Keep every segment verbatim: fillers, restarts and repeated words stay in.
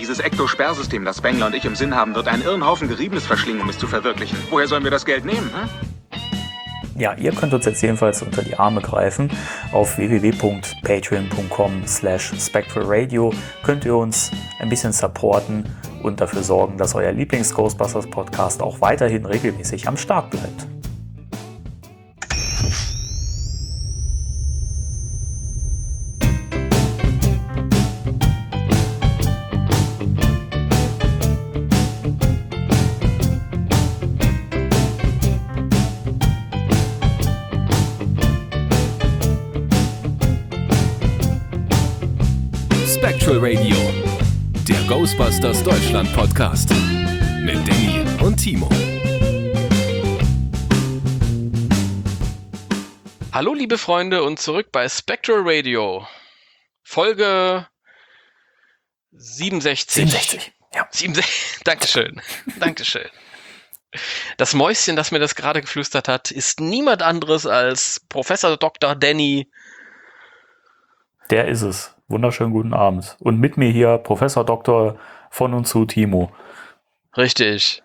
Dieses Ektosperrsystem, das Spengler und ich im Sinn haben, wird einen Irrenhaufen Geriebenes verschlingen, um es zu verwirklichen. Woher sollen wir das Geld nehmen, hm? Ja, ihr könnt uns jetzt jedenfalls unter die Arme greifen. Auf w w w punkt patreon punkt com slash spectralradio könnt ihr uns ein bisschen supporten und dafür sorgen, dass euer Lieblings-Ghostbusters-Podcast auch weiterhin regelmäßig am Start bleibt. Spectral Radio, der Ghostbusters Deutschland Podcast mit Danny und Timo. Hallo liebe Freunde und zurück bei Spectral Radio, Folge siebenundsechzig. siebenundsechzig, ja. siebenundsechzig. Dankeschön, Dankeschön. Das Mäuschen, das mir das gerade geflüstert hat, ist niemand anderes als Professor Doktor Danny. Der ist es. Wunderschönen guten Abend. Und mit mir hier Professor Doktor von und zu Timo. Richtig.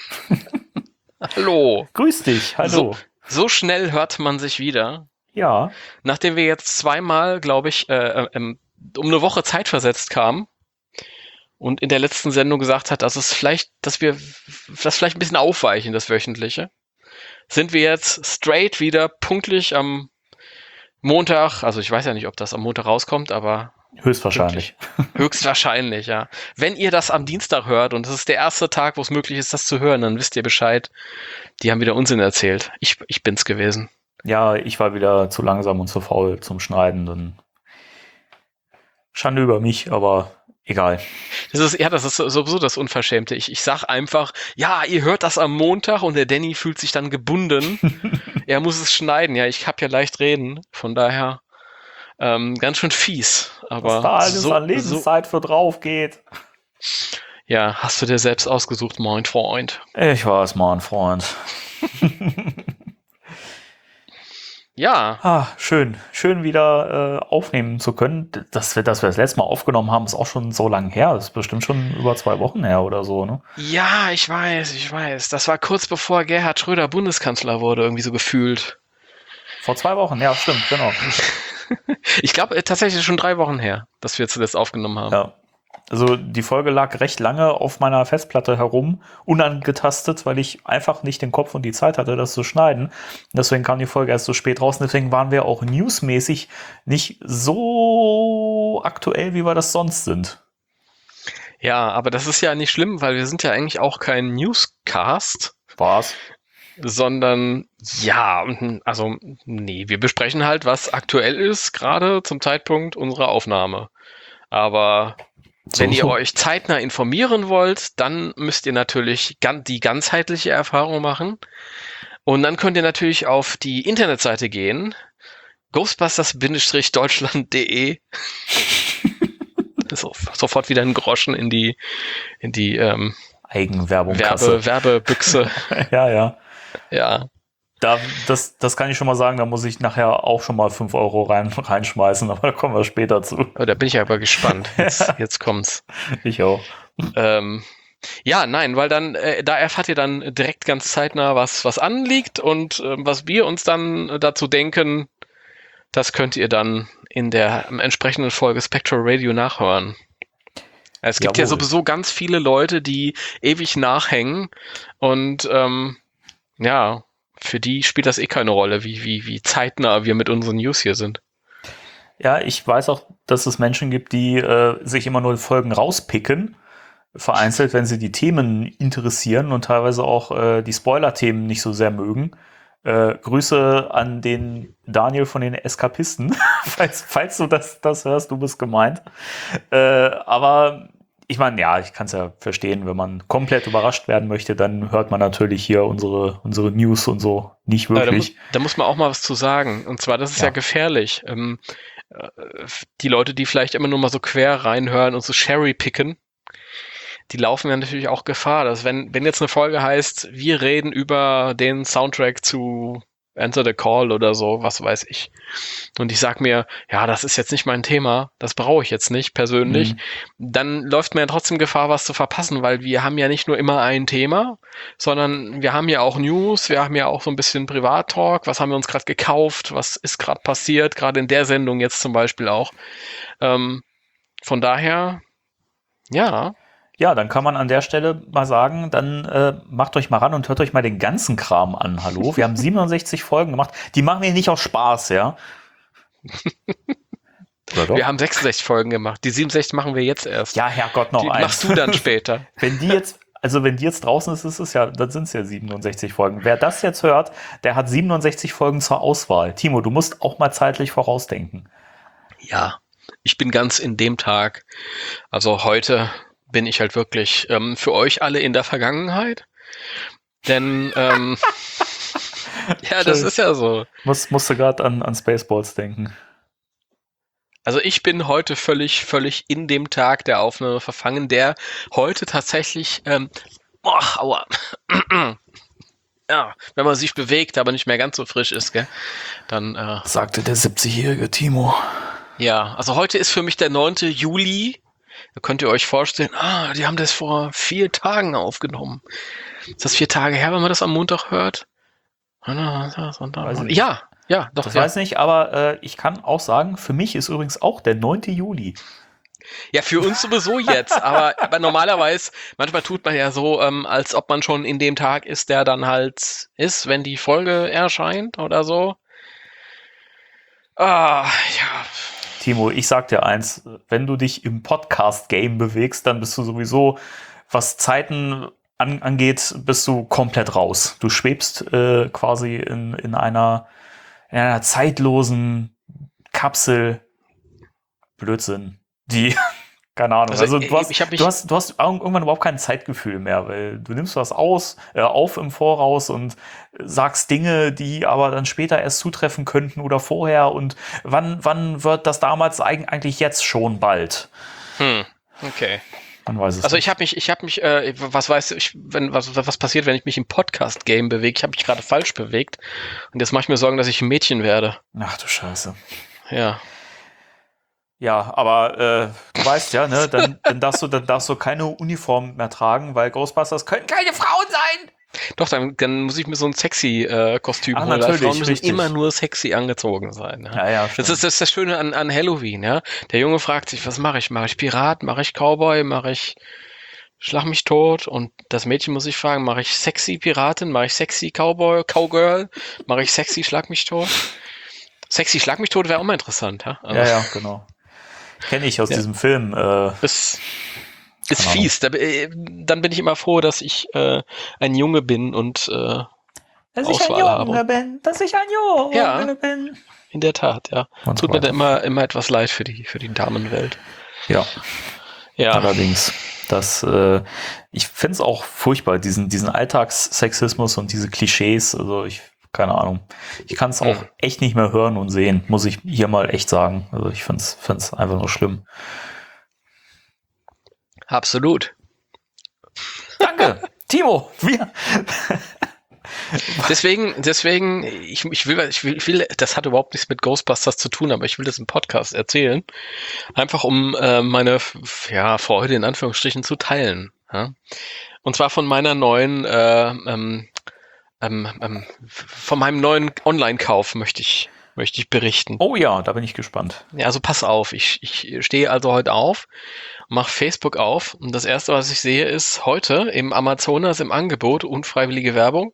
Hallo. Grüß dich, hallo. So, so schnell hört man sich wieder. Ja. Nachdem wir jetzt zweimal, glaube ich, äh, ähm, um eine Woche Zeit versetzt kamen und in der letzten Sendung gesagt hat, dass es vielleicht, dass wir das vielleicht ein bisschen aufweichen, das Wöchentliche, sind wir jetzt straight wieder pünktlich am Montag, also ich weiß ja nicht, ob das am Montag rauskommt, aber höchstwahrscheinlich. Höchstwahrscheinlich, ja. Wenn ihr das am Dienstag hört und es ist der erste Tag, wo es möglich ist, das zu hören, dann wisst ihr Bescheid. Die haben wieder Unsinn erzählt. Ich, ich bin's gewesen. Ja, ich war wieder zu langsam und zu faul zum Schneiden. Dann Schande über mich, aber egal. Das ist, ja, das ist sowieso das Unverschämte. Ich, ich sag einfach, ja, ihr hört das am Montag und der Danny fühlt sich dann gebunden. Er muss es schneiden. Ja, ich hab ja leicht reden. Von daher ähm, ganz schön fies. Aber was da alles so, an Lebenszeit so, für drauf geht. Ja, hast du dir selbst ausgesucht, mein Freund. Ich war es, mein Freund. Ja. Ah, schön. Schön wieder äh, aufnehmen zu können. Dass wir, dass wir das letzte Mal aufgenommen haben, ist auch schon so lange her. Das ist bestimmt schon über zwei Wochen her oder so, ne? Ja, ich weiß, ich weiß. Das war kurz bevor Gerhard Schröder Bundeskanzler wurde, irgendwie so gefühlt. Vor zwei Wochen, ja, stimmt, genau. Ich glaube tatsächlich schon drei Wochen her, dass wir zuletzt aufgenommen haben. Ja. Also die Folge lag recht lange auf meiner Festplatte herum, unangetastet, weil ich einfach nicht den Kopf und die Zeit hatte, das zu schneiden. Deswegen kam die Folge erst so spät raus. Deswegen waren wir auch newsmäßig nicht so aktuell, wie wir das sonst sind. Ja, aber das ist ja nicht schlimm, weil wir sind ja eigentlich auch kein Newscast. Was? Sondern, ja, also, nee, wir besprechen halt, was aktuell ist, gerade zum Zeitpunkt unserer Aufnahme. Aber so, wenn ihr so. euch zeitnah informieren wollt, dann müsst ihr natürlich die ganzheitliche Erfahrung machen. Und dann könnt ihr natürlich auf die Internetseite gehen, ghostbusters Deutschland punkt de. So, sofort wieder einen Groschen in die, in die ähm, Eigenwerbung. Werbe, Werbebüchse. Ja, ja. Ja. Da, das, das kann ich schon mal sagen, da muss ich nachher auch schon mal fünf Euro rein, reinschmeißen, aber da kommen wir später zu. Oh, da bin ich aber gespannt. Jetzt, jetzt kommt's. Ich auch. Ähm, ja, nein, weil dann, äh, da erfahrt ihr dann direkt ganz zeitnah, was, was anliegt und äh, was wir uns dann dazu denken, das könnt ihr dann in der entsprechenden Folge Spectral Radio nachhören. Es gibt Jawohl. Ja sowieso ganz viele Leute, die ewig nachhängen und ähm, ja, für die spielt das eh keine Rolle, wie, wie, wie zeitnah wir mit unseren News hier sind. Ja, ich weiß auch, dass es Menschen gibt, die äh, sich immer nur Folgen rauspicken, vereinzelt, wenn sie die Themen interessieren und teilweise auch äh, die Spoiler-Themen nicht so sehr mögen. Äh, Grüße an den Daniel von den Eskapisten, falls, falls du das, das hörst, du bist gemeint. Äh, aber ich meine, ja, ich kann es ja verstehen, wenn man komplett überrascht werden möchte, dann hört man natürlich hier unsere, unsere News und so nicht wirklich. Da muss, da muss man auch mal was zu sagen. Und zwar, das ist ja, ja gefährlich. Ähm, äh, die Leute, die vielleicht immer nur mal so quer reinhören und so Sherry picken, die laufen ja natürlich auch Gefahr, dass wenn, wenn jetzt eine Folge heißt, wir reden über den Soundtrack zu Answer the Call oder so, was weiß ich. Und ich sag mir, ja, das ist jetzt nicht mein Thema, das brauche ich jetzt nicht persönlich. Mhm. Dann läuft man ja trotzdem Gefahr, was zu verpassen, weil wir haben ja nicht nur immer ein Thema, sondern wir haben ja auch News, wir haben ja auch so ein bisschen Privat-Talk, was haben wir uns gerade gekauft, was ist gerade passiert, gerade in der Sendung jetzt zum Beispiel auch. Ähm, von daher, ja. Ja, dann kann man an der Stelle mal sagen, dann äh, macht euch mal ran und hört euch mal den ganzen Kram an. Hallo, wir haben siebenundsechzig Folgen gemacht. Die machen wir nicht aus Spaß, ja? Oder doch? Wir haben sechsundsechzig Folgen gemacht. Die siebenundsechzig machen wir jetzt erst. Ja, Herrgott, noch die eins. Machst du dann später. Wenn die jetzt, also wenn die jetzt draußen ist, ist es ja, dann sind es ja siebenundsechzig Folgen. Wer das jetzt hört, der hat siebenundsechzig Folgen zur Auswahl. Timo, du musst auch mal zeitlich vorausdenken. Ja, ich bin ganz in dem Tag. Also heute bin ich halt wirklich ähm, für euch alle in der Vergangenheit. Denn, ähm, ja, das ist ja so. Muss, musste gerade an, an Spaceballs denken. Also ich bin heute völlig, völlig in dem Tag der Aufnahme verfangen, der heute tatsächlich, ähm, oh, aua, ja, wenn man sich bewegt, aber nicht mehr ganz so frisch ist, gell, dann, äh, sagte der siebzigjährige Timo. Ja, also heute ist für mich der neunte Juli. Da könnt ihr euch vorstellen, ah, die haben das vor vier Tagen aufgenommen. Ist das vier Tage her, wenn man das am Montag hört? Ja, ja, doch. Das ja. weiß nicht, aber äh, ich kann auch sagen, für mich ist übrigens auch der neunte Juli. Ja, für uns sowieso jetzt, aber, aber normalerweise, manchmal tut man ja so, ähm, als ob man schon in dem Tag ist, der dann halt ist, wenn die Folge erscheint oder so. Ah, ja. Timo, ich sag dir eins, wenn du dich im Podcast-Game bewegst, dann bist du sowieso, was Zeiten an, angeht, bist du komplett raus. Du schwebst äh, quasi in, in, einer, in einer zeitlosen Kapsel. Blödsinn. Die, keine Ahnung. Also, also du, hast, ich hab mich du, hast, du hast irgendwann überhaupt kein Zeitgefühl mehr, weil du nimmst was aus, äh, auf im Voraus und sagst Dinge, die aber dann später erst zutreffen könnten oder vorher. Und wann, wann wird das damals eigentlich jetzt schon bald? Hm, okay. Man weiß es also nicht. ich habe mich, ich habe mich, äh, was weiß ich, wenn was was passiert, wenn ich mich im Podcast-Game bewege? Ich habe mich gerade falsch bewegt und jetzt mache ich mir Sorgen, dass ich ein Mädchen werde. Ach du Scheiße. Ja. Ja, aber äh, du weißt ja, ne, dann, dann, darfst du, dann darfst du keine Uniform mehr tragen, weil Ghostbusters können keine Frauen sein. Doch, dann, dann muss ich mir so ein sexy äh, Kostüm Ach, holen. natürlich, Frauen müssen richtig. immer nur sexy angezogen sein. Ja, ja, ja das, ist, das ist das Schöne an, an Halloween. Ja, der Junge fragt sich, was mache ich? Mache ich Pirat? Mache ich Cowboy? Mache ich Schlag mich tot? Und das Mädchen muss sich fragen, mache ich sexy Piratin? Mache ich sexy Cowboy? Cowgirl? Mache ich sexy Schlag mich tot? Sexy Schlag mich tot wäre auch mal interessant. Ja, also, ja, ja, genau. Kenne ich aus ja. diesem Film. Äh, das ist fies. Da, äh, dann bin ich immer froh, dass ich äh, ein Junge bin und äh, dass Auswahl ich ein Junge habe. bin. Dass ich ein Junge ja, bin. In der Tat, ja. Und Tut mir da immer, immer etwas leid für die, für die Damenwelt. Ja. Ja. Allerdings. Das, äh, ich finde es auch furchtbar, diesen, diesen Alltagssexismus und diese Klischees. Also ich keine Ahnung. Ich kann es auch echt nicht mehr hören und sehen, muss ich hier mal echt sagen. Also ich finde es einfach nur schlimm. Absolut. Danke, Timo. Wir. deswegen, deswegen, ich, ich, will, ich, will, ich will, das hat überhaupt nichts mit Ghostbusters zu tun, aber ich will das im Podcast erzählen. Einfach um äh, meine ja, Freude in Anführungsstrichen zu teilen. Ja? Und zwar von meiner neuen äh, ähm, Ähm, ähm, von meinem neuen Online-Kauf möchte ich, möchte ich berichten. Oh ja, da bin ich gespannt. Ja, also pass auf, ich, ich stehe also heute auf, mache Facebook auf und das erste, was ich sehe, ist heute im Amazonas im Angebot unfreiwillige Werbung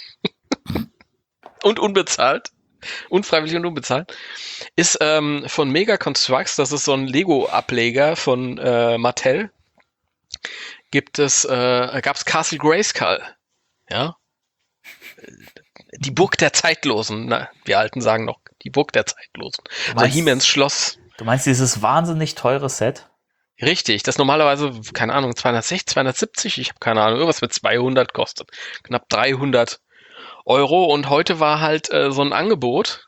und unbezahlt, unfreiwillig und unbezahlt, ist ähm, von Mega Constructs, das ist so ein Lego-Ableger von äh, Mattel, gibt es, äh, gab es Castle Grayskull, ja, die Burg der Zeitlosen, na, wir Alten sagen noch, die Burg der Zeitlosen. Also He-Mans Schloss. Du meinst dieses wahnsinnig teure Set? Richtig, das normalerweise, keine Ahnung, zweihundertsechzig, zweihundertsiebzig, ich habe keine Ahnung, irgendwas mit zweihundert kostet. Knapp dreihundert Euro und heute war halt äh, so ein Angebot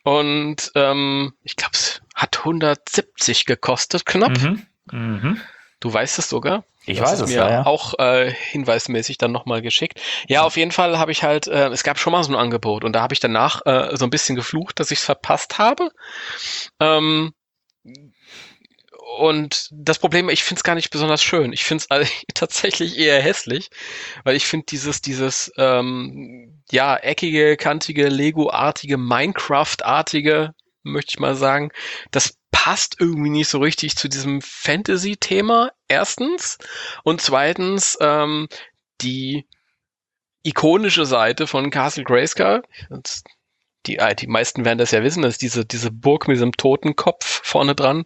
und ähm, ich glaube, es hat hundertsiebzig gekostet, knapp. Mhm. Mhm. Du weißt es sogar. Ich Du hast weiß es, mir ja, ja. auch äh, hinweismäßig dann nochmal geschickt. Ja, auf jeden Fall habe ich halt, äh, es gab schon mal so ein Angebot und da habe ich danach äh, so ein bisschen geflucht, dass ich es verpasst habe. Ähm, und das Problem, ich finde es gar nicht besonders schön. Ich finde es tatsächlich eher hässlich, weil ich finde dieses, dieses, ähm, ja, eckige, kantige, Lego-artige, Minecraft-artige, möchte ich mal sagen, das passt irgendwie nicht so richtig zu diesem Fantasy-Thema, erstens. Und zweitens, ähm, die ikonische Seite von Castle Grayskull, und die, die meisten werden das ja wissen, das ist diese, diese Burg mit diesem Totenkopf vorne dran.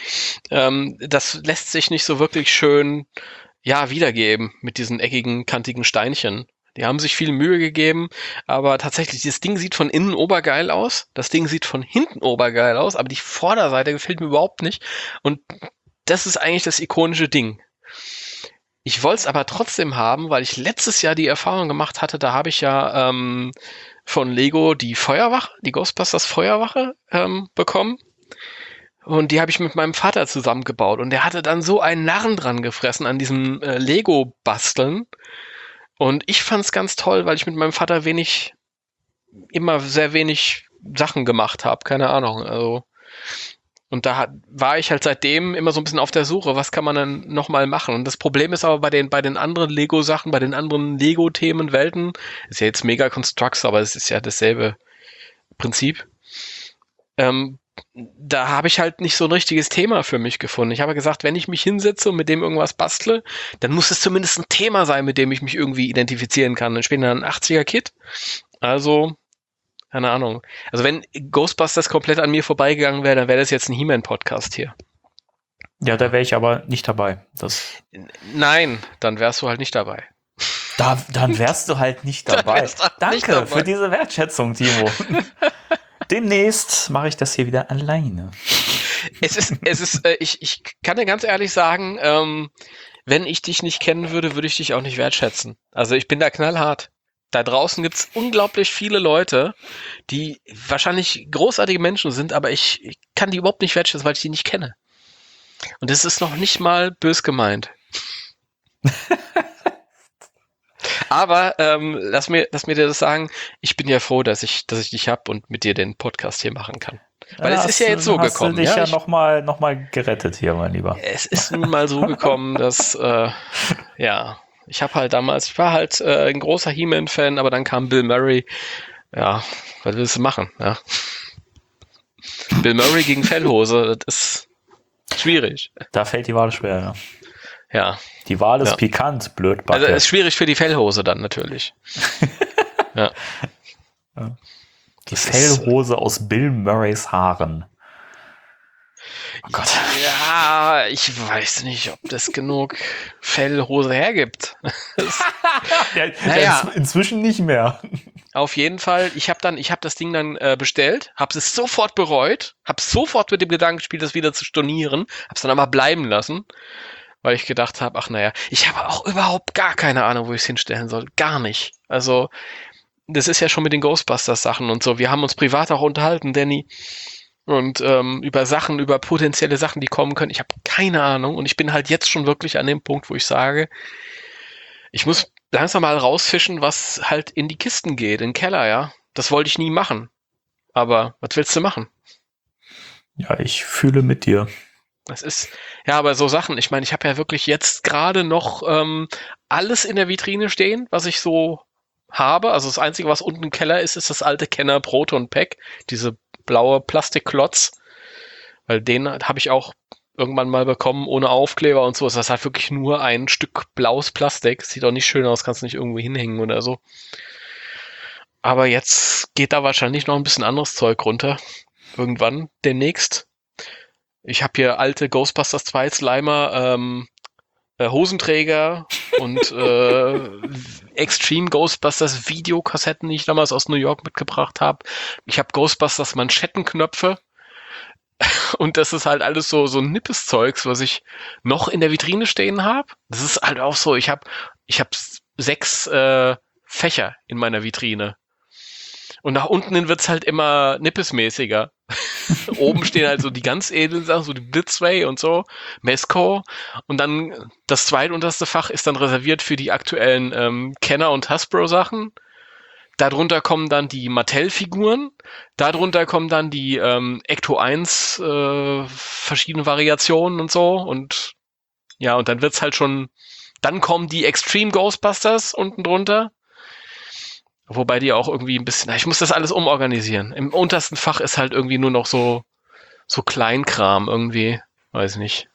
Ähm, das lässt sich nicht so wirklich schön, ja, wiedergeben mit diesen eckigen, kantigen Steinchen. Die haben sich viel Mühe gegeben, aber tatsächlich, das Ding sieht von innen obergeil aus, das Ding sieht von hinten obergeil aus, aber die Vorderseite gefällt mir überhaupt nicht. Und das ist eigentlich das ikonische Ding. Ich wollte es aber trotzdem haben, weil ich letztes Jahr die Erfahrung gemacht hatte, da habe ich ja ähm, von Lego die Feuerwache, die Ghostbusters Feuerwache ähm, bekommen. Und die habe ich mit meinem Vater zusammengebaut. Und der hatte dann so einen Narren dran gefressen an diesem äh, Lego-Basteln. Und ich fand es ganz toll, weil ich mit meinem Vater wenig, immer sehr wenig Sachen gemacht habe. Keine Ahnung. Also, und da hat, war ich halt seitdem immer so ein bisschen auf der Suche, was kann man dann nochmal machen. Und das Problem ist aber bei den, bei den anderen Lego-Sachen, bei den anderen Lego-Themen, Welten, ist ja jetzt Mega Constructs, aber es ist ja dasselbe Prinzip. Ähm, da habe ich halt nicht so ein richtiges Thema für mich gefunden. Ich habe gesagt, wenn ich mich hinsetze und mit dem irgendwas bastle, dann muss es zumindest ein Thema sein, mit dem ich mich irgendwie identifizieren kann. Ich bin dann ein achtziger-Kid, also keine Ahnung. Also wenn Ghostbusters komplett an mir vorbeigegangen wäre, dann wäre das jetzt ein He-Man-Podcast hier. Ja, da wäre ich aber nicht dabei. Das Nein, dann wärst du halt nicht dabei. da, dann wärst du halt nicht dabei. wärst du halt Danke nicht dabei. für diese Wertschätzung, Timo. Demnächst mache ich das hier wieder alleine. Es ist, es ist, äh, ich, ich kann dir ganz ehrlich sagen, ähm, wenn ich dich nicht kennen würde, würde ich dich auch nicht wertschätzen. Also ich bin da knallhart. Da draußen gibt's unglaublich viele Leute, die wahrscheinlich großartige Menschen sind, aber ich, ich kann die überhaupt nicht wertschätzen, weil ich die nicht kenne. Und das ist noch nicht mal bös gemeint. Aber ähm, lass mir, lass mir dir das sagen, ich bin ja froh, dass ich, dass ich dich hab und mit dir den Podcast hier machen kann. Weil Ja, es ist ja jetzt so hast gekommen. Du dich Ja, ja ich, nochmal noch mal gerettet hier, mein Lieber. es ist nun mal so gekommen, dass, äh, ja, ich habe halt damals, ich war halt äh, ein großer He-Man-Fan, aber dann kam Bill Murray. Ja, was willst du machen? Ja. Bill Murray gegen Fellhose, das ist schwierig. Da fällt die Wahl schwer, ja. Ja, Die Wahl ist Ja. pikant, blöd. also ist schwierig für die Fellhose dann natürlich. Ja. Die Das ist- Fellhose aus Bill Murrays Haaren. Oh Gott. Ja, ich weiß nicht, ob das genug Fellhose hergibt. Ja, Naja. ins- Inzwischen nicht mehr. Auf jeden Fall, ich habe dann, ich habe das Ding dann äh, bestellt, habe es sofort bereut, habe sofort mit dem Gedanken gespielt, das wieder zu stornieren, habe es dann aber bleiben lassen, weil ich gedacht habe, ach naja, ich habe auch überhaupt gar keine Ahnung, wo ich es hinstellen soll, gar nicht. Also das ist ja schon mit den Ghostbusters-Sachen und so. Wir haben uns privat auch unterhalten, Danny, und ähm, über Sachen, über potenzielle Sachen, die kommen können. Ich habe keine Ahnung und ich bin halt jetzt schon wirklich an dem Punkt, wo ich sage, ich muss langsam mal rausfischen, was halt in die Kisten geht, in den Keller, ja. Das wollte ich nie machen. Aber was willst du machen? Ja, ich fühle mit dir. Das ist, ja, aber so Sachen, ich meine, ich habe ja wirklich jetzt gerade noch ähm, alles in der Vitrine stehen, was ich so habe. Also das Einzige, was unten im Keller ist, ist das alte Kenner Proton Pack, diese blaue Plastikklotz. Weil den habe ich auch irgendwann mal bekommen, ohne Aufkleber und so. Das ist halt wirklich nur ein Stück blaues Plastik. Sieht auch nicht schön aus, kannst nicht irgendwo hinhängen oder so. Aber jetzt geht da wahrscheinlich noch ein bisschen anderes Zeug runter. Irgendwann, demnächst. Ich habe hier alte Ghostbusters zwei Slimer, ähm, äh, Hosenträger und äh, Extreme Ghostbusters Videokassetten, die ich damals aus New York mitgebracht habe. Ich habe Ghostbusters Manschettenknöpfe. Und das ist halt alles so so nippes Zeugs, was ich noch in der Vitrine stehen habe. Das ist halt auch so, ich habe ich habe sechs äh, Fächer in meiner Vitrine. Und nach unten hin wird's halt immer nippesmäßiger. Oben stehen halt so die ganz edlen Sachen, so die Blitzway und so, Mezco. Und dann das zweitunterste Fach ist dann reserviert für die aktuellen ähm, Kenner- und Hasbro-Sachen. Darunter kommen dann die Mattel-Figuren. Darunter kommen dann die ähm, Ecto eins äh, verschiedene Variationen und so. Und ja, und dann wird's halt schon, dann kommen die Extreme Ghostbusters unten drunter. Wobei die auch irgendwie ein bisschen, ich muss das alles umorganisieren. Im untersten Fach ist halt irgendwie nur noch so, so Kleinkram irgendwie, weiß nicht.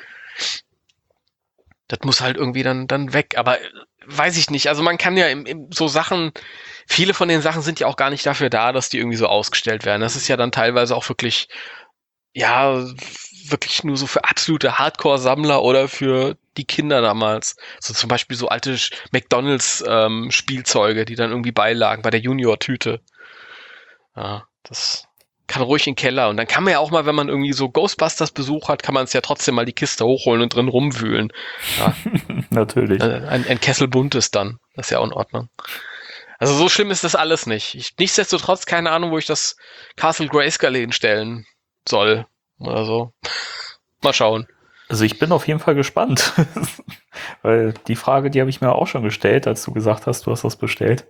Das muss halt irgendwie dann, dann weg, aber weiß ich nicht. Also man kann ja im, im, so Sachen, viele von den Sachen sind ja auch gar nicht dafür da, dass die irgendwie so ausgestellt werden. Das ist ja dann teilweise auch wirklich, ja, wirklich nur so für absolute Hardcore-Sammler oder für die Kinder damals. So zum Beispiel so alte McDonalds-Spielzeuge, ähm, die dann irgendwie beilagen bei der Junior-Tüte. Ja, das kann ruhig in den Keller. Und dann kann man ja auch mal, wenn man irgendwie so Ghostbusters-Besuch hat, kann man es ja trotzdem mal die Kiste hochholen und drin rumwühlen. Ja. Natürlich. Ein, ein Kessel Buntes dann. Das ist ja auch in Ordnung. Also so schlimm ist das alles nicht. Ich, nichtsdestotrotz keine Ahnung, wo ich das Castle Grayskull hinstellen soll. Oder so. Mal schauen. Also ich bin auf jeden Fall gespannt. Weil die Frage, die habe ich mir auch schon gestellt, als du gesagt hast, du hast das bestellt.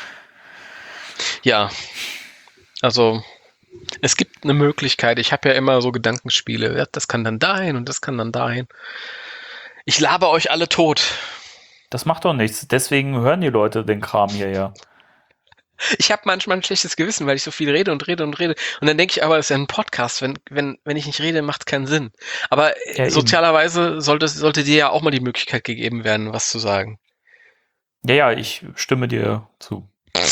Ja. Also es gibt eine Möglichkeit. Ich habe ja immer so Gedankenspiele. Ja, das kann dann dahin und das kann dann dahin. Ich laber euch alle tot. Das macht doch nichts. Deswegen hören die Leute den Kram hier ja. Ich habe manchmal ein schlechtes Gewissen, weil ich so viel rede und rede und rede. Und dann denke ich aber, es ist ja ein Podcast. Wenn, wenn, wenn ich nicht rede, macht es keinen Sinn. Aber ja, sozialerweise sollte, sollte dir ja auch mal die Möglichkeit gegeben werden, was zu sagen. Ja, ja, ich stimme dir zu.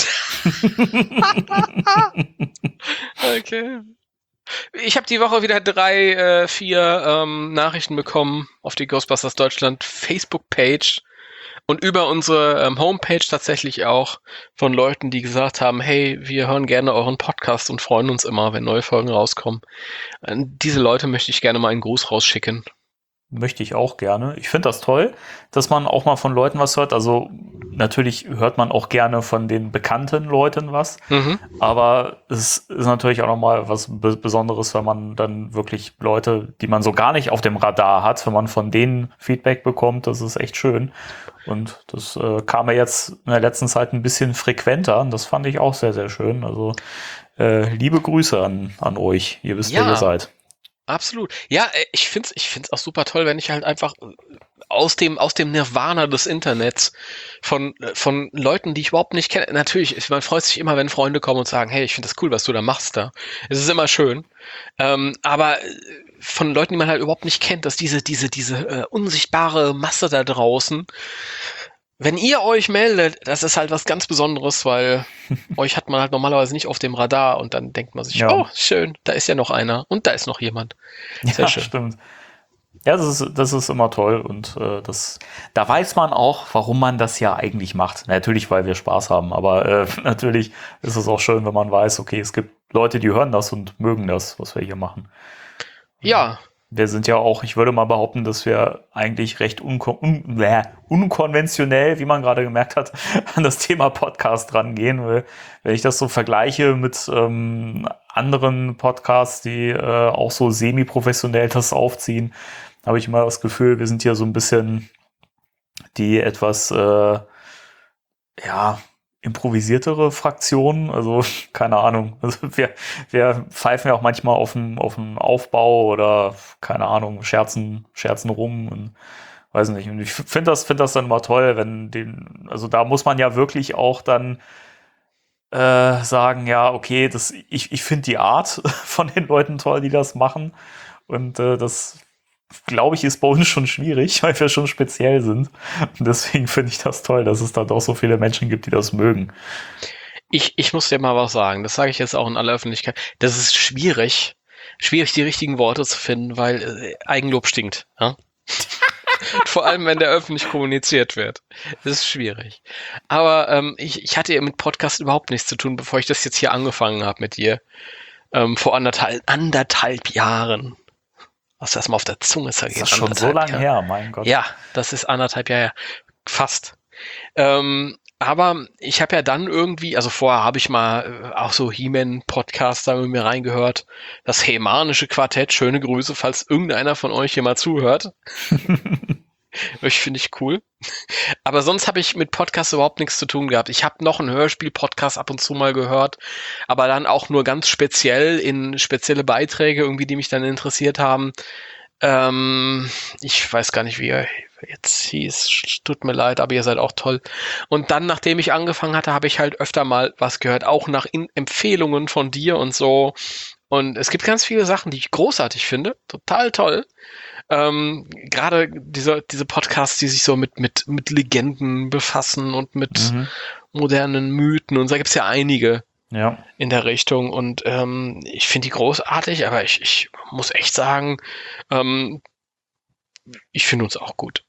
Okay. Ich habe die Woche wieder drei, äh, vier ähm, Nachrichten bekommen auf die Ghostbusters Deutschland Facebook-Page und über unsere ähm, Homepage tatsächlich auch von Leuten, die gesagt haben, hey, wir hören gerne euren Podcast und freuen uns immer, wenn neue Folgen rauskommen. An diese Leute möchte ich gerne mal einen Gruß rausschicken. Möchte ich auch gerne. Ich finde das toll, dass man auch mal von Leuten was hört. Also natürlich hört man auch gerne von den bekannten Leuten was. Mhm. Aber es ist natürlich auch nochmal was Besonderes, wenn man dann wirklich Leute, die man so gar nicht auf dem Radar hat, wenn man von denen Feedback bekommt. Das ist echt schön. Und das äh, kam mir jetzt in der letzten Zeit ein bisschen frequenter. Und das fand ich auch sehr, sehr schön. Also äh, liebe Grüße an, an euch. Ihr wisst, ja. Wer ihr seid. Absolut. Ja, ich find's, ich find's auch super toll, wenn ich halt einfach aus dem, aus dem Nirvana des Internets von, von Leuten, die ich überhaupt nicht kenne. Natürlich, man freut sich immer, wenn Freunde kommen und sagen, hey, ich finde das cool, was du da machst da. Es ist immer schön. Ähm, aber von Leuten, die man halt überhaupt nicht kennt, dass diese, diese, diese äh, unsichtbare Masse da draußen, wenn ihr euch meldet, das ist halt was ganz Besonderes, weil euch hat man halt normalerweise nicht auf dem Radar und dann denkt man sich, ja. Oh, schön, da ist ja noch einer und da ist noch jemand. Sehr ja, schön. Stimmt. Ja, das ist, das ist immer toll und äh, das, da weiß man auch, warum man das ja eigentlich macht. Natürlich, weil wir Spaß haben, aber äh, natürlich ist es auch schön, wenn man weiß, okay, es gibt Leute, die hören das und mögen das, was wir hier machen. Ja. Wir sind ja auch, ich würde mal behaupten, dass wir eigentlich recht unkon- un- äh, unkonventionell, wie man gerade gemerkt hat, an das Thema Podcast rangehen. Weil, wenn ich das so vergleiche mit ähm, anderen Podcasts, die äh, auch so semi-professionell das aufziehen, habe ich immer das Gefühl, wir sind hier so ein bisschen die etwas äh, ja improvisiertere Fraktion, also keine Ahnung. Also wir, wir pfeifen ja auch manchmal auf dem auf dem Aufbau oder keine Ahnung, scherzen scherzen rum und weiß nicht. Und ich finde das finde das dann immer toll, wenn den, also da muss man ja wirklich auch dann äh, sagen, ja okay, das ich ich finde die Art von den Leuten toll, die das machen und äh, das glaube ich, ist bei uns schon schwierig, weil wir schon speziell sind. Und deswegen finde ich das toll, dass es da doch so viele Menschen gibt, die das mögen. Ich, ich muss dir mal was sagen. Das sage ich jetzt auch in aller Öffentlichkeit. Das ist schwierig, schwierig die richtigen Worte zu finden, weil äh, Eigenlob stinkt. Ja? Vor allem, wenn der öffentlich kommuniziert wird. Das ist schwierig. Aber ähm, ich, ich hatte ja mit Podcast überhaupt nichts zu tun, bevor ich das jetzt hier angefangen habe mit dir. Ähm, vor anderthalb, anderthalb Jahren. Was das mal auf der Zunge zergeht. Das ist schon so lange her, mein Gott. Ja, das ist anderthalb Jahre her. Fast. Ähm, aber ich habe ja dann irgendwie, also vorher habe ich mal äh, auch so He-Man-Podcaster mit mir reingehört. Das Hemanische Quartett, schöne Grüße, falls irgendeiner von euch hier mal zuhört. Ich finde ich cool. Aber sonst habe ich mit Podcasts überhaupt nichts zu tun gehabt. Ich habe noch einen Hörspiel-Podcast ab und zu mal gehört, aber dann auch nur ganz speziell in spezielle Beiträge irgendwie, die mich dann interessiert haben. Ähm, ich weiß gar nicht, wie er jetzt hieß. Tut mir leid, aber ihr seid auch toll. Und dann, nachdem ich angefangen hatte, habe ich halt öfter mal was gehört, auch nach in- Empfehlungen von dir und so. Und es gibt ganz viele Sachen, die ich großartig finde. Total toll. Ähm, gerade diese, diese Podcasts, die sich so mit, mit, mit Legenden befassen und mit Mhm. modernen Mythen. Und da gibt es ja einige Ja. in der Richtung. Und ähm, ich finde die großartig, aber ich, ich muss echt sagen, ähm, ich finde uns auch gut.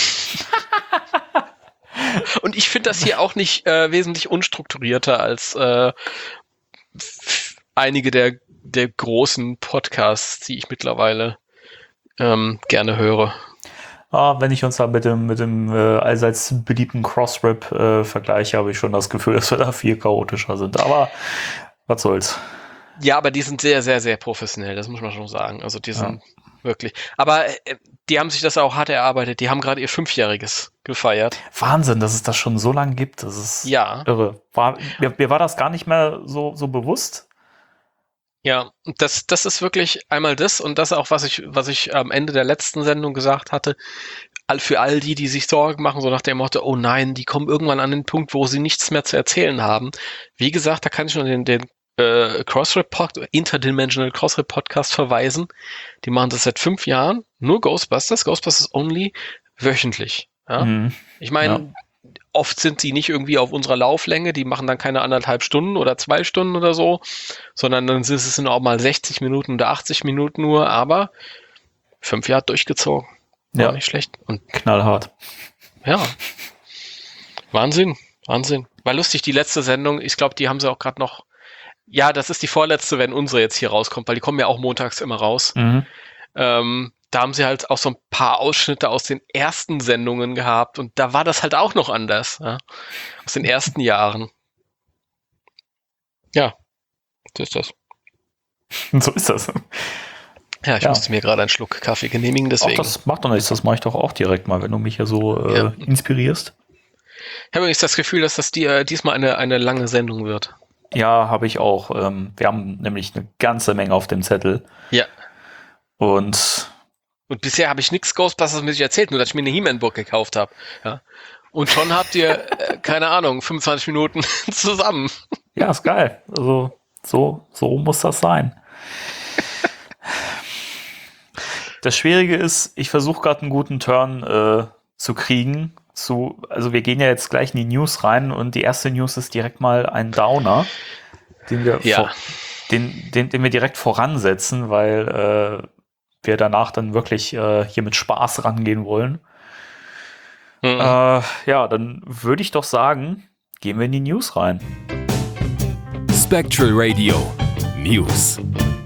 Und ich finde das hier auch nicht äh, wesentlich unstrukturierter als äh, f- einige der, der großen Podcasts, die ich mittlerweile ähm, gerne höre. Ah, wenn ich uns da mit dem, mit dem äh, allseits beliebten Crossrip äh, vergleiche, habe ich schon das Gefühl, dass wir da viel chaotischer sind. Aber was soll's. Ja, aber die sind sehr, sehr, sehr professionell, das muss man schon sagen. Also die sind wirklich. Aber äh, die haben sich das auch hart erarbeitet. Die haben gerade ihr Fünfjähriges gefeiert. Wahnsinn, dass es das schon so lange gibt. Das ist Ja. irre. War, mir, mir war das gar nicht mehr so, so bewusst. Ja, und das, das ist wirklich einmal das und das auch, was ich, was ich am Ende der letzten Sendung gesagt hatte. All, für all die, die sich Sorgen machen, so nach dem Motto, oh nein, die kommen irgendwann an den Punkt, wo sie nichts mehr zu erzählen haben. Wie gesagt, da kann ich nur den, den äh, Crossrip Pod, Interdimensional Crossrip Podcast verweisen. Die machen das seit fünf Jahren, nur Ghostbusters, Ghostbusters only, wöchentlich. Ja? Mhm. Ich meine, Ja. oft sind die nicht irgendwie auf unserer Lauflänge, die machen dann keine anderthalb Stunden oder zwei Stunden oder so, sondern dann sind es auch mal sechzig Minuten oder achtzig Minuten nur, aber fünf Jahre durchgezogen. War Ja. nicht schlecht. Und Knallhart. ja, Wahnsinn, Wahnsinn. War lustig, die letzte Sendung, ich glaube, die haben sie auch gerade noch, ja, das ist die vorletzte, wenn unsere jetzt hier rauskommt, weil die kommen ja auch montags immer raus. Mhm. Ähm, da haben sie halt auch so ein paar Ausschnitte aus den ersten Sendungen gehabt und da war das halt auch noch anders, ja? Aus den ersten Jahren. Ja, so ist das. So ist das. Ja, ich Ja. musste mir gerade einen Schluck Kaffee genehmigen, Auch deswegen. das macht doch nichts. Das mache ich doch auch direkt mal, wenn du mich hier so äh, Ja. inspirierst. Ich habe übrigens das Gefühl, dass das die, äh, diesmal eine, eine lange Sendung wird. Ja, habe ich auch. Ähm, wir haben nämlich eine ganze Menge auf dem Zettel. Ja. Und Und bisher habe ich nichts Ghostbusters mit sich erzählt, nur dass ich mir eine He-Man-Book gekauft habe. Ja. Und schon habt ihr, äh, keine Ahnung, fünfundzwanzig Minuten zusammen. ja, ist geil. Also so, so muss das sein. Das Schwierige ist, ich versuche gerade einen guten Turn äh, zu kriegen. Zu, also wir gehen ja jetzt gleich in die News rein und die erste News ist direkt mal ein Downer, den wir, Ja. vor, den, den, den wir direkt voransetzen, weil äh, wir danach dann wirklich äh, hier mit Spaß rangehen wollen. Mhm. Äh, ja, dann würde ich doch sagen, gehen wir in die News rein. Spectral Radio News.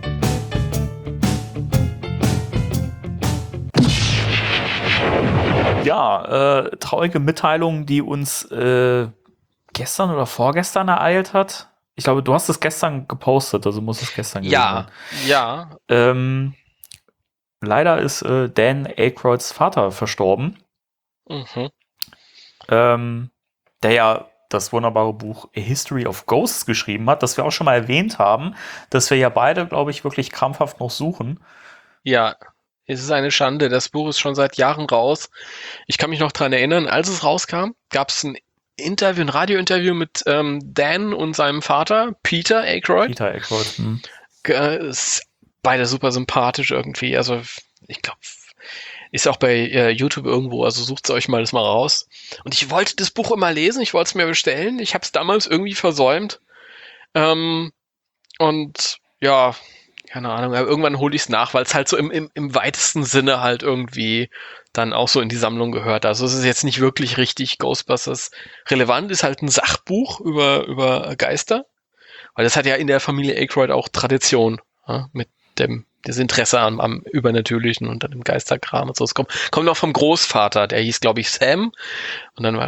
Ja, äh, traurige Mitteilung, die uns äh, gestern oder vorgestern ereilt hat. Ich glaube, du hast es gestern gepostet, also muss es gestern gewesen Ja, ja. sein. Ähm, leider ist äh, Dan Aykroyds Vater verstorben, Mhm. ähm, der ja das wunderbare Buch A History of Ghosts geschrieben hat, das wir auch schon mal erwähnt haben, dass wir ja beide, glaube ich, wirklich krampfhaft noch suchen. Ja, es ist eine Schande. Das Buch ist schon seit Jahren raus. Ich kann mich noch dran erinnern, als es rauskam, gab es ein Interview, ein Radiointerview mit ähm, Dan und seinem Vater, Peter Aykroyd. Peter Aykroyd. Hm. Äh, ist beide super sympathisch irgendwie. Also ich glaube, ist auch bei äh, YouTube irgendwo, also sucht euch mal das mal raus. Und ich wollte das Buch immer lesen, ich wollte es mir bestellen. Ich habe es damals irgendwie versäumt. Ähm, und ja, keine Ahnung, aber irgendwann hole ich es nach, weil es halt so im, im, im weitesten Sinne halt irgendwie dann auch so in die Sammlung gehört. Also es ist jetzt nicht wirklich richtig Ghostbusters relevant, ist halt ein Sachbuch über, über Geister. Weil das hat ja in der Familie Aykroyd auch Tradition, ja, mit dem das Interesse am, am Übernatürlichen und an dem Geisterkram und so. Es kommt, kommt auch vom Großvater, der hieß, glaube ich, Sam. Und dann war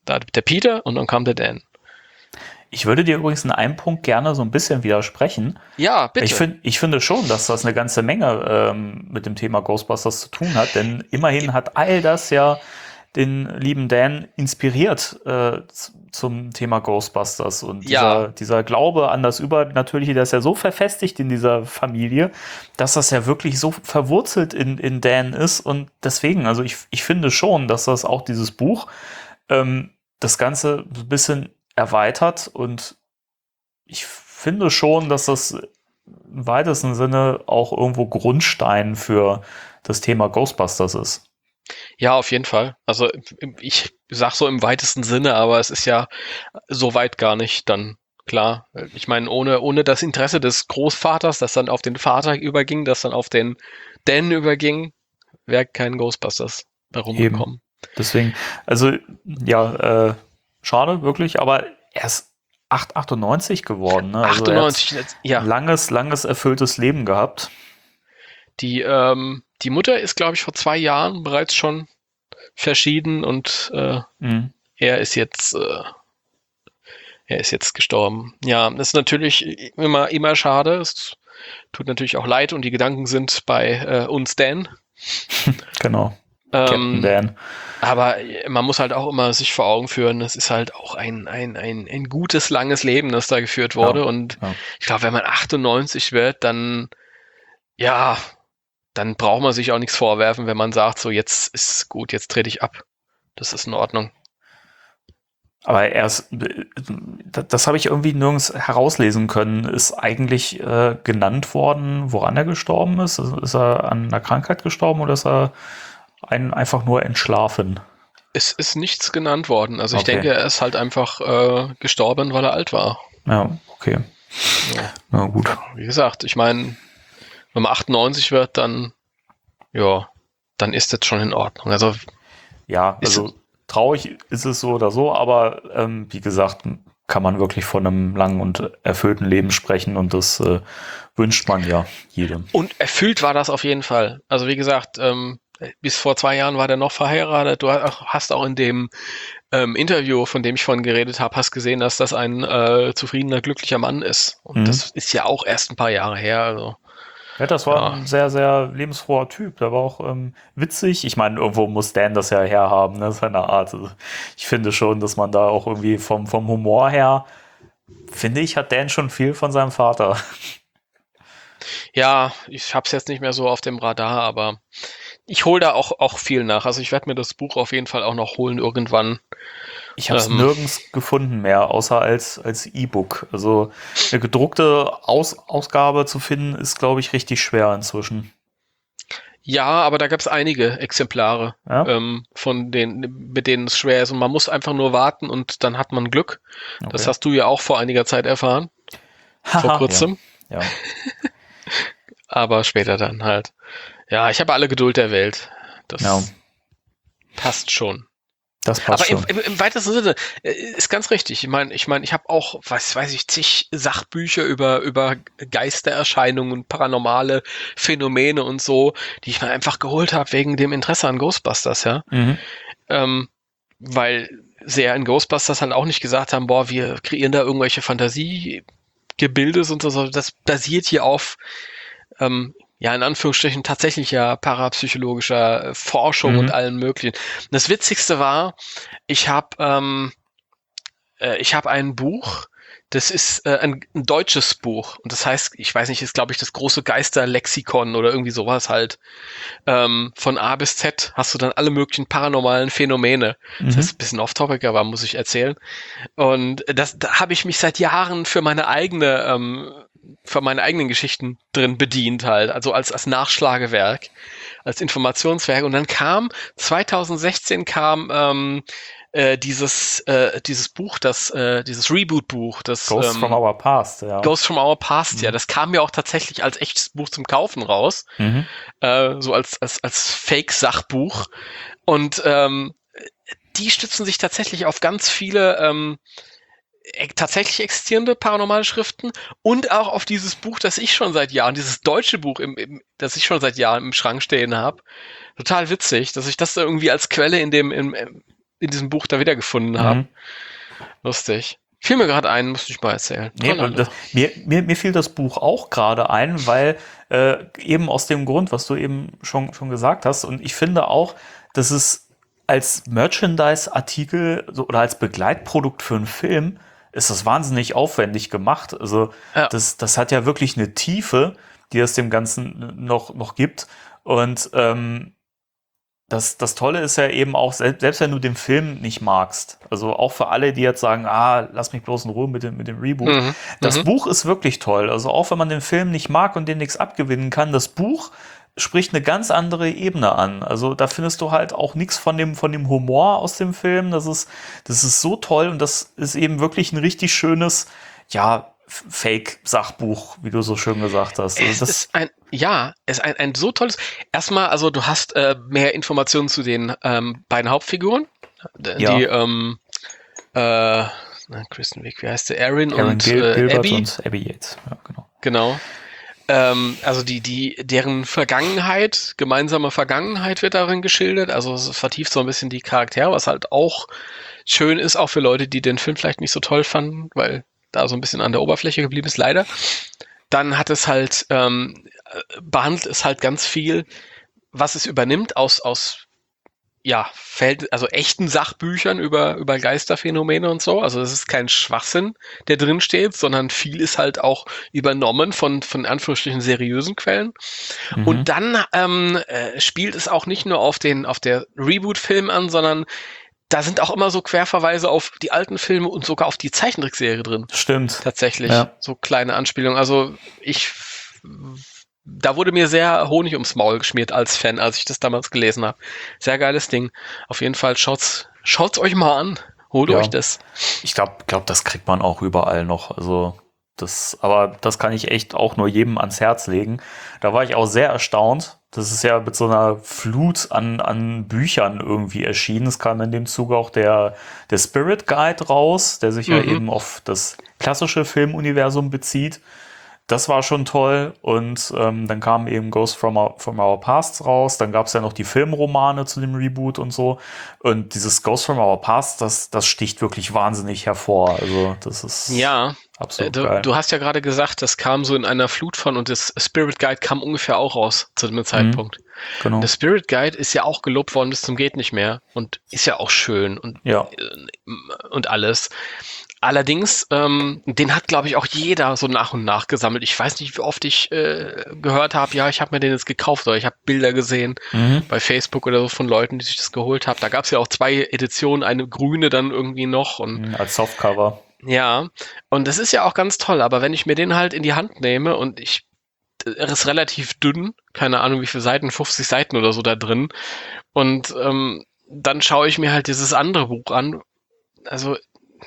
Da der Peter und dann kam der Dan. Ich würde dir übrigens in einem Punkt gerne so ein bisschen widersprechen. Ja, bitte. Ich, find, ich finde schon, dass das eine ganze Menge ähm, mit dem Thema Ghostbusters zu tun hat, denn immerhin hat all das ja den lieben Dan inspiriert äh, zum Thema Ghostbusters. Und Ja. dieser, dieser Glaube an das Übernatürliche, der ist ja so verfestigt in dieser Familie, dass das ja wirklich so verwurzelt in, in Dan ist. Und deswegen, also ich, ich finde schon, dass das auch dieses Buch ähm, das Ganze ein bisschen erweitert. Und ich finde schon, dass das im weitesten Sinne auch irgendwo Grundstein für das Thema Ghostbusters ist. Ja, auf jeden Fall. Also ich sag so im weitesten Sinne, aber es ist ja so weit gar nicht dann klar. Ich meine, ohne, ohne das Interesse des Großvaters, das dann auf den Vater überging, das dann auf den Dan überging, wäre kein Ghostbusters herumgekommen. Deswegen, also ja, äh, schade, wirklich, aber er ist acht achtundneunzig geworden. Ne? Also achtundneunzig, er hat ja. ein langes, langes, erfülltes Leben gehabt. Die, ähm, die Mutter ist, glaube ich, vor zwei Jahren bereits schon verschieden und äh, Mhm. er ist jetzt äh, er ist jetzt gestorben. Ja, das ist natürlich immer, immer schade. Es tut natürlich auch leid und die Gedanken sind bei äh, uns Dan. Genau. Captain Ähm, Dan. aber man muss halt auch immer sich vor Augen führen, es ist halt auch ein, ein, ein, ein gutes, langes Leben, das da geführt wurde. Ja, und ja. ich glaube, wenn man achtundneunzig wird, dann ja, dann braucht man sich auch nichts vorwerfen, wenn man sagt, so jetzt ist gut, jetzt trete ich ab. Das ist in Ordnung. Aber er ist, das, das habe ich irgendwie nirgends herauslesen können, ist eigentlich äh, genannt worden, woran er gestorben ist? Ist ist er an einer Krankheit gestorben oder ist er ein, einfach nur entschlafen? Es ist nichts genannt worden. Also ich Okay. denke, er ist halt einfach äh, gestorben, weil er alt war. Ja, okay. Ja. Na gut. Wie gesagt, ich meine, wenn man achtundneunzig wird, dann ja, dann ist das schon in Ordnung. Also Ja, Ist- also traurig ist es so oder so, aber ähm, wie gesagt, kann man wirklich von einem langen und erfüllten Leben sprechen und das äh, wünscht man ja jedem. und erfüllt war das auf jeden Fall. Also wie gesagt, ähm, bis vor zwei Jahren war der noch verheiratet. Du hast auch in dem ähm, Interview, von dem ich vorhin geredet habe, hast gesehen, dass das ein äh, zufriedener, glücklicher Mann ist. Und Mhm. das ist ja auch erst ein paar Jahre her. Also Ja, das war Ja. ein sehr, sehr lebensfroher Typ. Der war auch ähm, witzig. Ich meine, irgendwo muss Dan das ja herhaben, ne, seine Art. Also ich finde schon, dass man da auch irgendwie vom, vom Humor her, finde ich, hat Dan schon viel von seinem Vater. ja, ich habe es jetzt nicht mehr so auf dem Radar, aber ich hole da auch, auch viel nach. Also ich werde mir das Buch auf jeden Fall auch noch holen irgendwann. Ich habe es Ähm. nirgends gefunden mehr, außer als, als E-Book. Also eine gedruckte Aus, Ausgabe zu finden, ist, glaube ich, richtig schwer inzwischen. Ja, aber da gab es einige Exemplare, Ja? ähm, von denen, mit denen es schwer ist. Und man muss einfach nur warten und dann hat man Glück. Das Okay. hast du ja auch vor einiger Zeit erfahren, vor Haha, kurzem. Ja, ja. Aber später dann halt. Ja, ich habe alle Geduld der Welt. Das Ja. passt schon. Das passt Aber im, schon. im, im weitesten Sinne äh, ist ganz richtig. Ich meine, ich meine, ich habe auch, was weiß ich, zig Sachbücher über über Geistererscheinungen, paranormale Phänomene und so, die ich mir einfach geholt habe wegen dem Interesse an Ghostbusters, ja. Mhm. Ähm, weil sie ja in Ghostbusters halt auch nicht gesagt haben, boah, wir kreieren da irgendwelche Fantasiegebilde und so. Das basiert hier auf ähm, ja, in Anführungsstrichen tatsächlicher parapsychologischer äh, Forschung Mhm. und allen möglichen. Und das Witzigste war, ich habe ähm, äh, ich habe ein Buch, das ist äh, ein, ein deutsches Buch und das heißt, ich weiß nicht, ist glaube ich das große Geisterlexikon oder irgendwie sowas halt. Ähm, von A bis Z hast du dann alle möglichen paranormalen Phänomene. Das Mhm. ist ein bisschen off-topic, aber muss ich erzählen. Und das, da habe ich mich seit Jahren für meine eigene, ähm, für meine eigenen Geschichten drin bedient halt, also als, als Nachschlagewerk, als Informationswerk. Und dann kam, zwanzig sechzehn kam ähm, äh, dieses, äh, dieses Buch, das, äh, dieses Reboot-Buch, das Ghosts ähm, from Our Past, ja. Ghosts from Our Past, Mhm. ja, das kam mir auch tatsächlich als echtes Buch zum Kaufen raus, Mhm. äh, so als, als, als Fake-Sachbuch. Und ähm, die stützen sich tatsächlich auf ganz viele ähm, e- tatsächlich existierende paranormale Schriften und auch auf dieses Buch, das ich schon seit Jahren, dieses deutsche Buch, im, im, das ich schon seit Jahren im Schrank stehen habe. Total witzig, dass ich das da irgendwie als Quelle in dem, im, im, in diesem Buch da wiedergefunden habe. Mhm. Lustig. Fiel mir gerade ein, musste ich mal erzählen. Nee, das, mir, mir, mir fiel das Buch auch gerade ein, weil äh, eben aus dem Grund, was du eben schon, schon gesagt hast, und ich finde auch, dass es als Merchandise-Artikel so, oder als Begleitprodukt für einen Film ist das wahnsinnig aufwendig gemacht. Also Ja. das, das hat ja wirklich eine Tiefe, die es dem Ganzen noch, noch gibt. Und ähm, Das, das Tolle ist ja eben auch, selbst, selbst wenn du den Film nicht magst, also auch für alle, die jetzt sagen, ah, lass mich bloß in Ruhe mit dem, mit dem Reboot. Mhm. Das Mhm. Buch ist wirklich toll. Also auch wenn man den Film nicht mag und dem nichts abgewinnen kann, das Buch spricht eine ganz andere Ebene an. Also da findest du halt auch nichts von dem, von dem Humor aus dem Film. Das ist, das ist so toll und das ist eben wirklich ein richtig schönes, ja, Fake-Sachbuch, wie du so schön gesagt hast. Also Es das, ist ein, ja, es ist ein, ein so tolles. Erstmal, also du hast äh, mehr Informationen zu den ähm, beiden Hauptfiguren. D- Ja. Die, ähm, äh, na, Kristen Wiig, wie heißt der? Erin, Aaron und Gil äh, Gilbert Abby. und Abby Yates. Ja, genau. Genau. Ähm, also die, die, deren Vergangenheit, gemeinsame Vergangenheit wird darin geschildert. Also es vertieft so ein bisschen die Charaktere, was halt auch schön ist, auch für Leute, die den Film vielleicht nicht so toll fanden, weil da so ein bisschen an der Oberfläche geblieben ist, leider. Dann hat es halt, ähm, behandelt es halt ganz viel, was es übernimmt aus, aus ja, Feld, also echten Sachbüchern über, über Geisterphänomene und so. Also es ist kein Schwachsinn, der drin steht, sondern viel ist halt auch übernommen von, von in Anführungsstrichen seriösen Quellen. Mhm. Und dann ähm, äh, spielt es auch nicht nur auf den, auf der Reboot-Film an, sondern da sind auch immer so Querverweise auf die alten Filme und sogar auf die Zeichentrickserie drin. Stimmt. Tatsächlich. Ja. So kleine Anspielungen. Also ich, da wurde mir sehr Honig ums Maul geschmiert als Fan, als ich das damals gelesen habe. Sehr geiles Ding. Auf jeden Fall schaut's, schaut's euch mal an. Holt Ja. euch das. Ich glaube, glaub, das kriegt man auch überall noch. Also das, aber das kann ich echt auch nur jedem ans Herz legen. Da war ich auch sehr erstaunt. Das ist ja mit so einer Flut an, an Büchern irgendwie erschienen. Es kam in dem Zuge auch der, der Spirit Guide raus, der sich ja Mhm. eben auf das klassische Filmuniversum bezieht. Das war schon toll. Und ähm, dann kam eben Ghost from Our, from Our Pasts raus. Dann gab es ja noch die Filmromane zu dem Reboot und so. Und dieses Ghost from Our Past, das, das sticht wirklich wahnsinnig hervor. Also das ist Ja, äh, absolut du, geil. du hast ja gerade gesagt, das kam so in einer Flut von und das Spirit Guide kam ungefähr auch raus zu dem Zeitpunkt. Genau. Der Spirit Guide ist ja auch gelobt worden bis zum geht nicht mehr und ist ja auch schön und, Ja. und alles. Allerdings, ähm, den hat, glaube ich, auch jeder so nach und nach gesammelt. Ich weiß nicht, wie oft ich äh, gehört habe, ja, ich habe mir den jetzt gekauft oder ich habe Bilder gesehen Mhm. bei Facebook oder so von Leuten, die sich das geholt haben. Da gab es ja auch zwei Editionen, eine grüne dann irgendwie noch und Als Softcover. ja, und das ist ja auch ganz toll, aber wenn ich mir den halt in die Hand nehme und ich, er ist relativ dünn, keine Ahnung wie viele Seiten, fünfzig Seiten oder so da drin, und ähm, dann schaue ich mir halt dieses andere Buch an, also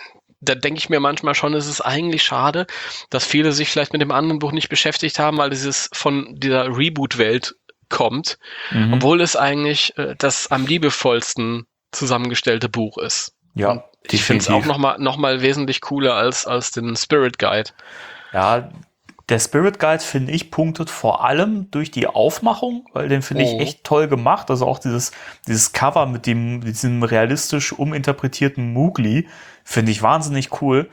da denke ich mir manchmal schon, es ist eigentlich schade, dass viele sich vielleicht mit dem anderen Buch nicht beschäftigt haben, weil dieses von dieser Reboot-Welt kommt, Mhm. obwohl es eigentlich äh, das am liebevollsten zusammengestellte Buch ist. Ja, Und ich finde es auch nochmal noch mal wesentlich cooler als, als den Spirit Guide. Ja, der Spirit Guide, finde ich, punktet vor allem durch die Aufmachung, weil den finde ich Oh. echt toll gemacht. Also auch dieses, dieses Cover mit dem, mit diesem realistisch uminterpretierten Mowgli finde ich wahnsinnig cool.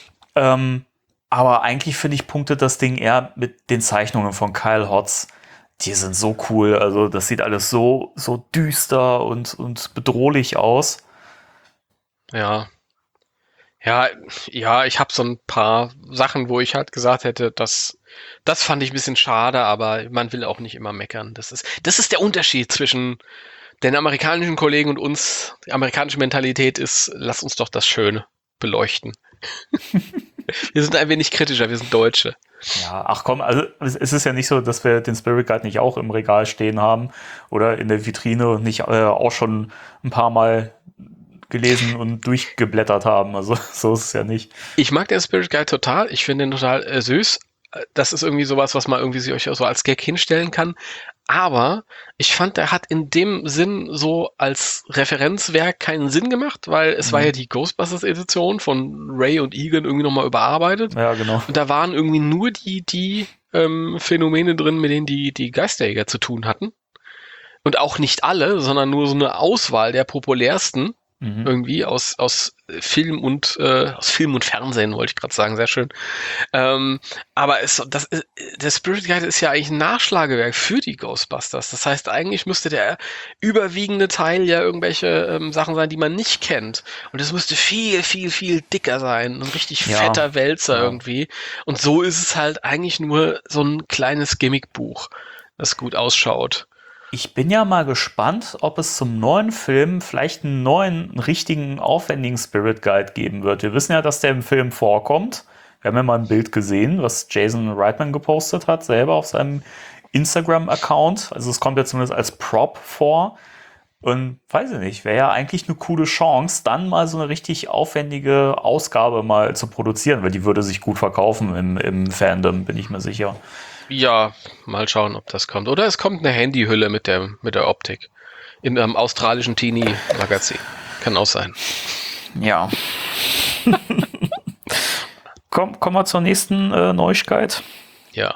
Ähm, aber eigentlich finde ich, punktet das Ding eher mit den Zeichnungen von Kyle Hotz. Die sind so cool. Also das sieht alles so, so düster und, und bedrohlich aus. Ja. Ja, ja, ich habe so ein paar Sachen, wo ich halt gesagt hätte, das, das fand ich ein bisschen schade, aber man will auch nicht immer meckern. Das ist, das ist der Unterschied zwischen den amerikanischen Kollegen und uns. Die amerikanische Mentalität ist, lass uns doch das Schöne beleuchten. Wir sind ein wenig kritischer, wir sind Deutsche. Ja, ach komm, also es es ist ja nicht so, dass wir den Spirit Guide nicht auch im Regal stehen haben oder in der Vitrine und nicht äh, auch schon ein paar Mal gelesen und durchgeblättert haben. Also so ist es ja nicht. Ich mag den Spirit Guide total. Ich finde den total äh, süß. Das ist irgendwie sowas, was man irgendwie sich euch so als Gag hinstellen kann. Aber ich fand, der hat in dem Sinn so als Referenzwerk keinen Sinn gemacht, weil es Mhm. war ja die Ghostbusters-Edition von Ray und Egan irgendwie nochmal überarbeitet. Ja, genau. Und da waren irgendwie nur die, die ähm, Phänomene drin, mit denen die, die Geisterjäger zu tun hatten. Und auch nicht alle, sondern nur so eine Auswahl der populärsten. Mhm. Irgendwie aus, aus Film und äh, aus Film und Fernsehen, wollte ich gerade sagen, sehr schön. Ähm, aber es, das, ist- der Spirit Guide ist ja eigentlich ein Nachschlagewerk für die Ghostbusters. Das heißt, eigentlich müsste der überwiegende Teil ja irgendwelche ähm, Sachen sein, die man nicht kennt. Und es müsste viel, viel, viel dicker sein. Ein richtig Ja. fetter Wälzer Ja. irgendwie. Und so ist es halt eigentlich nur so ein kleines Gimmickbuch, das gut ausschaut. Ich bin ja mal gespannt, ob es zum neuen Film vielleicht einen neuen, einen richtigen, aufwendigen Spirit Guide geben wird. Wir wissen ja, dass der im Film vorkommt. Wir haben ja mal ein Bild gesehen, was Jason Reitman gepostet hat, selber auf seinem Instagram-Account. Also es kommt ja zumindest als Prop vor. Und weiß ich nicht, wäre ja eigentlich eine coole Chance, dann mal so eine richtig aufwendige Ausgabe mal zu produzieren, weil die würde sich gut verkaufen im, im Fandom, bin ich mir sicher. Ja, mal schauen, ob das kommt. Oder es kommt eine Handyhülle mit der, mit der Optik. In einem australischen Teenie-Magazin. Kann auch sein. Ja. Komm, kommen wir zur nächsten äh, Neuigkeit. Ja.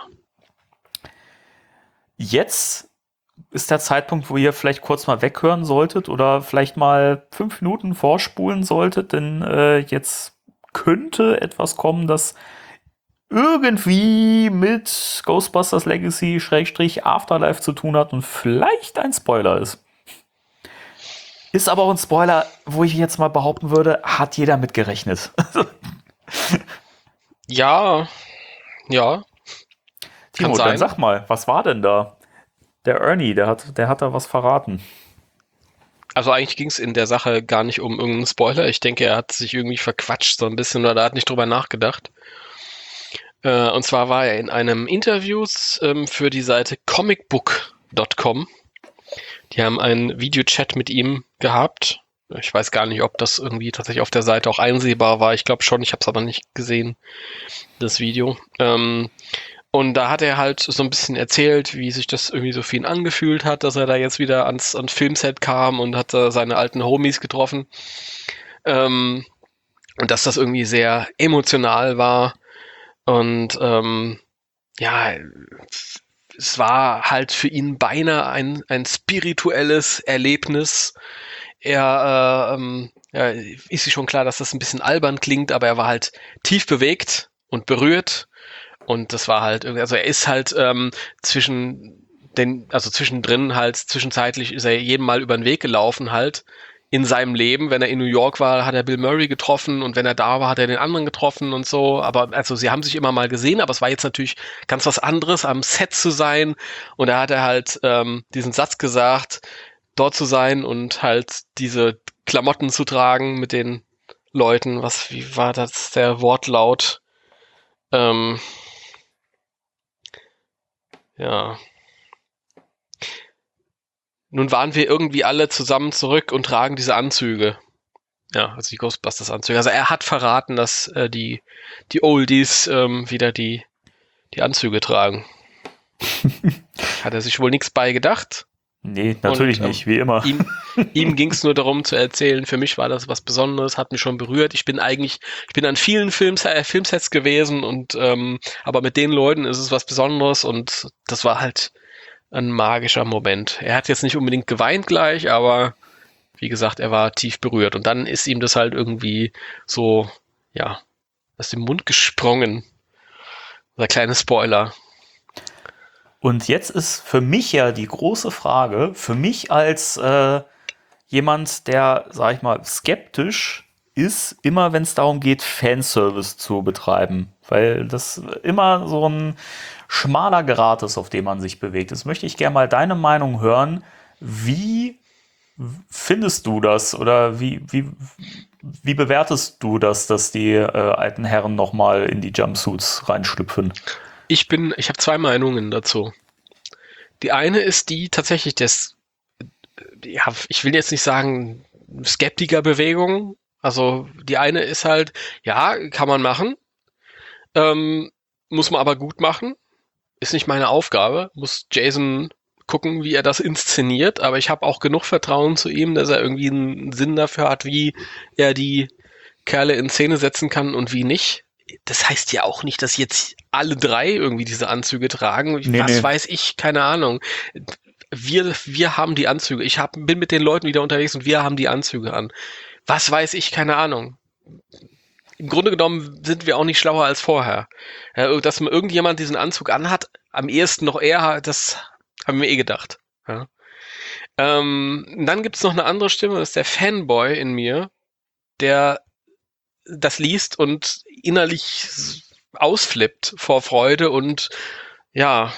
Jetzt ist der Zeitpunkt, wo ihr vielleicht kurz mal weghören solltet oder vielleicht mal fünf Minuten vorspulen solltet, denn äh, jetzt könnte etwas kommen, das irgendwie mit Ghostbusters Legacy Schrägstrich Afterlife zu tun hat und vielleicht ein Spoiler ist. Ist aber auch ein Spoiler, wo ich jetzt mal behaupten würde, hat jeder mit gerechnet. Ja. Ja. Timo, sein. dann sag mal, was war denn da? Der Ernie, der hat, der hat da was verraten. Also eigentlich ging es in der Sache gar nicht um irgendeinen Spoiler. Ich denke, er hat sich irgendwie verquatscht so ein bisschen oder er hat nicht drüber nachgedacht. Äh, und zwar war er in einem Interview ähm, für die Seite comicbook Punkt com. Die haben einen Videochat mit ihm gehabt. Ich weiß gar nicht, ob das irgendwie tatsächlich auf der Seite auch einsehbar war. Ich glaube schon, ich habe es aber nicht gesehen, das Video. Ähm, und da hat er halt so ein bisschen erzählt, wie sich das irgendwie so für ihn angefühlt hat, dass er da jetzt wieder ans, ans Filmset kam und hat da seine alten Homies getroffen. Ähm, und dass das irgendwie sehr emotional war. Und ähm, ja, es war halt für ihn beinahe ein, ein spirituelles Erlebnis. Er äh, ähm, ja, ist sich schon klar, dass das ein bisschen albern klingt, aber er war halt tief bewegt und berührt. Und das war halt irgendwie, also er ist halt ähm, zwischen den, also zwischendrin halt, zwischenzeitlich ist er jedem Mal über den Weg gelaufen halt in seinem Leben. Wenn er in New York war, hat er Bill Murray getroffen und wenn er da war, hat er den anderen getroffen und so. Aber also sie haben sich immer mal gesehen, aber es war jetzt natürlich ganz was anderes, am Set zu sein. Und da hat er halt ähm, diesen Satz gesagt, dort zu sein und halt diese Klamotten zu tragen mit den Leuten. Was, wie war das der Wortlaut? Ähm, ja. Nun waren wir irgendwie alle zusammen zurück und tragen diese Anzüge. Ja, also die Ghostbusters-Anzüge. Also er hat verraten, dass äh, die, die Oldies ähm, wieder die, die Anzüge tragen. Hat er sich wohl nichts bei gedacht. Nee, natürlich Und, ähm, nicht, wie immer. Ihm, ihm ging es nur darum zu erzählen, für mich war das was Besonderes, hat mich schon berührt. Ich bin eigentlich, ich bin an vielen Films, äh, Filmsets gewesen und ähm, aber mit den Leuten ist es was Besonderes und das war halt ein magischer Moment. Er hat jetzt nicht unbedingt geweint gleich, aber wie gesagt, er war tief berührt. Und dann ist ihm das halt irgendwie so, ja, aus dem Mund gesprungen. Der kleine Spoiler. Und jetzt ist für mich ja die große Frage, für mich als äh, jemand, der, sag ich mal, skeptisch ist, immer wenn es darum geht, Fanservice zu betreiben. Weil das immer so ein schmaler Grat ist, auf dem man sich bewegt. Jetzt möchte ich gerne mal deine Meinung hören. Wie findest du das oder wie, wie, wie bewertest du das, dass die äh, alten Herren nochmal in die Jumpsuits reinschlüpfen? Ich bin, ich habe zwei Meinungen dazu. Die eine ist die tatsächlich des, ja, ich will jetzt nicht sagen Skeptikerbewegung. Also die eine ist halt, ja, kann man machen, ähm, muss man aber gut machen. Ist nicht meine Aufgabe. Muss Jason gucken, wie er das inszeniert. Aber ich habe auch genug Vertrauen zu ihm, dass er irgendwie einen Sinn dafür hat, wie er die Kerle in Szene setzen kann und wie nicht. Das heißt ja auch nicht, dass jetzt alle drei irgendwie diese Anzüge tragen. Nee, Was nee. weiß ich, keine Ahnung. Wir, wir haben die Anzüge. Ich hab, bin mit den Leuten wieder unterwegs und wir haben die Anzüge an. was weiß ich, keine Ahnung. Im Grunde genommen sind wir auch nicht schlauer als vorher. Ja, dass mir irgendjemand diesen Anzug anhat, am ehesten noch er, das haben wir eh gedacht. Ja. Ähm, dann gibt's noch eine andere Stimme, das ist der Fanboy in mir, der das liest und innerlich ausflippt vor Freude und ja,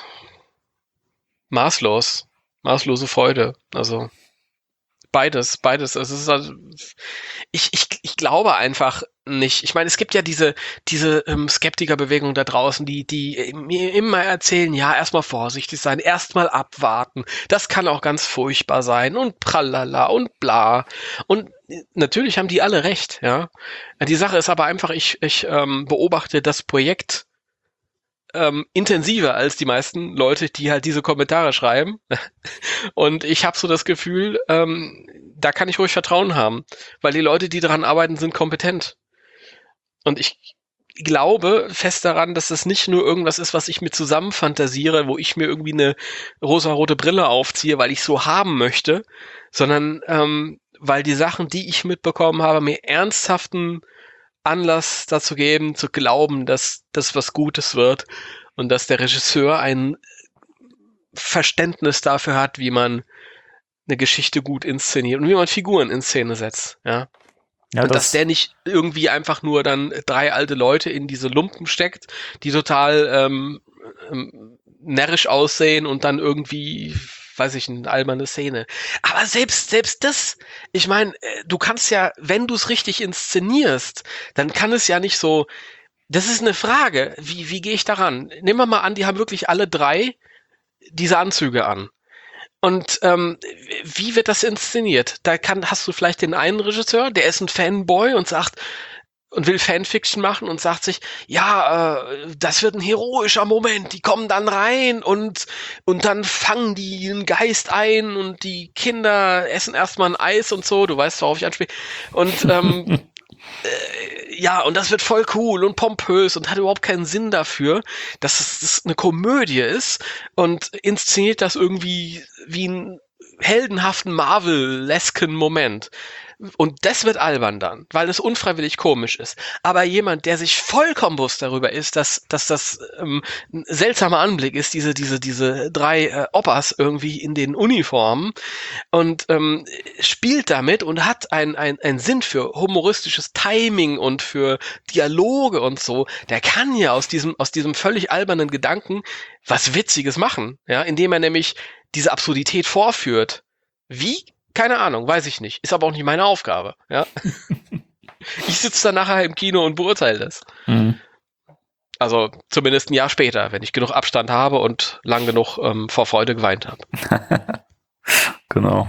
maßlos, maßlose Freude. Also beides, beides. Also es ist also, ich, ich, ich glaube einfach nicht. Ich meine, es gibt ja diese, diese ähm, Skeptikerbewegung da draußen, die, die mir immer erzählen, ja, erstmal vorsichtig sein, erstmal abwarten. Das kann auch ganz furchtbar sein und prallala und bla. Und natürlich haben die alle recht, ja. Die Sache ist aber einfach, ich, ich ähm, beobachte das Projekt ähm, intensiver als die meisten Leute, die halt diese Kommentare schreiben. Und ich habe so das Gefühl, ähm, da kann ich ruhig Vertrauen haben, weil die Leute, die daran arbeiten, sind kompetent. Und ich glaube fest daran, dass das nicht nur irgendwas ist, was ich mir zusammenfantasiere, wo ich mir irgendwie eine rosarote Brille aufziehe, weil ich so haben möchte, sondern ähm, weil die Sachen, die ich mitbekommen habe, mir ernsthaften Anlass dazu geben, zu glauben, dass das was Gutes wird und dass der Regisseur ein Verständnis dafür hat, wie man eine Geschichte gut inszeniert und wie man Figuren in Szene setzt, ja. Ja, und das, dass der nicht irgendwie einfach nur dann drei alte Leute in diese Lumpen steckt, die total ähm, ähm, närrisch aussehen und dann irgendwie, weiß ich, eine alberne Szene. Aber selbst selbst das, ich meine, du kannst ja, wenn du es richtig inszenierst, dann kann es ja nicht so, das ist eine Frage, wie, wie gehe ich daran? Nehmen wir mal an, die haben wirklich alle drei diese Anzüge an. Und ähm, wie wird das inszeniert? Da kann, hast du vielleicht den einen Regisseur, der ist ein Fanboy und sagt und will Fanfiction machen und sagt sich, ja, äh, das wird ein heroischer Moment. Die kommen dann rein und und dann fangen die einen Geist ein und die Kinder essen erstmal ein Eis und so. Du weißt, worauf ich anspiele. Und ähm, äh, ja, und das wird voll cool und pompös und hat überhaupt keinen Sinn dafür, dass es das eine Komödie ist und inszeniert das irgendwie wie einen heldenhaften Marvel-lesken Moment. Und das wird albern dann, weil es unfreiwillig komisch ist. Aber jemand, der sich vollkommen bewusst darüber ist, dass, dass das ähm, ein seltsamer Anblick ist, diese, diese, diese drei äh, Oppas irgendwie in den Uniformen und ähm, spielt damit und hat einen ein Sinn für humoristisches Timing und für Dialoge und so, der kann ja aus diesem, aus diesem völlig albernen Gedanken was Witziges machen, ja, indem er nämlich diese Absurdität vorführt. Wie? Keine Ahnung, weiß ich nicht. Ist aber auch nicht meine Aufgabe. Ja? Ich sitze dann nachher im Kino und beurteile das. Mhm. Also zumindest ein Jahr später, wenn ich genug Abstand habe und lang genug ähm, vor Freude geweint habe. Genau.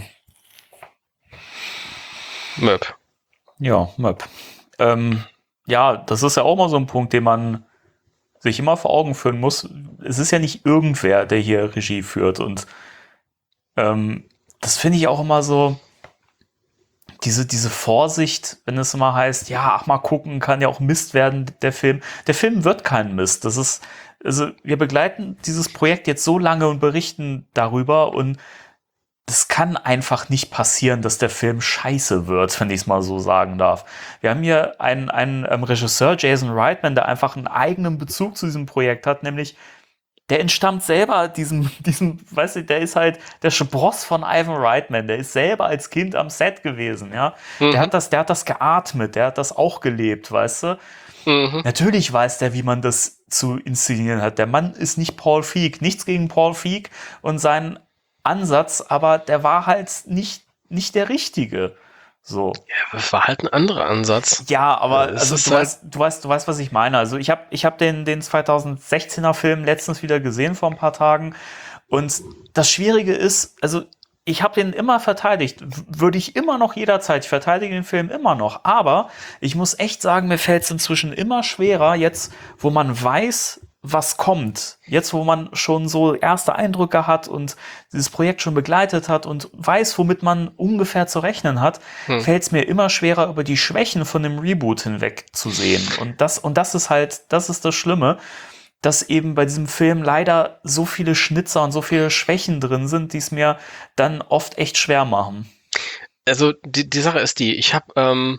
Möp. Ja, Möp. Ähm, ja, das ist ja auch mal so ein Punkt, den man sich immer vor Augen führen muss. Es ist ja nicht irgendwer, der hier Regie führt und ähm, das finde ich auch immer so, diese, diese Vorsicht, wenn es immer heißt, ja, ach mal gucken, kann ja auch Mist werden, der Film. Der Film wird kein Mist. Das ist, also wir begleiten dieses Projekt jetzt so lange und berichten darüber und es kann einfach nicht passieren, dass der Film scheiße wird, wenn ich es mal so sagen darf. Wir haben hier einen, einen ähm, Regisseur, Jason Reitman, der einfach einen eigenen Bezug zu diesem Projekt hat, nämlich der entstammt selber diesem, diesem, weißt du, der ist halt der Spross von Ivan Reitman, der ist selber als Kind am Set gewesen, ja. Mhm. Der hat das, der hat das geatmet, der hat das auch gelebt, weißt du. Mhm. Natürlich weiß der, wie man das zu inszenieren hat. Der Mann ist nicht Paul Feig, nichts gegen Paul Feig und seinen Ansatz, aber der war halt nicht, nicht der richtige. So. Ja, das war halt ein anderer Ansatz. Ja, aber ja, also du, halt weißt, du, weißt, du weißt, was ich meine. Also ich habe ich hab den, den zweitausendsechzehner Film letztens wieder gesehen vor ein paar Tagen. Und das Schwierige ist, also ich habe den immer verteidigt. Würde ich immer noch jederzeit. Ich verteidige den Film immer noch. Aber ich muss echt sagen, mir fällt es inzwischen immer schwerer, jetzt, wo man weiß, was kommt. Jetzt, wo man schon so erste Eindrücke hat und dieses Projekt schon begleitet hat und weiß, womit man ungefähr zu rechnen hat, hm. fällt es mir immer schwerer, über die Schwächen von dem Reboot hinweg zu sehen. Und das, und das ist halt, das ist das Schlimme, dass eben bei diesem Film leider so viele Schnitzer und so viele Schwächen drin sind, die es mir dann oft echt schwer machen. Also die, die Sache ist die, ich habe, ähm,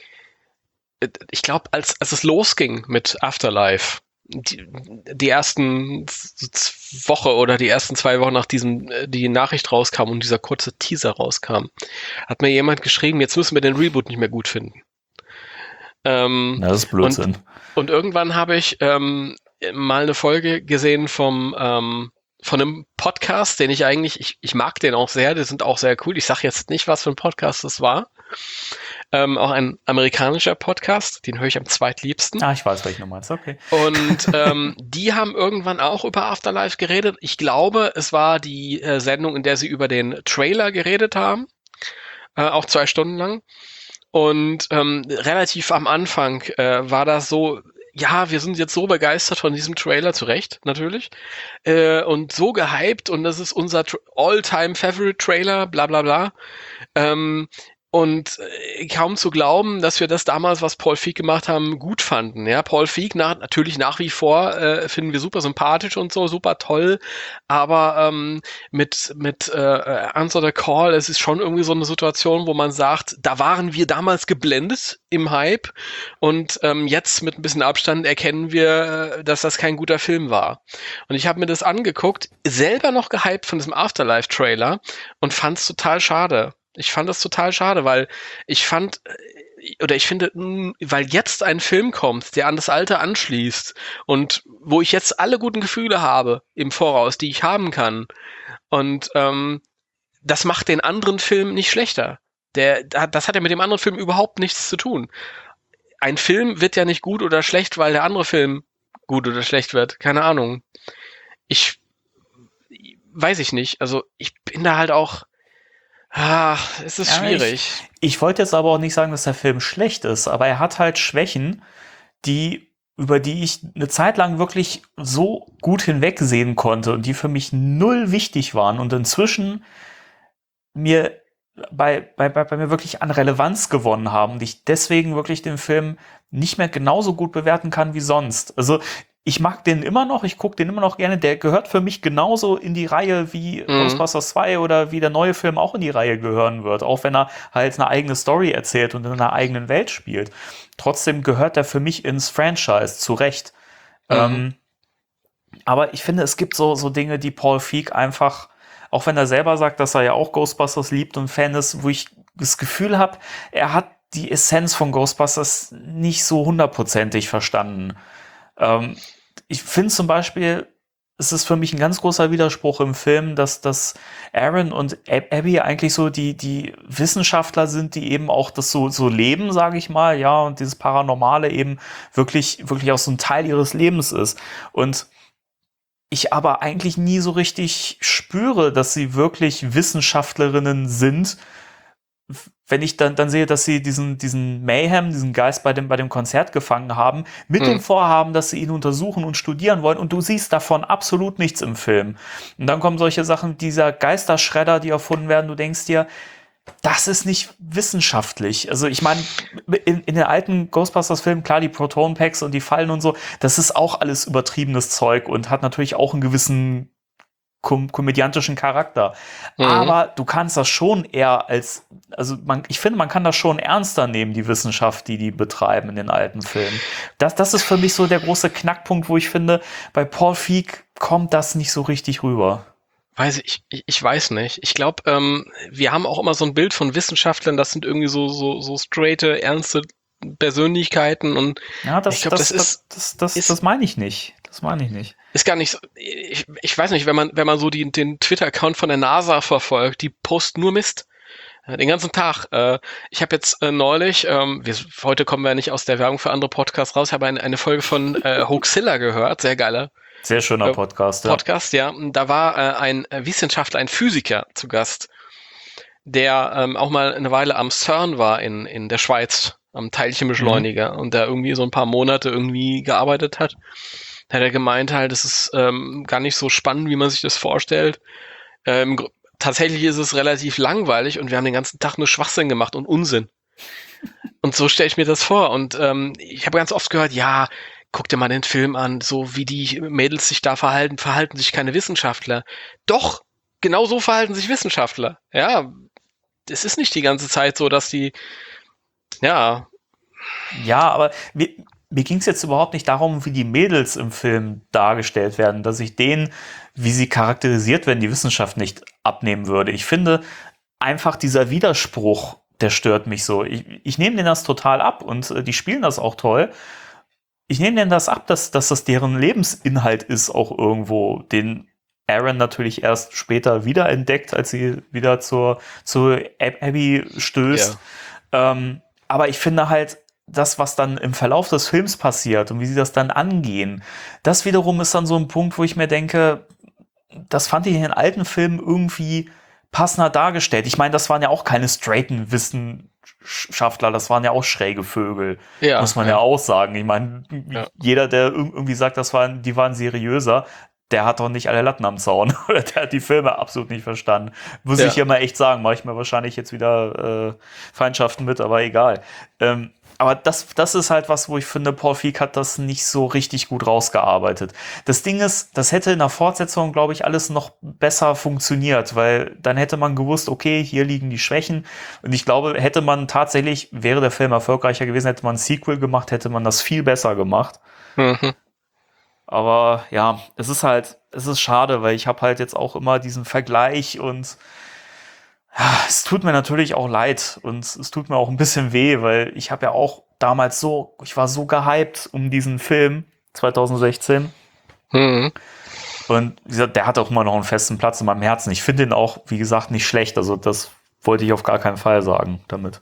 ich glaube, als, als es losging mit Afterlife, die, die ersten Woche oder die ersten zwei Wochen nach diesem, die Nachricht rauskam und dieser kurze Teaser rauskam, hat mir jemand geschrieben, jetzt müssen wir den Reboot nicht mehr gut finden. Ähm, Ja, das ist Blödsinn. Und, und irgendwann habe ich ähm, mal eine Folge gesehen vom ähm, von einem Podcast, den ich eigentlich, ich, ich mag den auch sehr, die sind auch sehr cool. Ich sage jetzt nicht, was für ein Podcast das war. Ähm, auch ein amerikanischer Podcast, den höre ich am zweitliebsten. Ah, ich weiß, welchen du meinst, okay. Und ähm, die haben irgendwann auch über Afterlife geredet. Ich glaube, es war die äh, Sendung, in der sie über den Trailer geredet haben, äh, auch zwei Stunden lang. Und ähm, relativ am Anfang äh, war das so, ja, wir sind jetzt so begeistert von diesem Trailer, zu Recht, natürlich, äh, und so gehypt und das ist unser Tr- All-Time-Favorite-Trailer, bla bla bla. Ähm, und äh, kaum zu glauben, dass wir das damals, was Paul Feig gemacht haben, gut fanden. Ja, Paul Feig nach, natürlich nach wie vor äh, finden wir super sympathisch und so, super toll, aber ähm, mit mit äh, Answer the Call, es ist schon irgendwie so eine Situation, wo man sagt, da waren wir damals geblendet im Hype und ähm, jetzt mit ein bisschen Abstand erkennen wir, dass das kein guter Film war. Und ich habe mir das angeguckt, selber noch gehypt von diesem Afterlife-Trailer und fand es total schade. Ich fand das total schade, weil ich fand, oder ich finde, weil jetzt ein Film kommt, der an das Alte anschließt und wo ich jetzt alle guten Gefühle habe im Voraus, die ich haben kann. Und ähm, das macht den anderen Film nicht schlechter. Der, das hat ja mit dem anderen Film überhaupt nichts zu tun. Ein Film wird ja nicht gut oder schlecht, weil der andere Film gut oder schlecht wird. Keine Ahnung. Ich weiß ich nicht. Also ich bin da halt auch. Ah, es ist Ja, schwierig. Ich, ich wollte jetzt aber auch nicht sagen, dass der Film schlecht ist, aber er hat halt Schwächen, die, über die ich eine Zeit lang wirklich so gut hinwegsehen konnte und die für mich null wichtig waren und inzwischen mir bei, bei, bei, bei mir wirklich an Relevanz gewonnen haben und ich deswegen wirklich den Film nicht mehr genauso gut bewerten kann wie sonst. Also ich mag den immer noch, ich gucke den immer noch gerne, der gehört für mich genauso in die Reihe wie Mhm. Ghostbusters zwei oder wie der neue Film auch in die Reihe gehören wird, auch wenn er halt eine eigene Story erzählt und in einer eigenen Welt spielt. Trotzdem gehört er für mich ins Franchise, zu Recht. Mhm. Ähm, aber ich finde, es gibt so, so Dinge, die Paul Feig einfach, auch wenn er selber sagt, dass er ja auch Ghostbusters liebt und Fan ist, wo ich das Gefühl habe, er hat die Essenz von Ghostbusters nicht so hundertprozentig verstanden. Ähm, ich finde zum Beispiel, es ist für mich ein ganz großer Widerspruch im Film, dass, dass Aaron und Ab- Abby eigentlich so die, die Wissenschaftler sind, die eben auch das so, so leben, sage ich mal, ja, und dieses Paranormale eben wirklich, wirklich auch so ein Teil ihres Lebens ist. Und ich aber eigentlich nie so richtig spüre, dass sie wirklich Wissenschaftlerinnen sind, wenn ich dann, dann sehe, dass sie diesen, diesen Mayhem, diesen Geist bei dem, bei dem Konzert gefangen haben, mit Mhm. dem Vorhaben, dass sie ihn untersuchen und studieren wollen und du siehst davon absolut nichts im Film. Und dann kommen solche Sachen, dieser Geisterschredder, die erfunden werden, du denkst dir, das ist nicht wissenschaftlich. Also ich meine, in, in den alten Ghostbusters-Filmen, klar, die Proton-Packs und die Fallen und so, das ist auch alles übertriebenes Zeug und hat natürlich auch einen gewissen kom- komödiantischen Charakter. Mhm. Aber du kannst das schon eher als, also man, ich finde, man kann das schon ernster nehmen, die Wissenschaft, die die betreiben in den alten Filmen. Das, das ist für mich so der große Knackpunkt, wo ich finde, bei Paul Feig kommt das nicht so richtig rüber. Weiß ich, ich, ich weiß nicht. Ich glaube, ähm, wir haben auch immer so ein Bild von Wissenschaftlern, das sind irgendwie so, so, so straighte, ernste Persönlichkeiten und Ja, das, ich glaube, das, das das, ist, das, das, ist- das meine ich nicht. Das meine ich nicht. ist gar nicht so, ich, ich weiß nicht, wenn man, wenn man so die, den Twitter-Account von der NASA verfolgt, die posten nur Mist. Äh, Den ganzen Tag. Äh, Ich habe jetzt äh, neulich, ähm, wir, heute kommen wir nicht aus der Werbung für andere Podcasts raus, ich habe eine, eine Folge von äh, Hoaxilla gehört, sehr geiler Sehr schöner Äh, Podcast, ja. Podcast, ja. Und da war äh, ein äh, Wissenschaftler, ein Physiker zu Gast, der ähm, auch mal eine Weile am CERN war in, in der Schweiz, am Teilchenbeschleuniger und da irgendwie so ein paar Monate irgendwie gearbeitet hat. Da hat er gemeint halt, das ist ähm, gar nicht so spannend, wie man sich das vorstellt. Ähm, gr- tatsächlich ist es relativ langweilig und wir haben den ganzen Tag nur Schwachsinn gemacht und Unsinn. Und so stelle ich mir das vor. Und ähm, ich habe ganz oft gehört, ja, guck dir mal den Film an, so wie die Mädels sich da verhalten, verhalten sich keine Wissenschaftler. Doch, genau so verhalten sich Wissenschaftler. Ja, es ist nicht die ganze Zeit so, dass die, ja. Ja, aber mir, mir ging es jetzt überhaupt nicht darum, wie die Mädels im Film dargestellt werden, dass ich denen, wie sie charakterisiert werden, die Wissenschaft nicht abnehmen würde. Ich finde einfach dieser Widerspruch, der stört mich so. Ich, ich nehme denen das total ab und äh, die spielen das auch toll. Ich nehme denen das ab, dass, dass das deren Lebensinhalt ist, auch irgendwo, den Aaron natürlich erst später wiederentdeckt, als sie wieder zur, zur Ab- Abby stößt. Ja. Ähm, aber ich finde halt, das, was dann im Verlauf des Films passiert und wie sie das dann angehen, das wiederum ist dann so ein Punkt, wo ich mir denke, das fand ich in den alten Filmen irgendwie passender dargestellt. Ich meine, das waren ja auch keine straighten Wissenschaftler, das waren ja auch schräge Vögel, ja, muss man ja, ja auch sagen. Ich meine, ja. jeder, der irgendwie sagt, das waren, die waren seriöser, der hat doch nicht alle Latten am Zaun. Oder der hat die Filme absolut nicht verstanden. Muss ja. ich immer echt sagen, mache ich mir wahrscheinlich jetzt wieder äh, Feindschaften mit, aber egal. Ähm, aber das, das ist halt was, wo ich finde, Paul Feig hat das nicht so richtig gut rausgearbeitet. Das Ding ist, das hätte in der Fortsetzung, glaube ich, alles noch besser funktioniert, weil dann hätte man gewusst, okay, hier liegen die Schwächen. Und ich glaube, hätte man tatsächlich, wäre der Film erfolgreicher gewesen, hätte man ein Sequel gemacht, hätte man das viel besser gemacht. Mhm. Aber ja, es ist halt, es ist schade, weil ich habe halt jetzt auch immer diesen Vergleich und ja, es tut mir natürlich auch leid und es tut mir auch ein bisschen weh, weil ich habe ja auch damals so, ich war so gehypt um diesen Film zwanzig sechzehn. Mhm. Und wie gesagt, der hat auch immer noch einen festen Platz in meinem Herzen. Ich finde ihn auch, wie gesagt, nicht schlecht. Also das wollte ich auf gar keinen Fall sagen damit.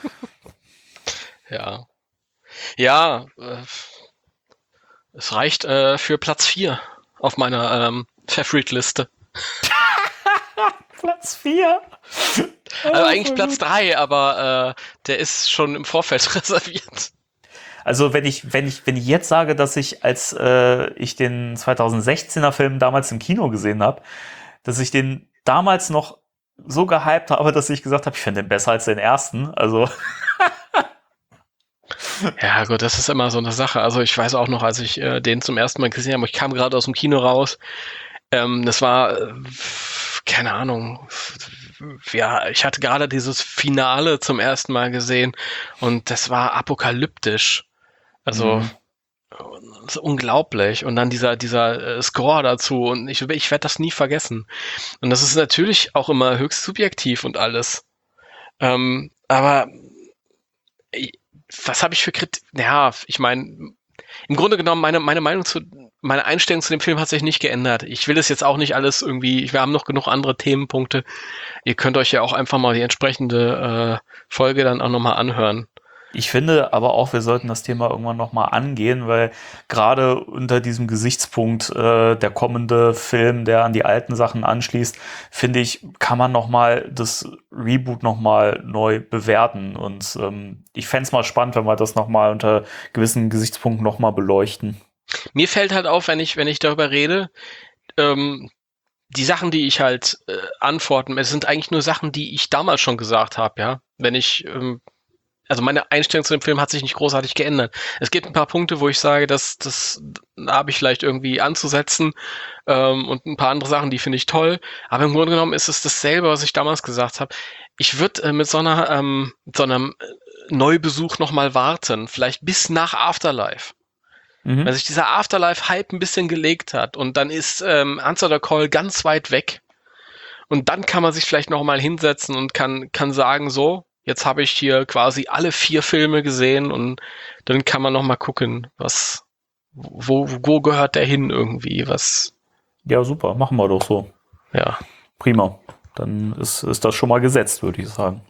Ja. Ja, äh, es reicht äh, für Platz vier auf meiner ähm, Favorite-Liste. Platz vier? Also eigentlich Platz drei, aber äh, der ist schon im Vorfeld reserviert. Also wenn ich, wenn ich, wenn ich jetzt sage, dass ich, als äh, ich den zwanzig sechzehner Film damals im Kino gesehen habe, dass ich den damals noch so gehypt habe, dass ich gesagt habe, ich finde den besser als den ersten. Also ja gut, das ist immer so eine Sache. Also ich weiß auch noch, als ich äh, den zum ersten Mal gesehen habe, ich kam gerade aus dem Kino raus, ähm, das war, äh, keine Ahnung, ja, ich hatte gerade dieses Finale zum ersten Mal gesehen und das war apokalyptisch. Also mhm. das ist unglaublich. Und dann dieser, dieser äh, Score dazu und ich, ich werde das nie vergessen. Und das ist natürlich auch immer höchst subjektiv und alles. Ähm, aber ich, was habe ich für Kritik? Ja, ich meine, im Grunde genommen, meine, meine Meinung zu, meine Einstellung zu dem Film hat sich nicht geändert. Ich will das jetzt auch nicht alles irgendwie, wir haben noch genug andere Themenpunkte. Ihr könnt euch ja auch einfach mal die entsprechende äh, Folge dann auch nochmal anhören. Ich finde aber auch, wir sollten das Thema irgendwann nochmal angehen, weil gerade unter diesem Gesichtspunkt äh, der kommende Film, der an die alten Sachen anschließt, finde ich, kann man nochmal das Reboot nochmal neu bewerten. Und ähm, ich fände es mal spannend, wenn wir das nochmal unter gewissen Gesichtspunkten nochmal beleuchten. Mir fällt halt auf, wenn ich, wenn ich darüber rede, ähm, die Sachen, die ich halt äh, antworten, es sind eigentlich nur Sachen, die ich damals schon gesagt habe, ja. Wenn ich ähm, Also meine Einstellung zu dem Film hat sich nicht großartig geändert. Es gibt ein paar Punkte, wo ich sage, dass das da habe ich vielleicht irgendwie anzusetzen ähm, und ein paar andere Sachen, die finde ich toll. Aber im Grunde genommen ist es dasselbe, was ich damals gesagt habe. Ich würde äh, mit so einer ähm, mit so einem Neubesuch nochmal warten, vielleicht bis nach Afterlife. Mhm. Wenn sich dieser Afterlife-Hype ein bisschen gelegt hat und dann ist ähm, Answer the Call ganz weit weg und dann kann man sich vielleicht nochmal hinsetzen und kann kann sagen, so, jetzt habe ich hier quasi alle vier Filme gesehen und dann kann man noch mal gucken, was, wo, wo gehört der hin irgendwie, was. Ja, super, machen wir doch so. Ja. Prima. Dann ist, ist das schon mal gesetzt, würde ich sagen.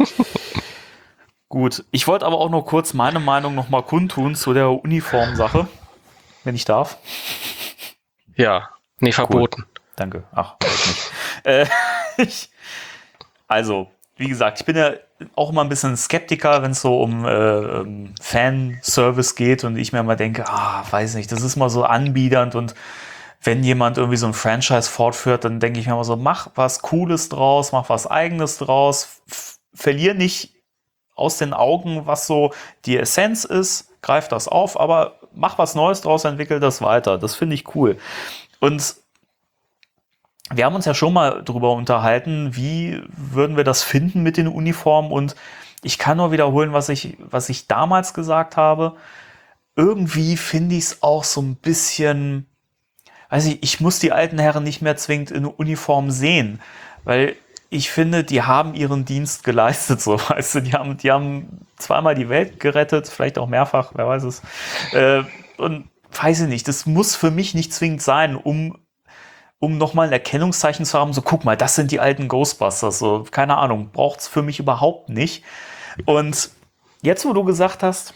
Gut, ich wollte aber auch noch kurz meine Meinung noch mal kundtun zu der Uniform-Sache, wenn ich darf. Ja, nee, verboten. Cool. Danke. Ach, nicht. äh, ich, also, wie gesagt, ich bin ja auch immer ein bisschen Skeptiker, wenn es so um äh, Fanservice geht und ich mir immer denke, ah, weiß nicht, das ist mal so anbiedernd und wenn jemand irgendwie so ein Franchise fortführt, dann denke ich mir immer so, mach was Cooles draus, mach was Eigenes draus, f- verlier nicht aus den Augen, was so die Essenz ist, greif das auf, aber mach was Neues draus, entwickel das weiter, das finde ich cool. Und wir haben uns ja schon mal drüber unterhalten, wie würden wir das finden mit den Uniformen, und ich kann nur wiederholen, was ich, was ich damals gesagt habe. Irgendwie finde ich es auch so ein bisschen, weiß ich, ich muss die alten Herren nicht mehr zwingend in Uniform sehen, weil ich finde, die haben ihren Dienst geleistet, so, weißt du, die haben, die haben zweimal die Welt gerettet, vielleicht auch mehrfach, wer weiß es. Äh, und weiß ich nicht, das muss für mich nicht zwingend sein, um, um nochmal ein Erkennungszeichen zu haben, so, guck mal, das sind die alten Ghostbusters, so, keine Ahnung, braucht's für mich überhaupt nicht. Und jetzt, wo du gesagt hast,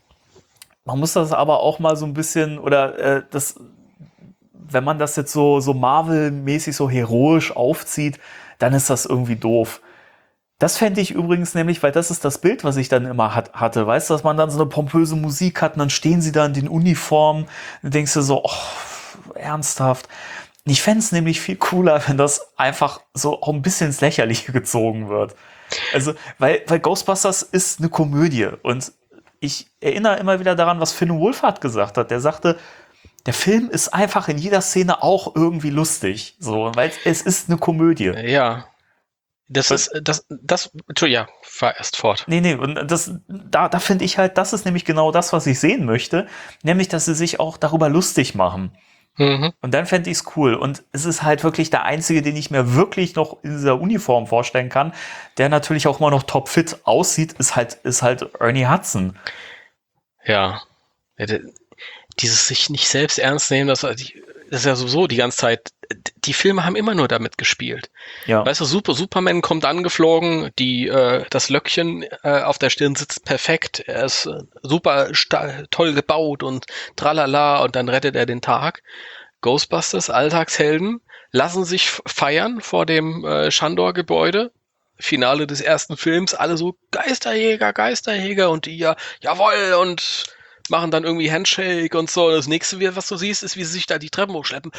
man muss das aber auch mal so ein bisschen, oder äh, das, wenn man das jetzt so, so Marvel-mäßig so heroisch aufzieht, dann ist das irgendwie doof. Das fände ich übrigens nämlich, weil das ist das Bild, was ich dann immer hat, hatte, weißt du, dass man dann so eine pompöse Musik hat und dann stehen sie da in den Uniformen und denkst du so, oh, ernsthaft. Ich fände es nämlich viel cooler, wenn das einfach so auch ein bisschen ins Lächerliche gezogen wird. Also, weil, weil Ghostbusters ist eine Komödie, und ich erinnere immer wieder daran, was Finn Wolfhard gesagt hat. Der sagte, der Film ist einfach in jeder Szene auch irgendwie lustig, so, weil es ist eine Komödie. Ja. Das was? ist, das, das, ja, fahr erst fort. Nee, nee, und das, da, da finde ich halt, das ist nämlich genau das, was ich sehen möchte, nämlich, dass sie sich auch darüber lustig machen. Mhm. Und dann fände ich es cool. Und es ist halt wirklich der einzige, den ich mir wirklich noch in dieser Uniform vorstellen kann, der natürlich auch immer noch topfit aussieht, ist halt, ist halt Ernie Hudson. Ja. ja der, dieses sich nicht selbst ernst nehmen, das, das ist ja sowieso die ganze Zeit, die Filme haben immer nur damit gespielt. Ja. Weißt du, Super, Superman kommt angeflogen, die, äh, das Löckchen äh, auf der Stirn sitzt perfekt, er ist äh, super sta- toll gebaut und tralala, und dann rettet er den Tag. Ghostbusters, Alltagshelden, lassen sich feiern vor dem äh, Shandor-Gebäude. Finale des ersten Films, alle so Geisterjäger, Geisterjäger, und die ja, jawohl, und machen dann irgendwie Handshake und so. Das nächste, was du siehst, ist, wie sie sich da die Treppen hochschleppen.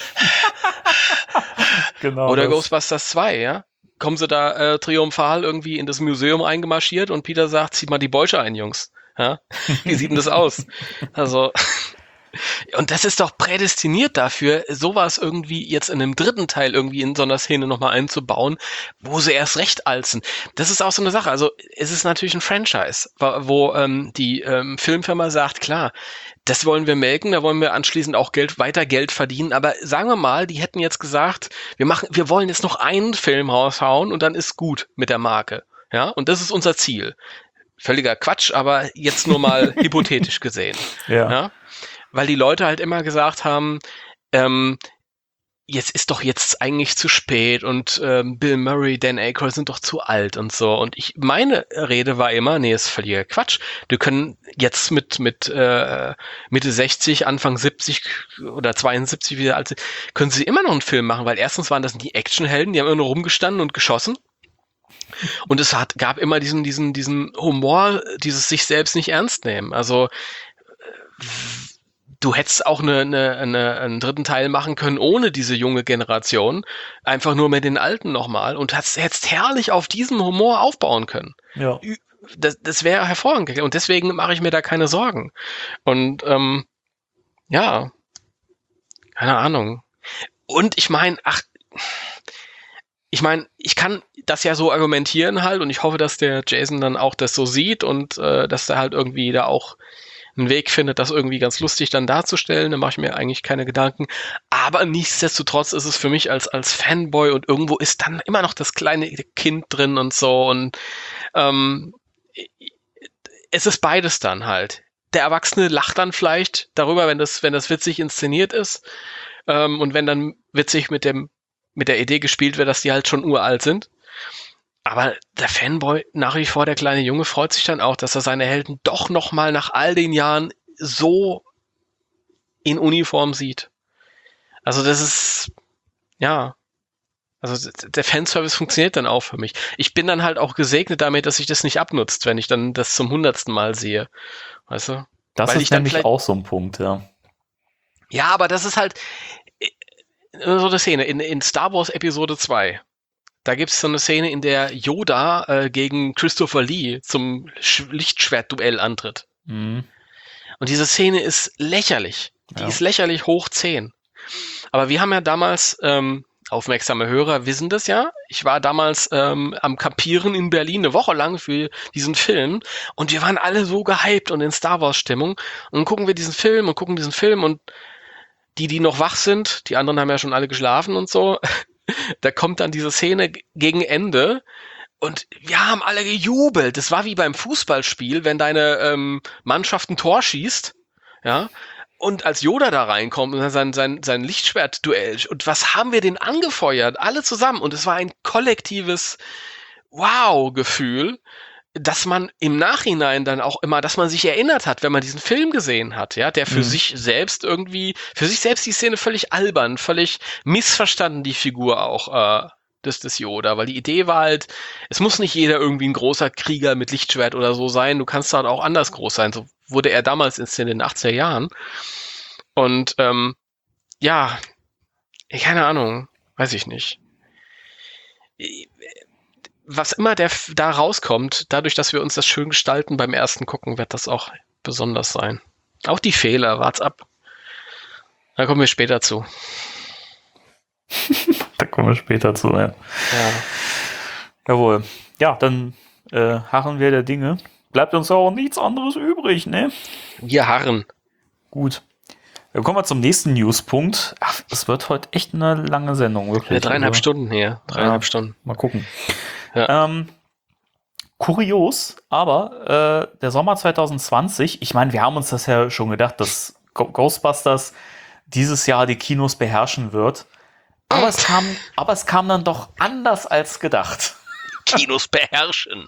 Genau. Oder das. Ghostbusters zwei, ja? Kommen sie da äh, triumphal irgendwie in das Museum eingemarschiert und Peter sagt, zieht mal die Beute ein, Jungs. Ja? Wie sieht denn das aus? Also, und das ist doch prädestiniert dafür, sowas irgendwie jetzt in einem dritten Teil irgendwie in so einer Szene nochmal einzubauen, wo sie erst recht alzen. Das ist auch so eine Sache. Also es ist natürlich ein Franchise, wo, wo ähm, die ähm, Filmfirma sagt, klar, das wollen wir melken, da wollen wir anschließend auch Geld, weiter Geld verdienen. Aber sagen wir mal, die hätten jetzt gesagt, wir machen, wir wollen jetzt noch einen Film raushauen und dann ist gut mit der Marke. Ja, und das ist unser Ziel. Völliger Quatsch, aber jetzt nur mal hypothetisch gesehen. Ja. Ja? Weil die Leute halt immer gesagt haben, ähm, jetzt ist doch jetzt eigentlich zu spät und ähm, Bill Murray, Dan Aykroyd sind doch zu alt und so. Und ich, meine Rede war immer, nee, ist völliger Quatsch. Wir können jetzt mit mit äh, Mitte sechzig, Anfang siebzig oder zweiundsiebzig wieder alt sind, können sie immer noch einen Film machen, weil erstens waren das die Actionhelden, die haben immer nur rumgestanden und geschossen. Und es hat, gab immer diesen diesen diesen Humor, dieses sich selbst nicht ernst nehmen. Also äh, du hättest auch eine, eine, eine, einen dritten Teil machen können ohne diese junge Generation, einfach nur mit den Alten nochmal, und hättest, hättest herrlich auf diesem Humor aufbauen können. Ja. Das, das wäre hervorragend. Und deswegen mache ich mir da keine Sorgen. Und ähm, ja, keine Ahnung. Und ich meine, ach, ich meine, ich kann das ja so argumentieren halt, und ich hoffe, dass der Jason dann auch das so sieht und äh, dass er halt irgendwie da auch einen Weg findet, das irgendwie ganz lustig dann darzustellen. Da mache ich mir eigentlich keine Gedanken. Aber nichtsdestotrotz ist es für mich als als Fanboy, und irgendwo ist dann immer noch das kleine Kind drin und so. Und ähm, es ist beides dann halt. Der Erwachsene lacht dann vielleicht darüber, wenn das wenn das witzig inszeniert ist. Ähm, und wenn dann witzig mit dem mit der Idee gespielt wird, dass die halt schon uralt sind. Aber der Fanboy, nach wie vor der kleine Junge, freut sich dann auch, dass er seine Helden doch nochmal nach all den Jahren so in Uniform sieht. Also das ist, ja, also der Fanservice funktioniert dann auch für mich. Ich bin dann halt auch gesegnet damit, dass sich das nicht abnutzt, wenn ich dann das zum hundertsten Mal sehe. Weißt du? Das Weil ist nämlich auch so ein Punkt, ja. Ja, aber das ist halt so eine Szene in, in Star Wars Episode zwei. Da gibt es so eine Szene, in der Yoda äh, gegen Christopher Lee zum Sch- Lichtschwertduell antritt. Mhm. Und diese Szene ist lächerlich. Die ja. ist lächerlich hoch zehn. Aber wir haben ja damals, ähm, aufmerksame Hörer wissen das ja. Ich war damals ähm, am Campieren in Berlin eine Woche lang für diesen Film und wir waren alle so gehypt und in Star Wars Stimmung. Und dann gucken wir diesen Film und gucken diesen Film und die, die noch wach sind, die anderen haben ja schon alle geschlafen und so, da kommt dann diese Szene g- gegen Ende und wir haben alle gejubelt. Das war wie beim Fußballspiel, wenn deine ähm, Mannschaft ein Tor schießt, ja, und als Yoda da reinkommt und sein, sein, sein Lichtschwert-Duell. Und was haben wir denn angefeuert? Alle zusammen. Und es war ein kollektives Wow-Gefühl, dass man im Nachhinein dann auch immer, dass man sich erinnert hat, wenn man diesen Film gesehen hat, ja, der für Mhm. sich selbst irgendwie, für sich selbst die Szene völlig albern, völlig missverstanden, die Figur auch, äh, des, des Yoda, weil die Idee war halt, es muss nicht jeder irgendwie ein großer Krieger mit Lichtschwert oder so sein, du kannst halt auch anders groß sein, so wurde er damals in den achtziger Jahren. Und ähm, ja, keine Ahnung, weiß ich nicht. Was immer der f- da rauskommt, dadurch, dass wir uns das schön gestalten beim ersten Gucken, wird das auch besonders sein. Auch die Fehler, wart's ab. Da kommen wir später zu. Da kommen wir später zu, ja. Ja. Jawohl. Ja, dann äh, harren wir der Dinge. Bleibt uns auch nichts anderes übrig, ne? Wir harren. Gut. Dann kommen wir zum nächsten Newspunkt. Ach, es wird heute echt eine lange Sendung, wirklich. Ja, dreieinhalb Also, Stunden hier. Dreieinhalb Ja. Stunden. Mal gucken. Ja. Ähm, kurios, aber äh, der Sommer zwanzig zwanzig, ich meine, wir haben uns das ja schon gedacht, dass Go- Ghostbusters dieses Jahr die Kinos beherrschen wird. Aber es kam, aber es kam dann doch anders als gedacht. Kinos beherrschen.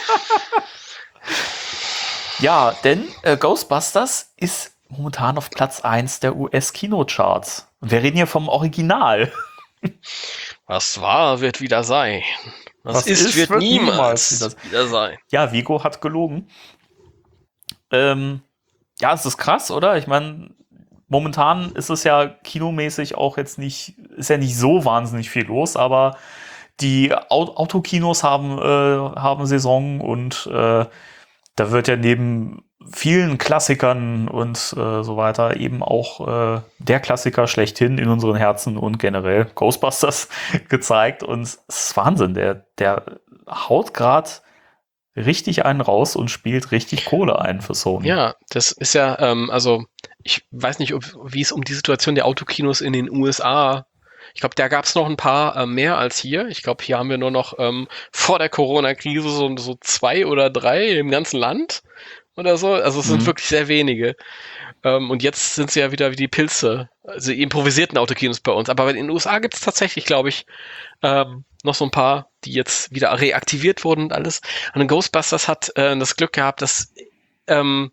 Ja, denn äh, Ghostbusters ist momentan auf Platz eins der U S-Kinocharts. Und wir reden hier vom Original. Was war, wird wieder sein. Was, Was ist, ist, wird, wird niemals, niemals wieder- wieder sein. Ja, Vigo hat gelogen. Ähm, ja, es ist krass, oder? Ich meine, momentan ist es ja kinomäßig auch jetzt nicht, ist ja nicht so wahnsinnig viel los, aber die Au- Autokinos haben, äh, haben Saison und äh, da wird ja neben vielen Klassikern und äh, so weiter eben auch äh, der Klassiker schlechthin in unseren Herzen und generell Ghostbusters gezeigt. Und es ist Wahnsinn, der, der haut gerade richtig einen raus und spielt richtig Kohle ein für Sony. Ja, das ist ja, ähm, also ich weiß nicht, ob, wie es um die Situation der Autokinos in den U S A, ich glaube, da gab es noch ein paar äh, mehr als hier. Ich glaube, hier haben wir nur noch ähm, vor der Corona-Krise so, so zwei oder drei im ganzen Land oder so. Also es sind Mhm. wirklich sehr wenige. Ähm, und jetzt sind sie ja wieder wie die Pilze, also die improvisierten Autokinos bei uns. Aber in den U S A gibt es tatsächlich, glaube ich, ähm, noch so ein paar, die jetzt wieder reaktiviert wurden und alles. Und Ghostbusters hat äh, das Glück gehabt, dass ähm,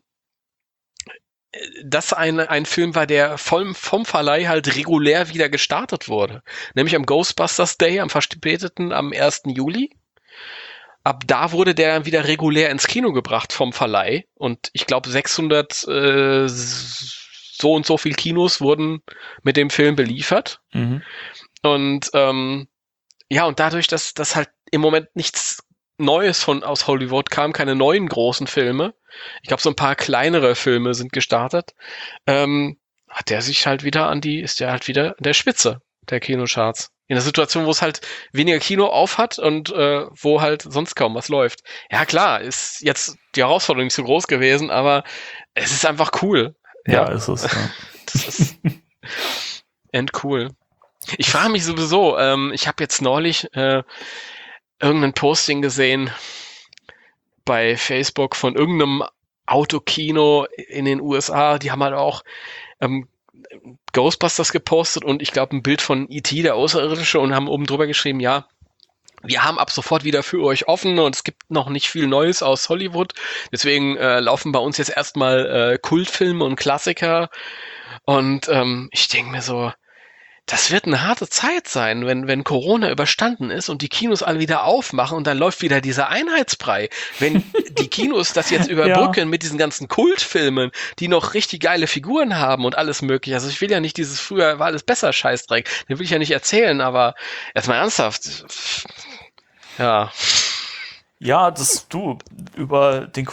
das ein, ein Film war, der vom, vom Verleih halt regulär wieder gestartet wurde. Nämlich am Ghostbusters Day, am verspäteten, am ersten Juli. Ab da wurde der dann wieder regulär ins Kino gebracht vom Verleih. Und ich glaube, sechshundert äh, so und so viel Kinos wurden mit dem Film beliefert. Mhm. Und ähm, ja, und dadurch, dass das halt im Moment nichts Neues von aus Hollywood kam, keine neuen großen Filme. Ich glaube, so ein paar kleinere Filme sind gestartet. Ähm, hat der sich halt wieder an die, ist der halt wieder an der Spitze der Kinocharts. In der Situation, wo es halt weniger Kino auf hat und äh, wo halt sonst kaum was läuft. Ja, klar, ist jetzt die Herausforderung nicht so groß gewesen, aber es ist einfach cool. Ja, ist es. Ja. Das ist endcool. Ich frage mich sowieso, ähm, ich habe jetzt neulich äh, irgendein Posting gesehen bei Facebook von irgendeinem Autokino in den U S A, die haben halt auch ähm, Ghostbusters gepostet und ich glaube ein Bild von E T, der Außerirdische, und haben oben drüber geschrieben, ja, wir haben ab sofort wieder für euch offen und es gibt noch nicht viel Neues aus Hollywood, deswegen äh, laufen bei uns jetzt erstmal äh, Kultfilme und Klassiker und ähm, ich denke mir so, das wird eine harte Zeit sein, wenn, wenn Corona überstanden ist und die Kinos alle wieder aufmachen und dann läuft wieder dieser Einheitsbrei. Wenn die Kinos das jetzt überbrücken ja. mit diesen ganzen Kultfilmen, die noch richtig geile Figuren haben und alles mögliche. Also ich will ja nicht dieses früher war alles besser Scheißdreck, den will ich ja nicht erzählen, aber erstmal ernsthaft. Ja. Ja, das du über den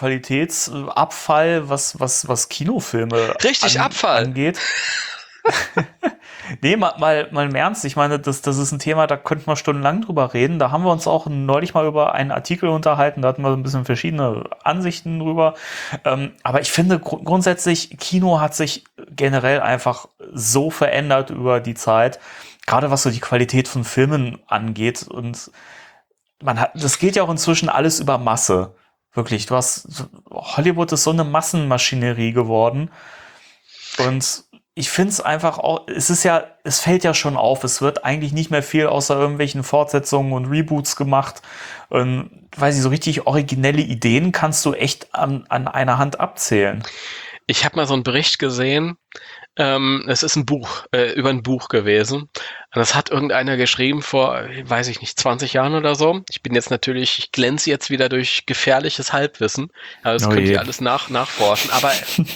Qualitätsabfall, was was was Kinofilme richtig an, Abfall angeht. Nee, mal, mal, mal im Ernst. Ich meine, das, das ist ein Thema, da könnten wir stundenlang drüber reden. Da haben wir uns auch neulich mal über einen Artikel unterhalten. Da hatten wir so ein bisschen verschiedene Ansichten drüber. Ähm, aber ich finde gr- grundsätzlich, Kino hat sich generell einfach so verändert über die Zeit. Gerade was so die Qualität von Filmen angeht. Und man hat, das geht ja auch inzwischen alles über Masse. Wirklich. Du hast, Hollywood ist so eine Massenmaschinerie geworden. Und ich finde es einfach auch, es ist ja, es fällt ja schon auf, es wird eigentlich nicht mehr viel außer irgendwelchen Fortsetzungen und Reboots gemacht. Und, weiß ich, so richtig originelle Ideen kannst du echt an, an einer Hand abzählen. Ich habe mal so einen Bericht gesehen, ähm, es ist ein Buch, äh, über ein Buch gewesen. Und das hat irgendeiner geschrieben vor, weiß ich nicht, zwanzig Jahren oder so. Ich bin jetzt natürlich, ich glänze jetzt wieder durch gefährliches Halbwissen. Also das Oh könnt je. ihr alles nach, nachforschen. Aber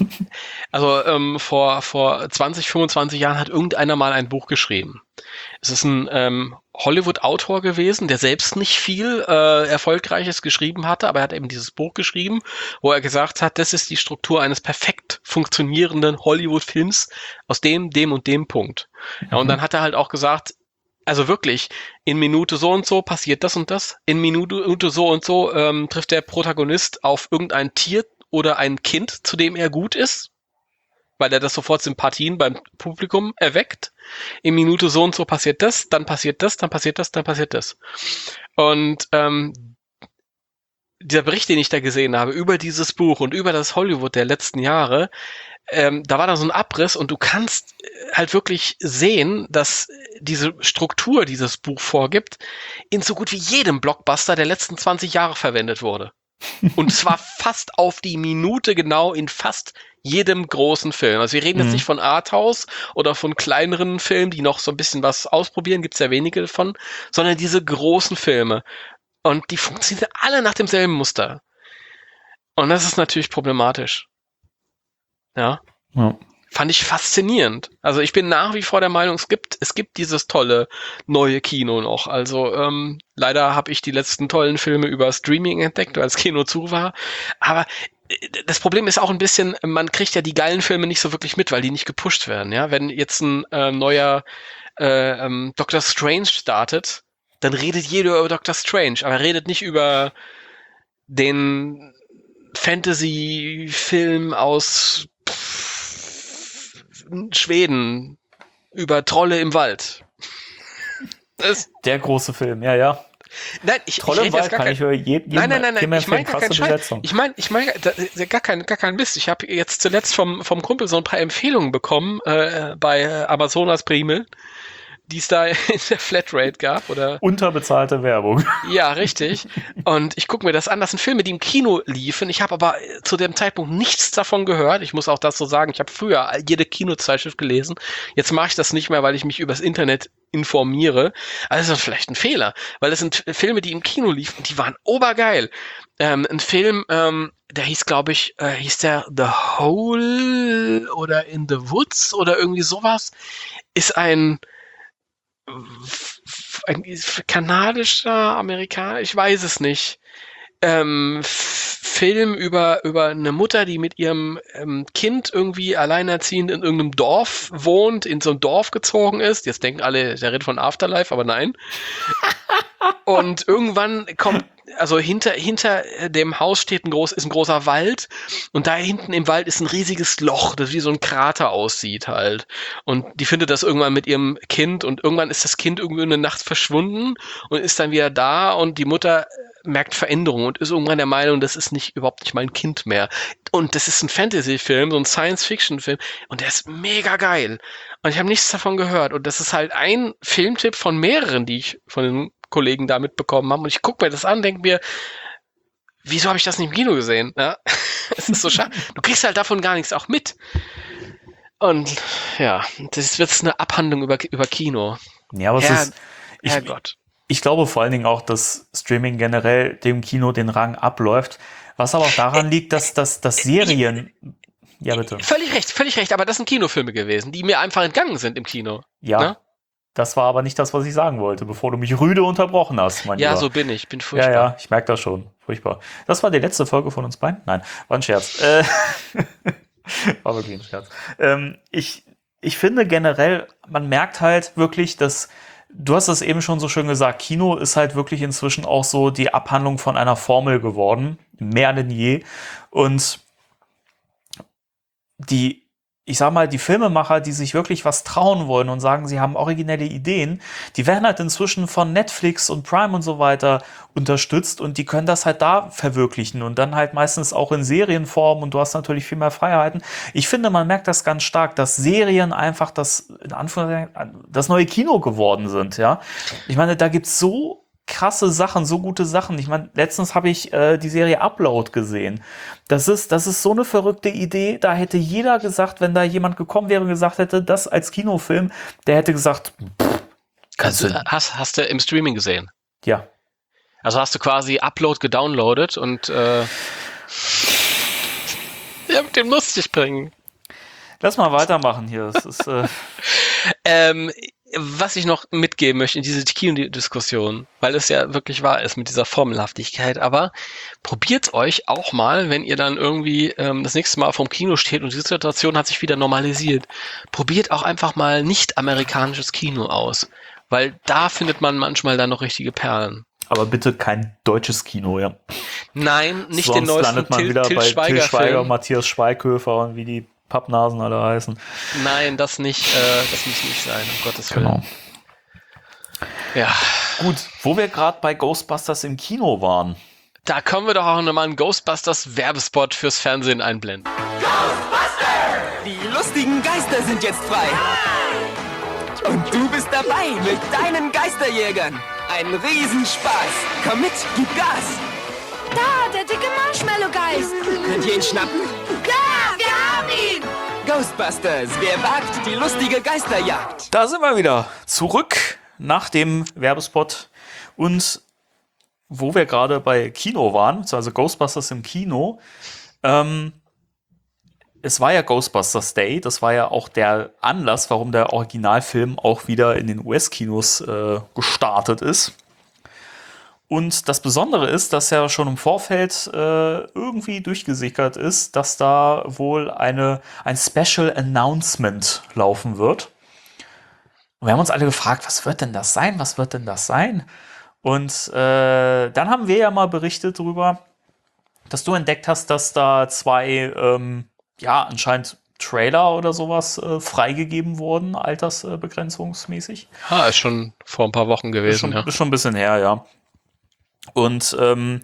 also ähm, vor, vor zwanzig, fünfundzwanzig Jahren hat irgendeiner mal ein Buch geschrieben. Es ist ein ähm, Hollywood-Autor gewesen, der selbst nicht viel äh, Erfolgreiches geschrieben hatte, aber er hat eben dieses Buch geschrieben, wo er gesagt hat, das ist die Struktur eines perfekt funktionierenden Hollywood-Films aus dem, dem und dem Punkt. Ja, und dann hat er halt auch gesagt, also wirklich, in Minute so und so passiert das und das, in Minute so und so ähm, trifft der Protagonist auf irgendein Tier oder ein Kind, zu dem er gut ist, weil er das sofort Sympathien beim Publikum erweckt. In Minute so und so passiert das, dann passiert das, dann passiert das, dann passiert das. Und ähm, dieser Bericht, den ich da gesehen habe über dieses Buch und über das Hollywood der letzten Jahre, ähm, da war da so ein Abriss und du kannst halt wirklich sehen, dass diese Struktur dieses Buch vorgibt, in so gut wie jedem Blockbuster der letzten zwanzig Jahre verwendet wurde. Und zwar fast auf die Minute genau in fast jedem großen Film. Also wir reden jetzt Mhm. nicht von Arthouse oder von kleineren Filmen, die noch so ein bisschen was ausprobieren, gibt's ja wenige davon, sondern diese großen Filme. Und die funktionieren alle nach demselben Muster. Und das ist natürlich problematisch. Ja. Ja. Fand ich faszinierend. Also ich bin nach wie vor der Meinung, es gibt, es gibt dieses tolle neue Kino noch. Also ähm, leider habe ich die letzten tollen Filme über Streaming entdeckt, weil das Kino zu war. Aber äh, das Problem ist auch ein bisschen, man kriegt ja die geilen Filme nicht so wirklich mit, weil die nicht gepusht werden. Ja, wenn jetzt ein äh, neuer äh, ähm, Doctor Strange startet, dann redet jeder über Doctor Strange, aber redet nicht über den Fantasy-Film aus Schweden über Trolle im Wald. Das, Der große Film, ja, ja. nein, ich, Trolle ich im rede jetzt Wald gar kann kein, ich für jeden nein, nein, nein, nein, Thema ich meine empfehlen. gar keinen Krasse Scheiß. Besetzung. Ich meine, ich meine da- da- gar kein, gar kein Mist. Ich habe jetzt zuletzt vom, vom Kumpel so ein paar Empfehlungen bekommen äh, bei äh, Amazonas Primel, die es da in der Flatrate gab, oder? Unterbezahlte Werbung. Ja, richtig. Und ich gucke mir das an. Das sind Filme, die im Kino liefen. Ich habe aber äh, zu dem Zeitpunkt nichts davon gehört. Ich muss auch das so sagen. Ich habe früher jede Kinozeitschrift gelesen. Jetzt mache ich das nicht mehr, weil ich mich übers Internet informiere. Also das ist vielleicht ein Fehler, weil das sind Filme, die im Kino liefen. Die waren obergeil. Ähm, ein Film, ähm, der hieß, glaube ich, äh, hieß der The Hole oder In the Woods oder irgendwie sowas. Ist ein ein kanadischer, Amerikaner, ich weiß es nicht, ähm, Film über, über eine Mutter, die mit ihrem ähm, Kind irgendwie alleinerziehend in irgendeinem Dorf wohnt, in so ein Dorf gezogen ist. Jetzt denken alle, der redet von Afterlife, aber nein. Und irgendwann kommt, also hinter, hinter dem Haus steht ein groß, ist ein großer Wald und da hinten im Wald ist ein riesiges Loch, das wie so ein Krater aussieht halt. Und die findet das irgendwann mit ihrem Kind und irgendwann ist das Kind irgendwie eine Nacht verschwunden und ist dann wieder da und die Mutter merkt Veränderungen und ist irgendwann der Meinung, das ist nicht überhaupt nicht mein Kind mehr. Und das ist ein Fantasy-Film, so ein Science-Fiction-Film und der ist mega geil. Und ich habe nichts davon gehört. Und das ist halt ein Filmtipp von mehreren, die ich von den Kollegen da mitbekommen habe. Und ich gucke mir das an, denke mir, wieso habe ich das nicht im Kino gesehen? Ja? Es ist so schade. Du kriegst halt davon gar nichts auch mit. Und ja, das wird eine Abhandlung über, über Kino. Ja, aber es Herr, ist, ich, Herrgott. ich glaube vor allen Dingen auch, dass Streaming generell dem Kino den Rang abläuft. Was aber auch daran liegt, dass, dass, dass Serien. Ja, bitte. Völlig recht, völlig recht. Aber das sind Kinofilme gewesen, die mir einfach entgangen sind im Kino. Ja. Ne? Das war aber nicht das, was ich sagen wollte, bevor du mich rüde unterbrochen hast, mein Ja, Lieber. so bin ich. Bin Ja, furchtbar. ja, ich merke das schon. Furchtbar. Das war die letzte Folge von uns beiden? Nein, war ein Scherz. Äh, war wirklich ein Scherz. Ähm, ich ich finde generell, man merkt halt wirklich, dass, du hast es eben schon so schön gesagt, Kino ist halt wirklich inzwischen auch so die Abhandlung von einer Formel geworden, mehr denn je. Und die, ich sag mal, die Filmemacher, die sich wirklich was trauen wollen und sagen, sie haben originelle Ideen, die werden halt inzwischen von Netflix und Prime und so weiter unterstützt und die können das halt da verwirklichen und dann halt meistens auch in Serienform und du hast natürlich viel mehr Freiheiten. Ich finde, man merkt das ganz stark, dass Serien einfach das, in Anführungszeichen, das neue Kino geworden sind, ja. Ich meine, da gibt's so krasse Sachen, so gute Sachen. Ich meine, letztens habe ich äh, die Serie Upload gesehen. Das ist, das ist so eine verrückte Idee. Da hätte jeder gesagt, wenn da jemand gekommen wäre und gesagt hätte, das als Kinofilm, der hätte gesagt, pff, kannst Also, du. hast, hast du im Streaming gesehen? Ja. Also hast du quasi Upload gedownloadet und äh, ja, mit dem lustig bringen. Lass mal weitermachen hier. Das ist, äh, Ähm, was ich noch mitgeben möchte in diese Kino-Diskussion, weil es ja wirklich wahr ist mit dieser Formelhaftigkeit, aber probiert euch auch mal, wenn ihr dann irgendwie ähm, das nächste Mal vorm Kino steht und die Situation hat sich wieder normalisiert, probiert auch einfach mal nicht amerikanisches Kino aus, weil da findet man manchmal dann noch richtige Perlen. aber bitte kein deutsches Kino, ja. Nein, nicht Sonst den neuesten landet man Til, wieder Til bei Schweiger, Til Schweiger, Film. Matthias Schweighöfer und wie die Pappnasen alle heißen. Nein, das nicht, äh, das muss nicht sein, um Gottes Willen. Genau. Ja, Gut, wo wir gerade bei Ghostbusters im Kino waren. da können wir doch auch nochmal einen Ghostbusters Werbespot fürs Fernsehen einblenden. Die lustigen Geister sind jetzt frei. Und du bist dabei mit deinen Geisterjägern. Ein Riesenspaß. Komm mit, gib Gas. Da, der dicke Marshmallow-Geist. Könnt ihr ihn schnappen? Ja, wir haben ihn. Ghostbusters, wer wagt die lustige Geisterjagd? Da sind wir wieder zurück nach dem Werbespot und wo wir gerade bei Kino waren, also Ghostbusters im Kino. Ähm, es war ja Ghostbusters Day, das war ja auch der Anlass, warum der Originalfilm auch wieder in den U S-Kinos äh, gestartet ist. Und das Besondere ist, dass ja schon im Vorfeld äh, irgendwie durchgesickert ist, dass da wohl eine, ein Special Announcement laufen wird. Und wir haben uns alle gefragt, was wird denn das sein? Was wird denn das sein? Und äh, dann haben wir ja mal berichtet darüber, dass du entdeckt hast, dass da zwei, ähm, ja, anscheinend Trailer oder sowas äh, freigegeben wurden, altersbegrenzungsmäßig. Ah, ist schon vor ein paar Wochen Ist gewesen, schon, ja. ist schon ein bisschen her, ja. Und ähm,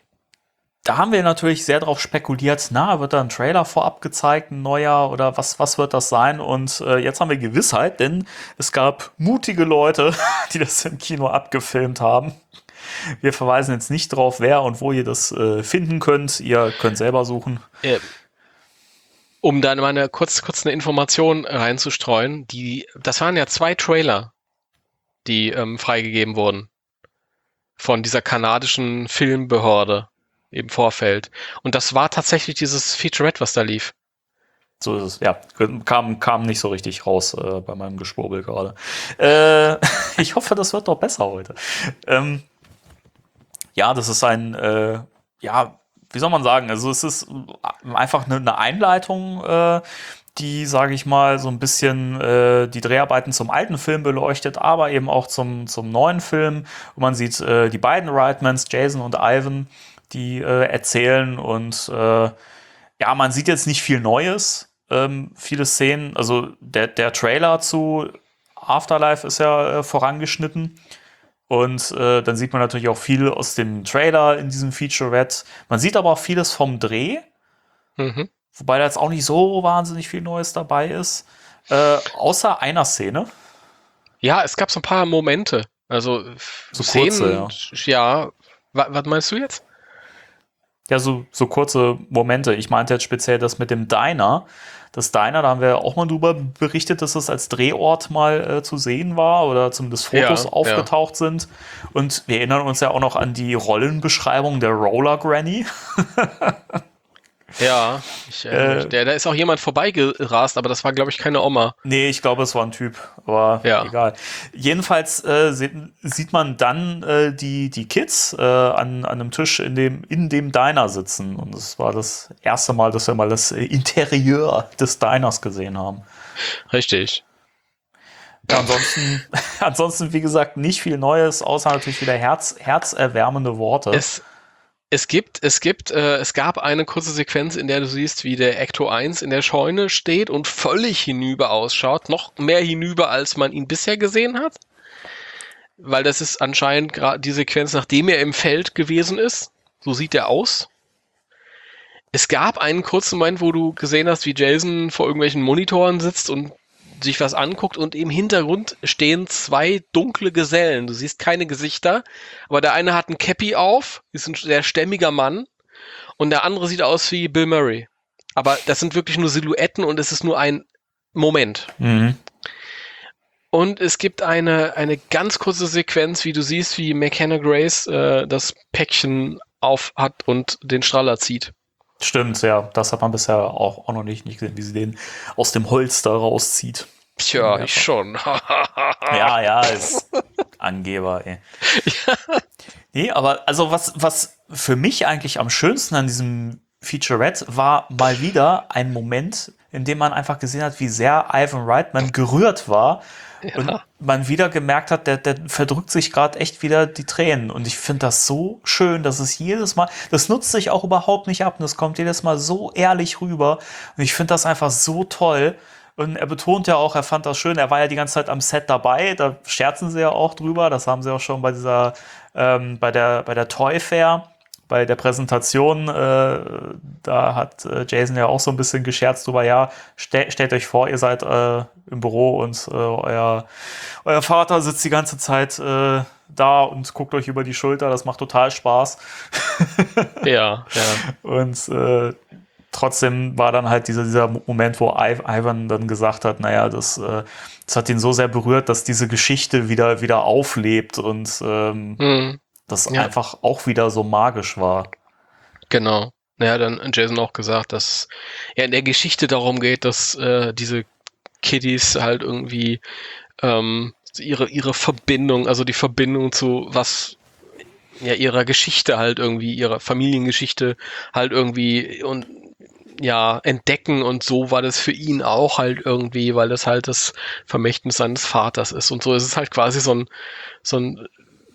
da haben wir natürlich sehr drauf spekuliert, na, wird da ein Trailer vorab gezeigt, ein neuer oder was, was wird das sein? Und äh, jetzt haben wir Gewissheit, denn es gab mutige Leute, die das im Kino abgefilmt haben. Wir verweisen jetzt nicht drauf, wer und wo ihr das äh, finden könnt. Ihr könnt selber suchen. Äh, um da mal eine kurz, kurz eine Information reinzustreuen, die, das waren ja zwei Trailer, die ähm, freigegeben wurden von dieser kanadischen Filmbehörde im Vorfeld. Und das war tatsächlich dieses Featurette, was da lief. So ist es, ja. Kam, kam nicht so richtig raus äh, bei meinem Geschwurbel gerade. Äh, ich hoffe, das wird doch besser heute. Ähm, ja, das ist ein, äh, ja, wie soll man sagen, also es ist einfach eine, eine Einleitung, äh, die, sage ich mal, so ein bisschen äh, die Dreharbeiten zum alten Film beleuchtet, aber eben auch zum, zum neuen Film. Und man sieht äh, die beiden Reitmans, Jason und Ivan, die äh, erzählen und äh, ja, man sieht jetzt nicht viel Neues, ähm, viele Szenen, also der, der Trailer zu Afterlife ist ja äh, vorangeschnitten und äh, dann sieht man natürlich auch viel aus dem Trailer in diesem Featurette. Man sieht aber auch vieles vom Dreh, Mhm. wobei da jetzt auch nicht so wahnsinnig viel Neues dabei ist, äh, außer einer Szene. Ja, es gab so ein paar Momente. Also So Szenen, kurze, ja. Wa- Was meinst du jetzt? Ja, so, so kurze Momente. Ich meinte jetzt speziell das mit dem Diner. Das Diner, da haben wir auch mal drüber berichtet, dass es als Drehort mal äh, zu sehen war oder zumindest Fotos Ja, aufgetaucht sind. Und wir erinnern uns ja auch noch an die Rollenbeschreibung der Roller Granny. Ja, ich, äh, Äh, der, da ist auch jemand vorbeigerast, aber das war, glaube ich, keine Oma. Nee, ich glaube, es war ein Typ, aber Ja. egal. Jedenfalls äh, sieht, sieht man dann äh, die, die Kids äh, an, an einem Tisch in dem, in dem Diner sitzen. Und das war das erste Mal, dass wir mal das äh, Interieur des Diners gesehen haben. Richtig. Ja, ansonsten, ansonsten, wie gesagt, nicht viel Neues, außer natürlich wieder Herz, herzerwärmende Worte. Es, es gibt, es gibt, äh, es gab eine kurze Sequenz, in der du siehst, wie der Ecto eins in der Scheune steht und völlig hinüber ausschaut. Noch mehr hinüber, als man ihn bisher gesehen hat. Weil das ist anscheinend gerade die Sequenz, nachdem er im Feld gewesen ist. So sieht er aus. Es gab einen kurzen Moment, wo du gesehen hast, wie Jason vor irgendwelchen Monitoren sitzt und sich was anguckt und im Hintergrund stehen zwei dunkle Gesellen. Du siehst keine Gesichter, aber der eine hat ein Cappy auf, ist ein sehr stämmiger Mann und der andere sieht aus wie Bill Murray. Aber das sind wirklich nur Silhouetten und es ist nur ein Moment. Mhm. Und es gibt eine, eine ganz kurze Sequenz, wie du siehst, wie McKenna Grace äh, das Päckchen auf hat und den Strahler zieht. Stimmt, ja. Das hat man bisher auch, auch noch nicht, nicht gesehen, wie sie den aus dem Holster rauszieht. Tja, Ja, ich schon. Ja, ja, ist Angeber, ey. Nee, aber also was, was für mich eigentlich am schönsten an diesem Featurette war mal wieder ein Moment, in dem man einfach gesehen hat, wie sehr Ivan Reitman gerührt war. Ja. Und man wieder gemerkt hat, der, der verdrückt sich gerade echt wieder die Tränen. Und ich finde das so schön, dass es jedes Mal, das nutzt sich auch überhaupt nicht ab und es kommt jedes Mal so ehrlich rüber. Und ich finde das einfach so toll. Und er betont ja auch, er fand das schön. Er war ja die ganze Zeit am Set dabei. Da scherzen sie ja auch drüber. Das haben sie auch schon bei dieser, ähm, bei der, bei der Toy Fair, bei der Präsentation, äh, da hat äh, Jason ja auch so ein bisschen gescherzt drüber, ja, stell, stellt euch vor, ihr seid äh, im Büro und äh, euer, euer Vater sitzt die ganze Zeit äh, da und guckt euch über die Schulter, das macht total Spaß. Ja, ja. Und äh, trotzdem war dann halt dieser, dieser Moment, wo Ivan dann gesagt hat, naja, das, äh, das hat ihn so sehr berührt, dass diese Geschichte wieder, wieder auflebt und ähm, Mhm. das Ja. einfach auch wieder so magisch war. Genau. Naja, dann hat Jason auch gesagt, dass ja in der Geschichte darum geht, dass äh, diese Kiddies halt irgendwie ähm, ihre, ihre Verbindung, also die Verbindung zu was, ja, ihrer Geschichte halt irgendwie, ihrer Familiengeschichte halt irgendwie und ja, entdecken und so war das für ihn auch halt irgendwie, weil das halt das Vermächtnis seines Vaters ist und so ist es halt quasi so ein, so ein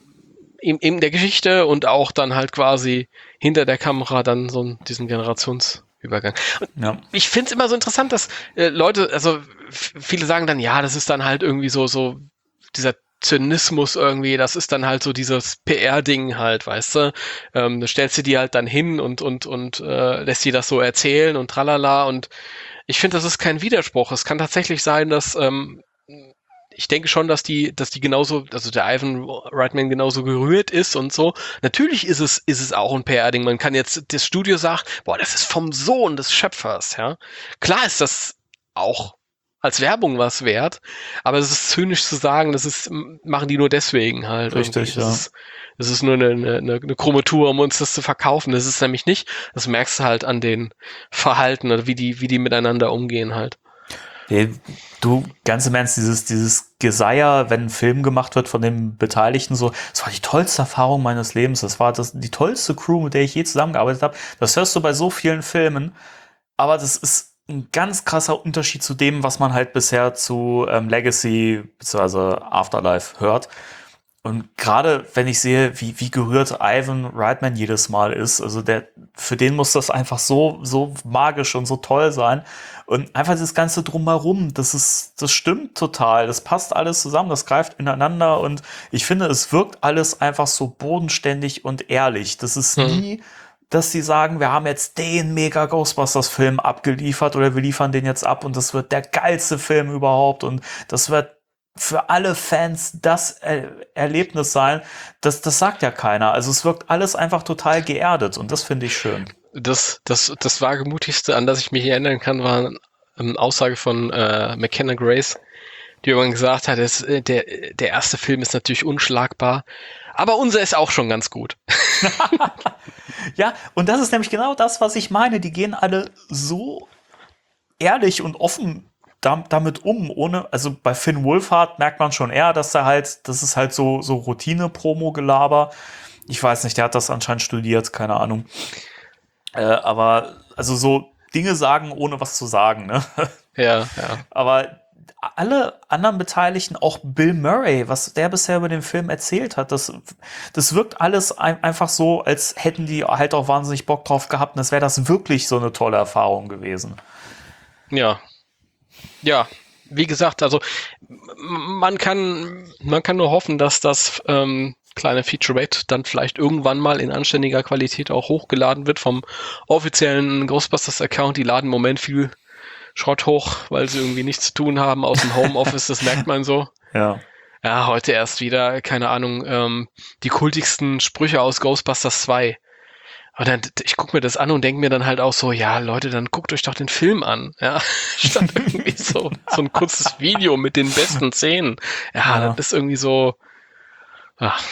in, in der Geschichte und auch dann halt quasi hinter der Kamera dann so ein, diesen Generationsübergang. Und Ja. ich finde es immer so interessant, dass äh, Leute, also f- viele sagen dann, ja, das ist dann halt irgendwie so, so dieser Zynismus irgendwie, das ist dann halt so dieses P R-Ding halt, weißt du? Ähm, da stellst du die halt dann hin und, und, und äh, lässt die das so erzählen und tralala und ich finde, das ist kein Widerspruch. Es kann tatsächlich sein, dass ähm, ich denke schon, dass die, dass die genauso, also der Ivan Reitman genauso gerührt ist und so. Natürlich ist es, ist es auch ein P R-Ding. Man kann jetzt, das Studio sagt, boah, das ist vom Sohn des Schöpfers, ja. Klar ist das auch als Werbung was wert, aber es ist zynisch zu sagen, das ist, machen die nur deswegen halt. Richtig, irgendwie. Das ja. ist, das ist nur eine, eine, eine krumme Tour, um uns das zu verkaufen. Das ist nämlich nicht. Das merkst du halt an den Verhalten oder wie die, wie die miteinander umgehen halt. Nee, du, ganz im Ernst, dieses, dieses Geseier, wenn ein Film gemacht wird von den Beteiligten, so, das war die tollste Erfahrung meines Lebens. Das war das, die tollste Crew, mit der ich je zusammengearbeitet habe. Das hörst du bei so vielen Filmen. Aber das ist ein ganz krasser Unterschied zu dem, was man halt bisher zu ähm, Legacy bzw. Afterlife hört. Und gerade wenn ich sehe, wie, wie gerührt Ivan Reitman jedes Mal ist, also der, für den muss das einfach so, so magisch und so toll sein. Und einfach das Ganze drumherum, das ist, das stimmt total. Das passt alles zusammen, das greift ineinander und ich finde, es wirkt alles einfach so bodenständig und ehrlich. Das ist Mhm. nie, dass sie sagen, wir haben jetzt den mega Ghostbusters-Film abgeliefert oder wir liefern den jetzt ab und das wird der geilste Film überhaupt und das wird für alle Fans das er Erlebnis sein. Das, das sagt ja keiner. Also es wirkt alles einfach total geerdet und das finde ich schön. Das, das, das Wagemutigste, an das ich mich erinnern kann, war eine Aussage von äh, McKenna Grace, die irgendwann gesagt hat, das, äh, der, der erste Film ist natürlich unschlagbar, aber unser ist auch schon ganz gut. Ja, und das ist nämlich genau das, was ich meine. Die gehen alle so ehrlich und offen dam- damit um, ohne, also bei Finn Wolfhard merkt man schon eher, dass er halt, das ist halt so, so Routine-Promo-Gelaber. Ich weiß nicht, der hat das anscheinend studiert, keine Ahnung. Äh, aber, also so Dinge sagen, ohne was zu sagen, ne? Ja, ja. Aber alle anderen Beteiligten, auch Bill Murray, was der bisher über den Film erzählt hat, das, das wirkt alles ein, einfach so, als hätten die halt auch wahnsinnig Bock drauf gehabt und es wäre das wirklich so eine tolle Erfahrung gewesen. Ja. Ja, wie gesagt, also m- man kann, man kann nur hoffen, dass das ähm, kleine Featurette dann vielleicht irgendwann mal in anständiger Qualität auch hochgeladen wird vom offiziellen Ghostbusters-Account. Die laden im Moment viel Schrott hoch, weil sie irgendwie nichts zu tun haben aus dem Homeoffice, das merkt man so. Ja. Ja, heute erst wieder, keine Ahnung, ähm, die kultigsten Sprüche aus Ghostbusters zwei. Und dann, ich gucke mir das an und denke mir dann halt auch so, ja, Leute, dann guckt euch doch den Film an, ja, statt irgendwie so, so ein kurzes Video mit den besten Szenen. Ja, Ja. das ist irgendwie so, ach,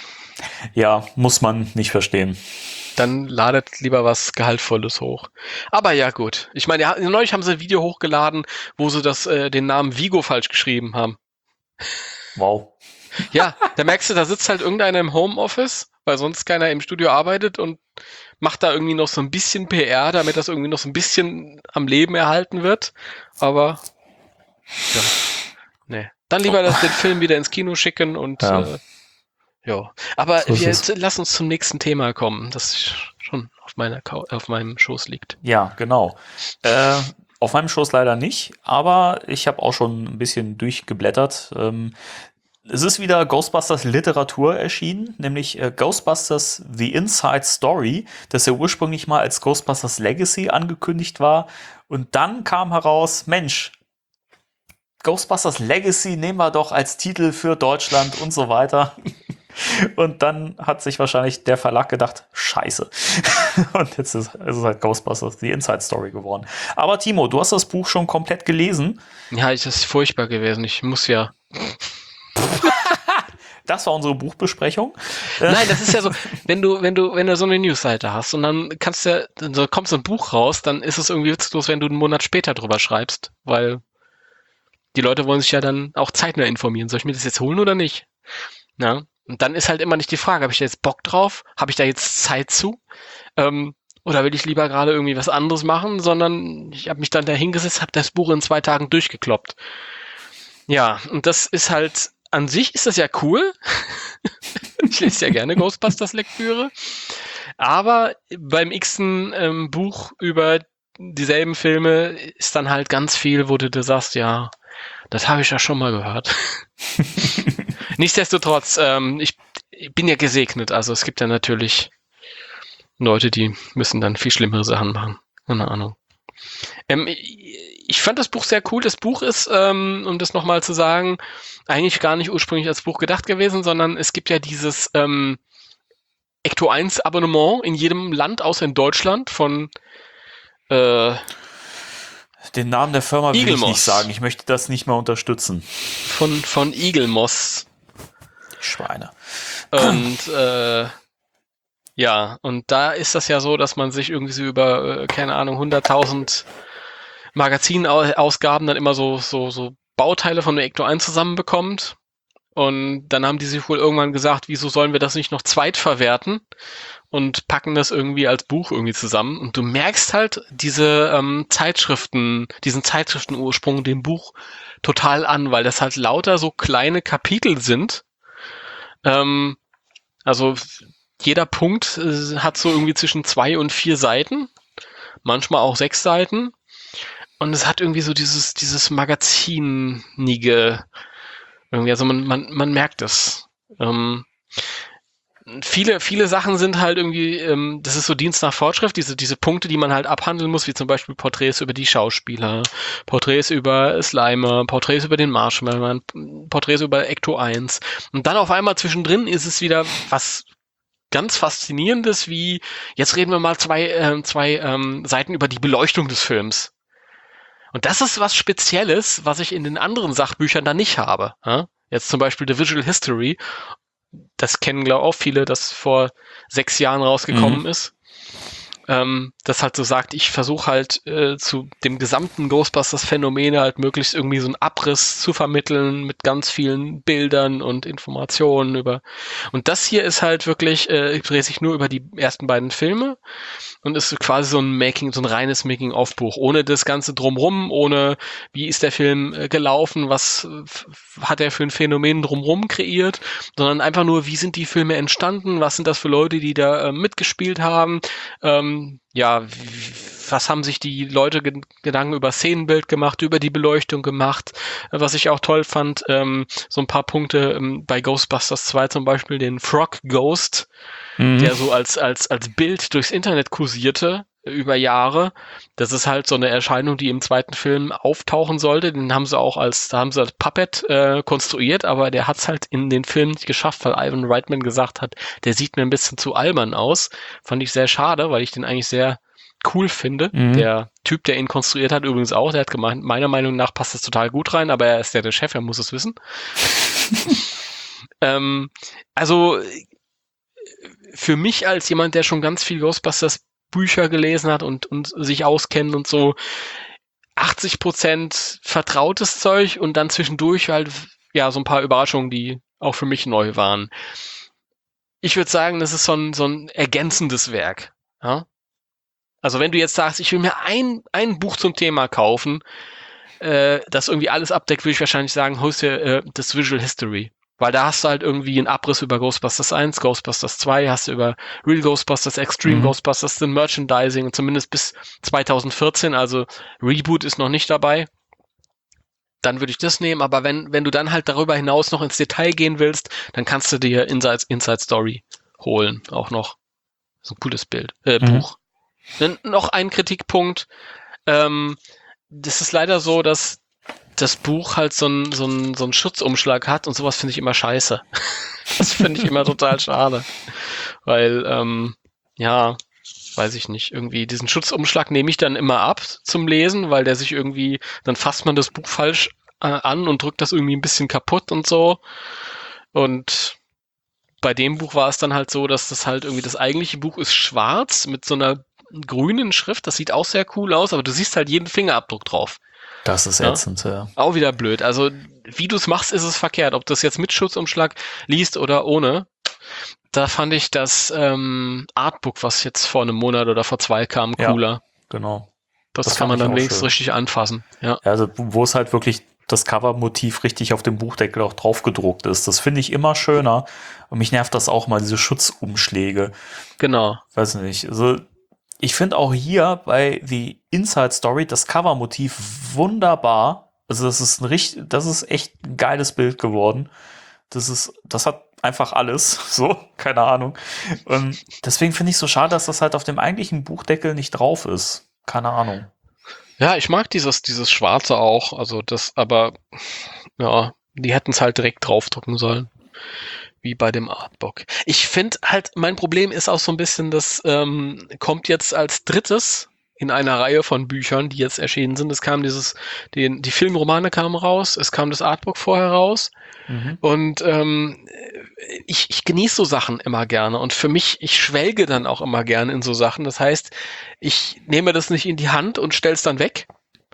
Ja, muss man nicht verstehen. dann ladet lieber was Gehaltvolles hoch. Aber ja, gut. Ich meine, ja, neulich haben sie ein Video hochgeladen, wo sie das, äh, den Namen Vigo falsch geschrieben haben. Wow. Ja, da merkst du, da sitzt halt irgendeiner im Homeoffice, weil sonst keiner im Studio arbeitet und macht da irgendwie noch so ein bisschen P R, damit das irgendwie noch so ein bisschen am Leben erhalten wird. Aber ja, nee. Dann lieber das, den Film wieder ins Kino schicken und Ja. äh, ja. Aber So ist wir, es. lass uns zum nächsten Thema kommen, das schon auf meiner Kau- auf meinem Schoß liegt. Ja, genau. Äh, auf meinem Schoß leider nicht, aber ich habe auch schon ein bisschen durchgeblättert. Ähm, es ist wieder Ghostbusters Literatur erschienen, nämlich äh, Ghostbusters The Inside Story, das ja ursprünglich mal als Ghostbusters Legacy angekündigt war. Und dann kam heraus, Mensch, Ghostbusters Legacy nehmen wir doch als Titel für Deutschland und so weiter. Und dann hat sich wahrscheinlich der Verlag gedacht, scheiße. Und jetzt ist, ist es halt Ghostbusters The Inside Story geworden. Aber Timo, du hast das Buch schon komplett gelesen. Ja, das ist furchtbar gewesen. Ich muss ja. Das war unsere Buchbesprechung. Nein, das ist ja so, wenn du, wenn du, wenn du so eine Newsseite hast und dann kannst du ja, dann so- kommt so ein Buch raus, dann ist es irgendwie witzlos, wenn du einen Monat später drüber schreibst, weil die Leute wollen sich ja dann auch zeitnah informieren. Soll ich mir das jetzt holen oder nicht? Ja. Und dann ist halt immer nicht die Frage, habe ich da jetzt Bock drauf? Habe ich da jetzt Zeit zu? Ähm, oder will ich lieber gerade irgendwie was anderes machen? Sondern ich habe mich dann da hingesetzt, habe das Buch in zwei Tagen durchgekloppt. Ja, und das ist halt, an sich ist das ja cool. Ich lese ja gerne Ghostbusters-Lektüre. Aber beim x-ten ähm, Buch über dieselben Filme ist dann halt ganz viel, wo du dir sagst, ja, das habe ich ja schon mal gehört. Nichtsdestotrotz, ähm, ich, ich bin ja gesegnet. Also es gibt ja natürlich Leute, die müssen dann viel schlimmere Sachen machen. Keine Ahnung. Ähm, ich, ich fand das Buch sehr cool. Das Buch ist, ähm, um das nochmal zu sagen, eigentlich gar nicht ursprünglich als Buch gedacht gewesen, sondern es gibt ja dieses ähm, Ecto eins Abonnement in jedem Land, außer in Deutschland, von äh, Den Namen der Firma will ich Eaglemoss. nicht sagen. Ich möchte das nicht mehr unterstützen. von, von Eaglemoss. Die Schweine. Und äh, ja, und da ist das ja so, dass man sich irgendwie so über, äh, keine Ahnung, hunderttausend Magazinausgaben dann immer so, so, so Bauteile von der Ecto eins zusammenbekommt. Und dann haben die sich wohl irgendwann gesagt, wieso sollen wir das nicht noch zweitverwerten? Und packen das irgendwie als Buch irgendwie zusammen. Und du merkst halt diese ähm, Zeitschriften, diesen Zeitschriftenursprung dem Buch total an, weil das halt lauter so kleine Kapitel sind. Ähm, also jeder Punkt äh, hat so irgendwie zwischen zwei und vier Seiten, manchmal auch sechs Seiten. Und es hat irgendwie so dieses, dieses Magazinige, irgendwie, also man, man, man merkt es. Ähm, viele, viele Sachen sind halt irgendwie, ähm, das ist so Dienst nach Fortschrift, diese, diese Punkte, die man halt abhandeln muss, wie zum Beispiel Porträts über die Schauspieler, Porträts über Slimer, Porträts über den Marshmallow, Porträts über Ecto eins. Und dann auf einmal zwischendrin ist es wieder was ganz Faszinierendes, wie, jetzt reden wir mal zwei, äh, zwei ähm, Seiten über die Beleuchtung des Films. Und das ist was Spezielles, was ich in den anderen Sachbüchern da nicht habe. Ja? Jetzt zum Beispiel The Visual History. Das kennen, glaube ich, auch viele, das vor sechs Jahren rausgekommen mhm. ist. Ähm, das halt so sagt, ich versuche halt äh, zu dem gesamten Ghostbusters-Phänomen halt möglichst irgendwie so einen Abriss zu vermitteln mit ganz vielen Bildern und Informationen über. Und das hier ist halt wirklich, äh, dreht sich nur über die ersten beiden Filme und ist quasi so ein Making, so ein reines Making-of-Buch, ohne das Ganze drumrum, ohne wie ist der Film äh, gelaufen, was f- hat er für ein Phänomen drumrum kreiert, sondern einfach nur, wie sind die Filme entstanden, was sind das für Leute, die da äh, mitgespielt haben, ähm, ja, was haben sich die Leute ge- Gedanken über Szenenbild gemacht, über die Beleuchtung gemacht, was ich auch toll fand, ähm, so ein paar Punkte ähm, bei Ghostbusters zwei zum Beispiel, den Frog Ghost, mhm. der so als, als, als Bild durchs Internet kursierte über Jahre. Das ist halt so eine Erscheinung, die im zweiten Film auftauchen sollte. Den haben sie auch als, da haben sie als Puppet äh, konstruiert, aber der hat es halt in den Film nicht geschafft, weil Ivan Reitman gesagt hat, der sieht mir ein bisschen zu albern aus. Fand ich sehr schade, weil ich den eigentlich sehr cool finde. Mhm. Der Typ, der ihn konstruiert hat, übrigens auch, der hat gemeint, meiner Meinung nach passt das total gut rein, aber er ist ja der Chef, er muss es wissen. ähm, also für mich als jemand, der schon ganz viel Ghostbusters Bücher gelesen hat und, und sich auskennt und so, achtzig Prozent vertrautes Zeug und dann zwischendurch halt, ja, so ein paar Überraschungen, die auch für mich neu waren. Ich würde sagen, das ist so ein, so ein ergänzendes Werk. Ja? Also wenn du jetzt sagst, ich will mir ein, ein Buch zum Thema kaufen, äh, das irgendwie alles abdeckt, würde ich wahrscheinlich sagen, holst dir äh, das Visual History. Weil da hast du halt irgendwie einen Abriss über Ghostbusters eins, Ghostbusters zwei, hast du über Real Ghostbusters, Extreme mhm. Ghostbusters, den Merchandising, zumindest bis zwanzig vierzehn, also Reboot ist noch nicht dabei. Dann würde ich das nehmen, aber wenn wenn du dann halt darüber hinaus noch ins Detail gehen willst, dann kannst du dir Inside, Inside Story holen, auch noch. So ein cooles Bild, äh, mhm. Buch. Dann noch ein Kritikpunkt, ähm, das ist leider so, dass das Buch halt so einen so einen so einen Schutzumschlag hat und sowas finde ich immer scheiße. Das finde ich immer total schade. Weil, ähm, ja, weiß ich nicht, irgendwie diesen Schutzumschlag nehme ich dann immer ab zum Lesen, weil der sich irgendwie, dann fasst man das Buch falsch äh, an und drückt das irgendwie ein bisschen kaputt und so. Und bei dem Buch war es dann halt so, dass das halt irgendwie, das eigentliche Buch ist schwarz mit so einer grünen Schrift, das sieht auch sehr cool aus, aber du siehst halt jeden Fingerabdruck drauf. Das ist ätzend, ja. ja. Auch wieder blöd. Also, wie du es machst, ist es verkehrt. Ob du das jetzt mit Schutzumschlag liest oder ohne. Da fand ich das ähm, Artbook, was jetzt vor einem Monat oder vor zwei kam, cooler. Ja, genau. Das, das kann man dann wenigstens richtig anfassen. Ja. ja, also wo es halt wirklich das Covermotiv richtig auf dem Buchdeckel auch drauf gedruckt ist. Das finde ich immer schöner. Und mich nervt das auch mal, diese Schutzumschläge. Genau. Weiß nicht. Also ich finde auch hier bei The Inside Story das Covermotiv wunderbar. Also das ist ein richtig, das ist echt ein geiles Bild geworden. Das ist, das hat einfach alles, so, keine Ahnung. Und deswegen finde ich es so schade, dass das halt auf dem eigentlichen Buchdeckel nicht drauf ist. Keine Ahnung. Ja, ich mag dieses, dieses Schwarze auch, also das, aber ja, die hätten es halt direkt draufdrucken sollen. Wie bei dem Artbook. Ich finde halt, mein Problem ist auch so ein bisschen, das ähm, kommt jetzt als drittes in einer Reihe von Büchern, die jetzt erschienen sind. Es kam dieses, den, die Filmromane kamen raus, es kam das Artbook vorher raus. Mhm. Und ähm, ich, ich genieße so Sachen immer gerne. Und für mich, ich schwelge dann auch immer gerne in so Sachen. Das heißt, ich nehme das nicht in die Hand und stelle es dann weg.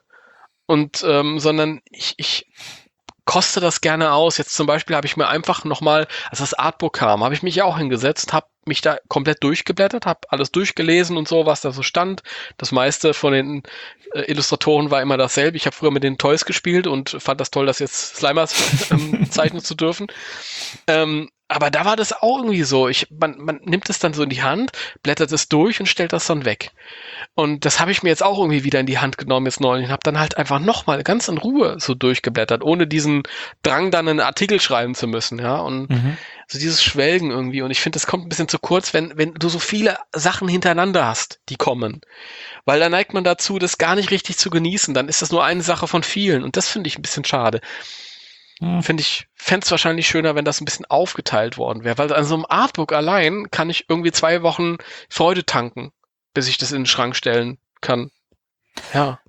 Und ähm, sondern ich, ich koste das gerne aus. Jetzt zum Beispiel habe ich mir einfach nochmal, als das Artbook kam, habe ich mich ja auch hingesetzt, habe mich da komplett durchgeblättert, habe alles durchgelesen und so, was da so stand. Das meiste von den äh, Illustratoren war immer dasselbe. Ich habe früher mit den Toys gespielt und fand das toll, das jetzt Slimers ähm, zeichnen zu dürfen. Ähm, aber da war das auch irgendwie so. Ich, man, man nimmt es dann so in die Hand, blättert es durch und stellt das dann weg. Und das habe ich mir jetzt auch irgendwie wieder in die Hand genommen jetzt neulich und habe dann halt einfach nochmal ganz in Ruhe so durchgeblättert, ohne diesen Drang dann einen Artikel schreiben zu müssen, ja. Und mhm. so dieses Schwelgen irgendwie. Und ich finde, das kommt ein bisschen zu kurz, wenn, wenn du so viele Sachen hintereinander hast, die kommen. Weil da neigt man dazu, das gar nicht richtig zu genießen. Dann ist das nur eine Sache von vielen. Und das finde ich ein bisschen schade. Hm. Finde ich, fände es wahrscheinlich schöner, wenn das ein bisschen aufgeteilt worden wäre. Weil an so einem Artbook allein kann ich irgendwie zwei Wochen Freude tanken, bis ich das in den Schrank stellen kann. Ja.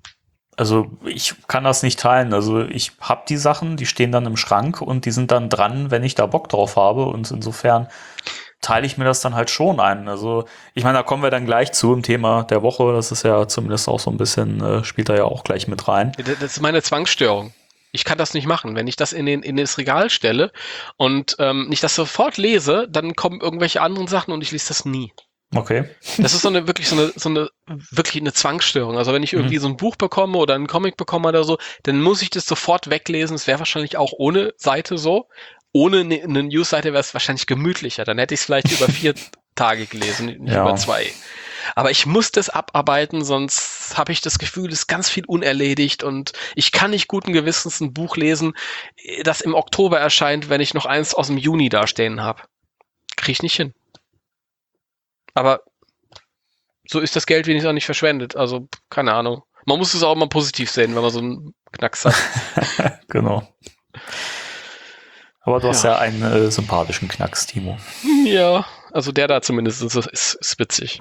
Also ich kann das nicht teilen. Also ich habe die Sachen, die stehen dann im Schrank und die sind dann dran, wenn ich da Bock drauf habe. Und insofern teile ich mir das dann halt schon ein. Also ich meine, da kommen wir dann gleich zu im Thema der Woche. Das ist ja zumindest auch so ein bisschen, äh, spielt da ja auch gleich mit rein. Das ist meine Zwangsstörung. Ich kann das nicht machen. Wenn ich das in, den, in das Regal stelle und ähm, nicht das sofort lese, dann kommen irgendwelche anderen Sachen und ich lese das nie. Okay. Das ist so eine wirklich so eine, so eine wirklich eine Zwangsstörung. Also wenn ich irgendwie mhm. so ein Buch bekomme oder einen Comic bekomme oder so, dann muss ich das sofort weglesen. Es wäre wahrscheinlich auch ohne Seite so. Ohne eine, eine News-Seite wäre es wahrscheinlich gemütlicher. Dann hätte ich es vielleicht über vier Tage gelesen, nicht ja. über zwei. Aber ich muss das abarbeiten, sonst habe ich das Gefühl, es ist ganz viel unerledigt und ich kann nicht guten Gewissens ein Buch lesen, das im Oktober erscheint, wenn ich noch eins aus dem Juni dastehen habe. Kriege ich nicht hin. Aber so ist das Geld wenigstens auch nicht verschwendet. Also, keine Ahnung. Man muss es auch mal positiv sehen, wenn man so einen Knacks hat. Genau. Aber du hast ja, ja einen äh, sympathischen Knacks, Timo. Ja, also der da zumindest ist, ist, ist witzig.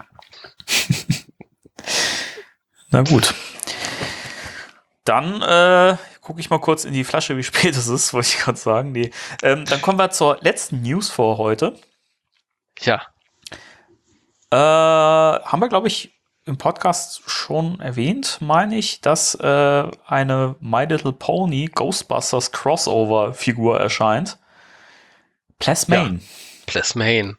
Na gut. Dann äh, gucke ich mal kurz in die Flasche, wie spät es ist, wollte ich gerade sagen. Nee. Ähm, dann kommen wir zur letzten News für heute. Ja. Äh, haben wir, glaube ich, im Podcast schon erwähnt, meine ich, dass äh, eine My Little Pony Ghostbusters Crossover-Figur erscheint. Plasmane. Ja, Plasmane.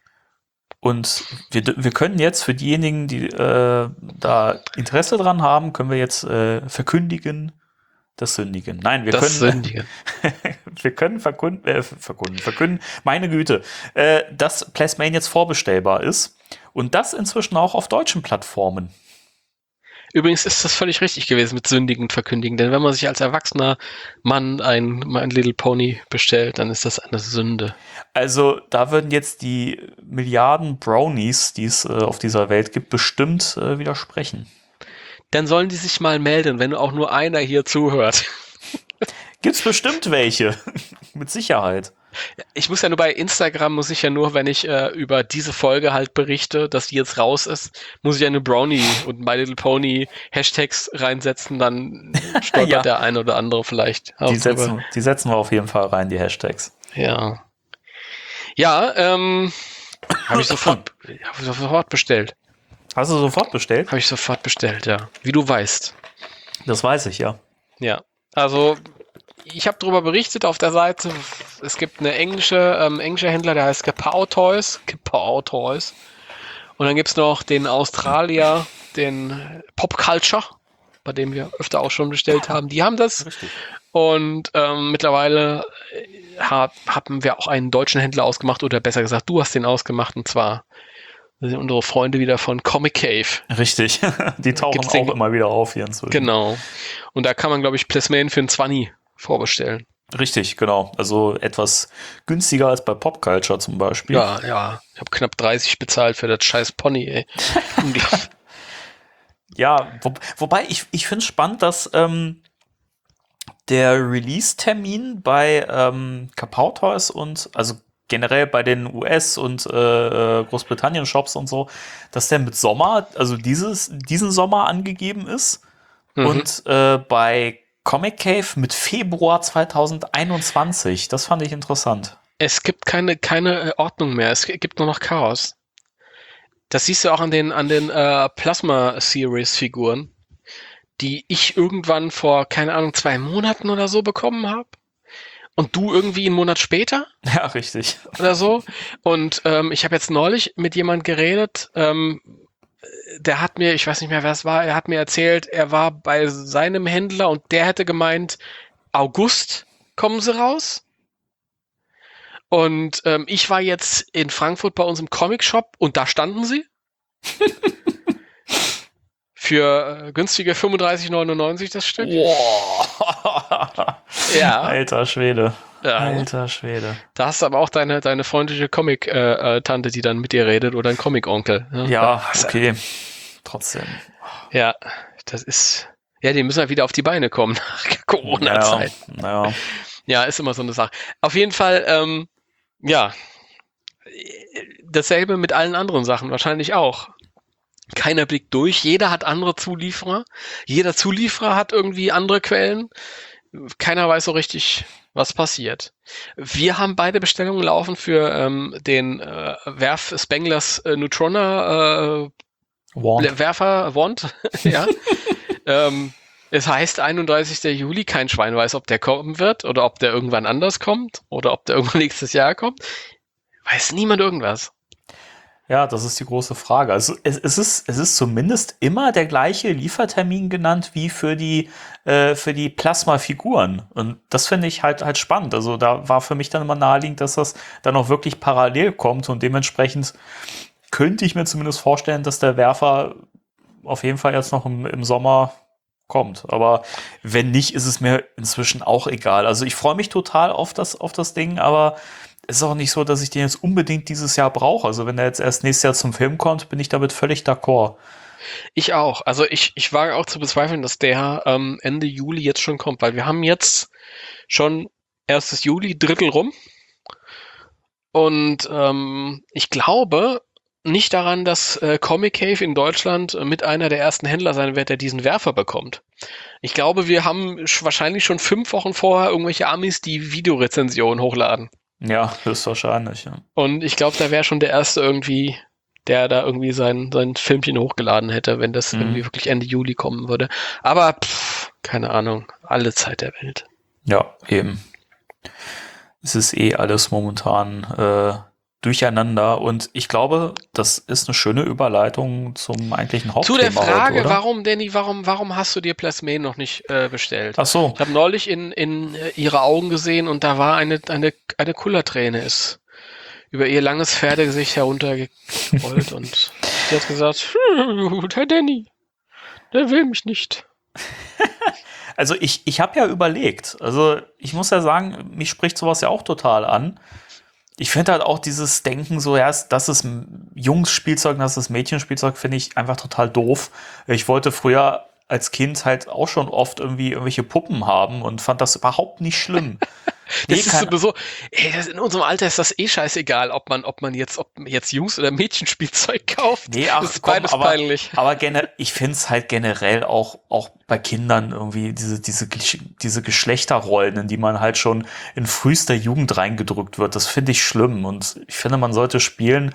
Und wir, wir können jetzt für diejenigen, die äh, da Interesse dran haben, können wir jetzt äh, verkündigen, das Sündigen. Nein, wir das können Sündigen. wir können verkünden, äh, verkünden, verkünden, meine Güte, äh, dass Plasmane jetzt vorbestellbar ist und das inzwischen auch auf deutschen Plattformen. Übrigens ist das völlig richtig gewesen mit Sündigen verkündigen, denn wenn man sich als erwachsener Mann ein My Little Pony bestellt, dann ist das eine Sünde. Also da würden jetzt die Milliarden Brownies, die es äh, auf dieser Welt gibt, bestimmt äh, widersprechen. Dann sollen die sich mal melden, wenn auch nur einer hier zuhört. Gibt's bestimmt welche. Mit Sicherheit. Ich muss ja nur bei Instagram, muss ich ja nur, wenn ich äh, über diese Folge halt berichte, dass die jetzt raus ist, muss ich eine Brownie und My Little Pony Hashtags reinsetzen, dann stolpert ja. der eine oder andere vielleicht. Die setzen, die setzen wir auf jeden Fall rein, die Hashtags. Ja. Ja, ähm, habe ich sofort, hab ich sofort bestellt. Hast du sofort bestellt? Habe ich sofort bestellt, ja. Wie du weißt. Das weiß ich, ja. Ja, also ich habe darüber berichtet auf der Seite. Es gibt eine englische, ähm, englische Händler, der heißt Kapow Toys. Kapow Toys. Und dann gibt es noch den Australier, den Pop Culture, bei dem wir öfter auch schon bestellt haben. Die haben das. Richtig. Und ähm, mittlerweile hab, haben wir auch einen deutschen Händler ausgemacht, oder besser gesagt, du hast den ausgemacht, und zwar sind unsere Freunde wieder von Comic Cave. Richtig, die tauchen Gibt's auch den, immer wieder auf hier inzwischen. Genau. Und da kann man, glaube ich, Plasmane für einen zwanzig vorbestellen. Richtig, genau. Also etwas günstiger als bei Pop Culture zum Beispiel. Ja, ja. Ich habe knapp dreißig bezahlt für das scheiß Pony, ey. Ja, wo, wobei ich, ich finde es spannend, dass ähm, der Release-Termin bei ähm, Kapow Toys und also generell bei den U S- und äh, Großbritannien-Shops und so, dass der mit Sommer, also dieses, diesen Sommer angegeben ist. Mhm. Und äh, bei Comic Cave mit Februar zwanzig einundzwanzig. Das fand ich interessant. Es gibt keine, keine Ordnung mehr. Es gibt nur noch Chaos. Das siehst du auch an den, an den äh, Plasma-Series-Figuren, die ich irgendwann vor, keine Ahnung, zwei Monaten oder so bekommen habe. Und du irgendwie einen Monat später? Ja, richtig. Oder so. Und ähm, ich habe jetzt neulich mit jemand geredet, ähm, der hat mir, ich weiß nicht mehr, wer es war, er hat mir erzählt, er war bei seinem Händler und der hätte gemeint, August kommen sie raus. Und ähm, ich war jetzt in Frankfurt bei uns im Comic-Shop und da standen sie. Für äh, günstige fünfunddreißig neunundneunzig das Stück. Wow. Ja. Alter Schwede. Ja. Alter Schwede. Da hast du aber auch deine, deine freundliche Comic-Tante, äh, die dann mit dir redet, oder ein Comic-Onkel. Ne? Ja, okay. Trotzdem. Ja, das ist... Ja, die müssen halt wieder auf die Beine kommen nach Corona-Zeit. Ja, ja. Ja, ist immer so eine Sache. Auf jeden Fall, ähm, ja, dasselbe mit allen anderen Sachen wahrscheinlich auch. Keiner blickt durch. Jeder hat andere Zulieferer. Jeder Zulieferer hat irgendwie andere Quellen. Keiner weiß so richtig, was passiert. Wir haben beide Bestellungen laufen für ähm, den äh, Werf Spenglers äh, Neutrona äh, Wand. Werfer Wand. ja. ähm, es heißt einunddreißigster Juli. Kein Schwein weiß, ob der kommen wird oder ob der irgendwann anders kommt oder ob der irgendwann nächstes Jahr kommt. Weiß niemand irgendwas. Ja, das ist die große Frage. Also es, es, ist, es ist zumindest immer der gleiche Liefertermin genannt wie für die, äh, für die Plasma-Figuren. Und das finde ich halt, halt spannend. Also da war für mich dann immer naheliegend, dass das dann auch wirklich parallel kommt. Und dementsprechend könnte ich mir zumindest vorstellen, dass der Werfer auf jeden Fall jetzt noch im, im Sommer kommt. Aber wenn nicht, ist es mir inzwischen auch egal. Also ich freue mich total auf das, auf das Ding, aber es ist auch nicht so, dass ich den jetzt unbedingt dieses Jahr brauche. Also wenn der jetzt erst nächstes Jahr zum Film kommt, bin ich damit völlig d'accord. Ich auch. Also ich, ich wage auch zu bezweifeln, dass der ähm, Ende Juli jetzt schon kommt, weil wir haben jetzt schon erstes Juli, Drittel rum. Und ähm, ich glaube nicht daran, dass äh, Comic Cave in Deutschland äh, mit einer der ersten Händler sein wird, der diesen Werfer bekommt. Ich glaube, wir haben sch- wahrscheinlich schon fünf Wochen vorher irgendwelche Amis, die Videorezensionen hochladen. Ja, höchstwahrscheinlich. Ja. Und ich glaube, da wäre schon der erste irgendwie, der da irgendwie sein, sein Filmchen hochgeladen hätte, wenn das Mhm. irgendwie wirklich Ende Juli kommen würde. Aber pff, keine Ahnung, alle Zeit der Welt. Ja, eben. Es ist eh alles momentan äh, durcheinander und ich glaube, das ist eine schöne Überleitung zum eigentlichen Zu Hauptthema der Frage, heute, oder? warum, Danny, warum, warum hast du dir Plasmane noch nicht äh, bestellt? Ach so, Ich habe neulich in, in äh, ihre Augen gesehen und da war eine, eine, eine Kullerträne ist über ihr langes Pferdegesicht heruntergerollt und sie hat gesagt, "Hm, Herr Danny, der will mich nicht." also ich, ich habe ja überlegt, also ich muss ja sagen, mich spricht sowas ja auch total an. Ich finde halt auch dieses Denken so, ja, das ist Jungs-Spielzeug, das ist Mädchenspielzeug, finde ich einfach total doof. Ich wollte früher als Kind halt auch schon oft irgendwie irgendwelche Puppen haben und fand das überhaupt nicht schlimm. Das Nee, ist kein- sowieso, ey, das in unserem Alter ist das eh scheißegal, ob man, ob man jetzt, ob jetzt Jungs- oder Mädchenspielzeug kauft. Nee, ach, das ist komm, beides aber, peinlich. aber gener- ich finde es halt generell auch, auch bei Kindern irgendwie diese, diese, Gesch- diese Geschlechterrollen, in die man halt schon in frühester Jugend reingedrückt wird, das finde ich schlimm und ich finde, man sollte spielen,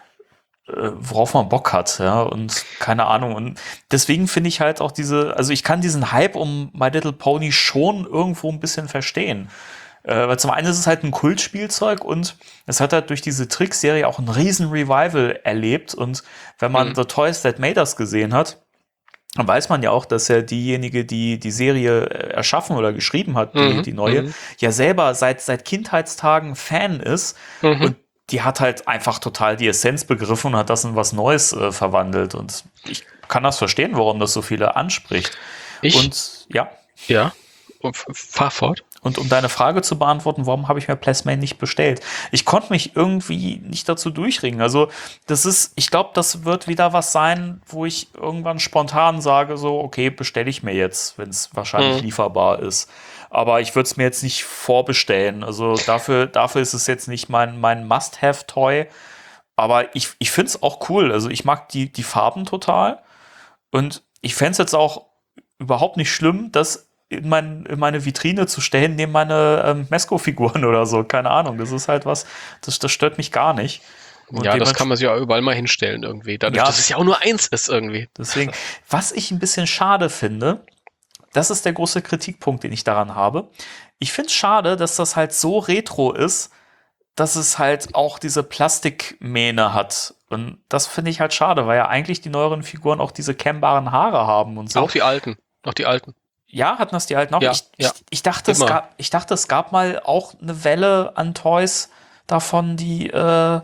äh, worauf man Bock hat, ja, und keine Ahnung. Und deswegen finde ich halt auch diese, also ich kann diesen Hype um My Little Pony schon irgendwo ein bisschen verstehen. Äh, weil zum einen ist es halt ein Kultspielzeug und es hat halt durch diese Trickserie auch ein riesen Revival erlebt. Und wenn man Mhm. The Toys That Made Us gesehen hat, dann weiß man ja auch, dass ja diejenige, die die Serie äh, erschaffen oder geschrieben hat, die, Mhm. die neue, Mhm. ja selber seit, seit Kindheitstagen Fan ist. Mhm. Und die hat halt einfach total die Essenz begriffen und hat das in was Neues äh, verwandelt. Und ich kann das verstehen, warum das so viele anspricht. Ich, Und ja. ja, f- fahr fort. Und um deine Frage zu beantworten, warum habe ich mir Plasmane nicht bestellt? Ich konnte mich irgendwie nicht dazu durchringen. Also das ist, ich glaube, das wird wieder was sein, wo ich irgendwann spontan sage, so, okay, bestelle ich mir jetzt, wenn es wahrscheinlich Mhm. lieferbar ist. Aber ich würde es mir jetzt nicht vorbestellen. Also dafür, dafür ist es jetzt nicht mein, mein Must-Have-Toy. Aber ich, ich finde es auch cool. Also ich mag die, die Farben total. Und ich fände es jetzt auch überhaupt nicht schlimm, das in, mein, in meine Vitrine zu stellen, neben meine ähm, Mesco-Figuren oder so. Keine Ahnung. Das ist halt was, das, das stört mich gar nicht. Und Ja, das dementsprechend- kann man sich ja überall mal hinstellen irgendwie. Dadurch, Ja. dass es ja auch nur eins ist irgendwie. Deswegen, was ich ein bisschen schade finde, das ist der große Kritikpunkt, den ich daran habe. Ich finde es schade, dass das halt so retro ist, dass es halt auch diese Plastikmähne hat. Und das finde ich halt schade, weil ja eigentlich die neueren Figuren auch diese kämmbaren Haare haben und so. Auch die alten. Auch die alten. Ja, hatten das die halt noch? Ja, ich, ja. Ich, ich, dachte, es Immer. gab, ich dachte, es gab mal auch eine Welle an Toys davon, die äh,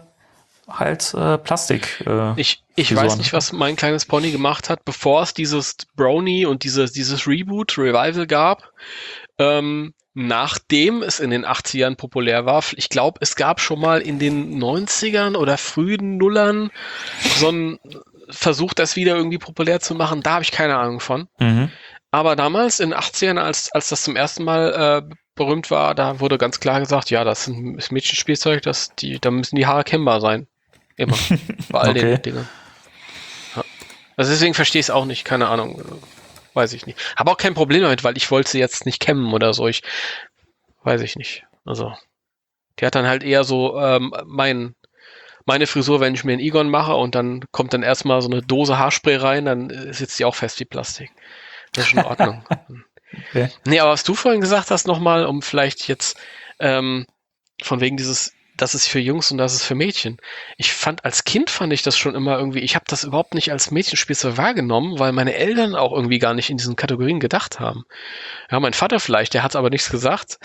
halt äh, Plastik. Äh, Ich, ich Frisuren. weiß nicht, was mein kleines Pony gemacht hat, bevor es dieses Brony und dieses, dieses Reboot, Revival gab. Ähm, nachdem es in den achtzigern populär war, ich glaube, es gab schon mal in den neunzigern oder frühen Nullern so einen Versuch, das wieder irgendwie populär zu machen. Da habe ich keine Ahnung von. mhm. Aber damals in den achtzigern, als, als das zum ersten Mal äh, berühmt war, da wurde ganz klar gesagt, ja, das ist ein Mädchenspielzeug, das, die, da müssen die Haare kennbar sein. Immer. Bei all Okay. den Dingen. Also deswegen verstehe ich es auch nicht, keine Ahnung. Weiß ich nicht. Habe auch kein Problem damit, weil ich wollte sie jetzt nicht kämmen oder so. Ich weiß ich nicht. Also, die hat dann halt eher so ähm, mein, meine Frisur, wenn ich mir einen Egon mache und dann kommt dann erstmal so eine Dose Haarspray rein, dann sitzt die auch fest wie Plastik. Das ist schon in Ordnung. Okay. Nee, aber was du vorhin gesagt hast nochmal, um vielleicht jetzt ähm, von wegen dieses, das ist für Jungs und das ist für Mädchen. Ich fand, als Kind fand ich das schon immer irgendwie, ich habe das überhaupt nicht als Mädchenspiel so wahrgenommen, weil meine Eltern auch irgendwie gar nicht in diesen Kategorien gedacht haben. Ja, mein Vater vielleicht, der hat aber nichts gesagt.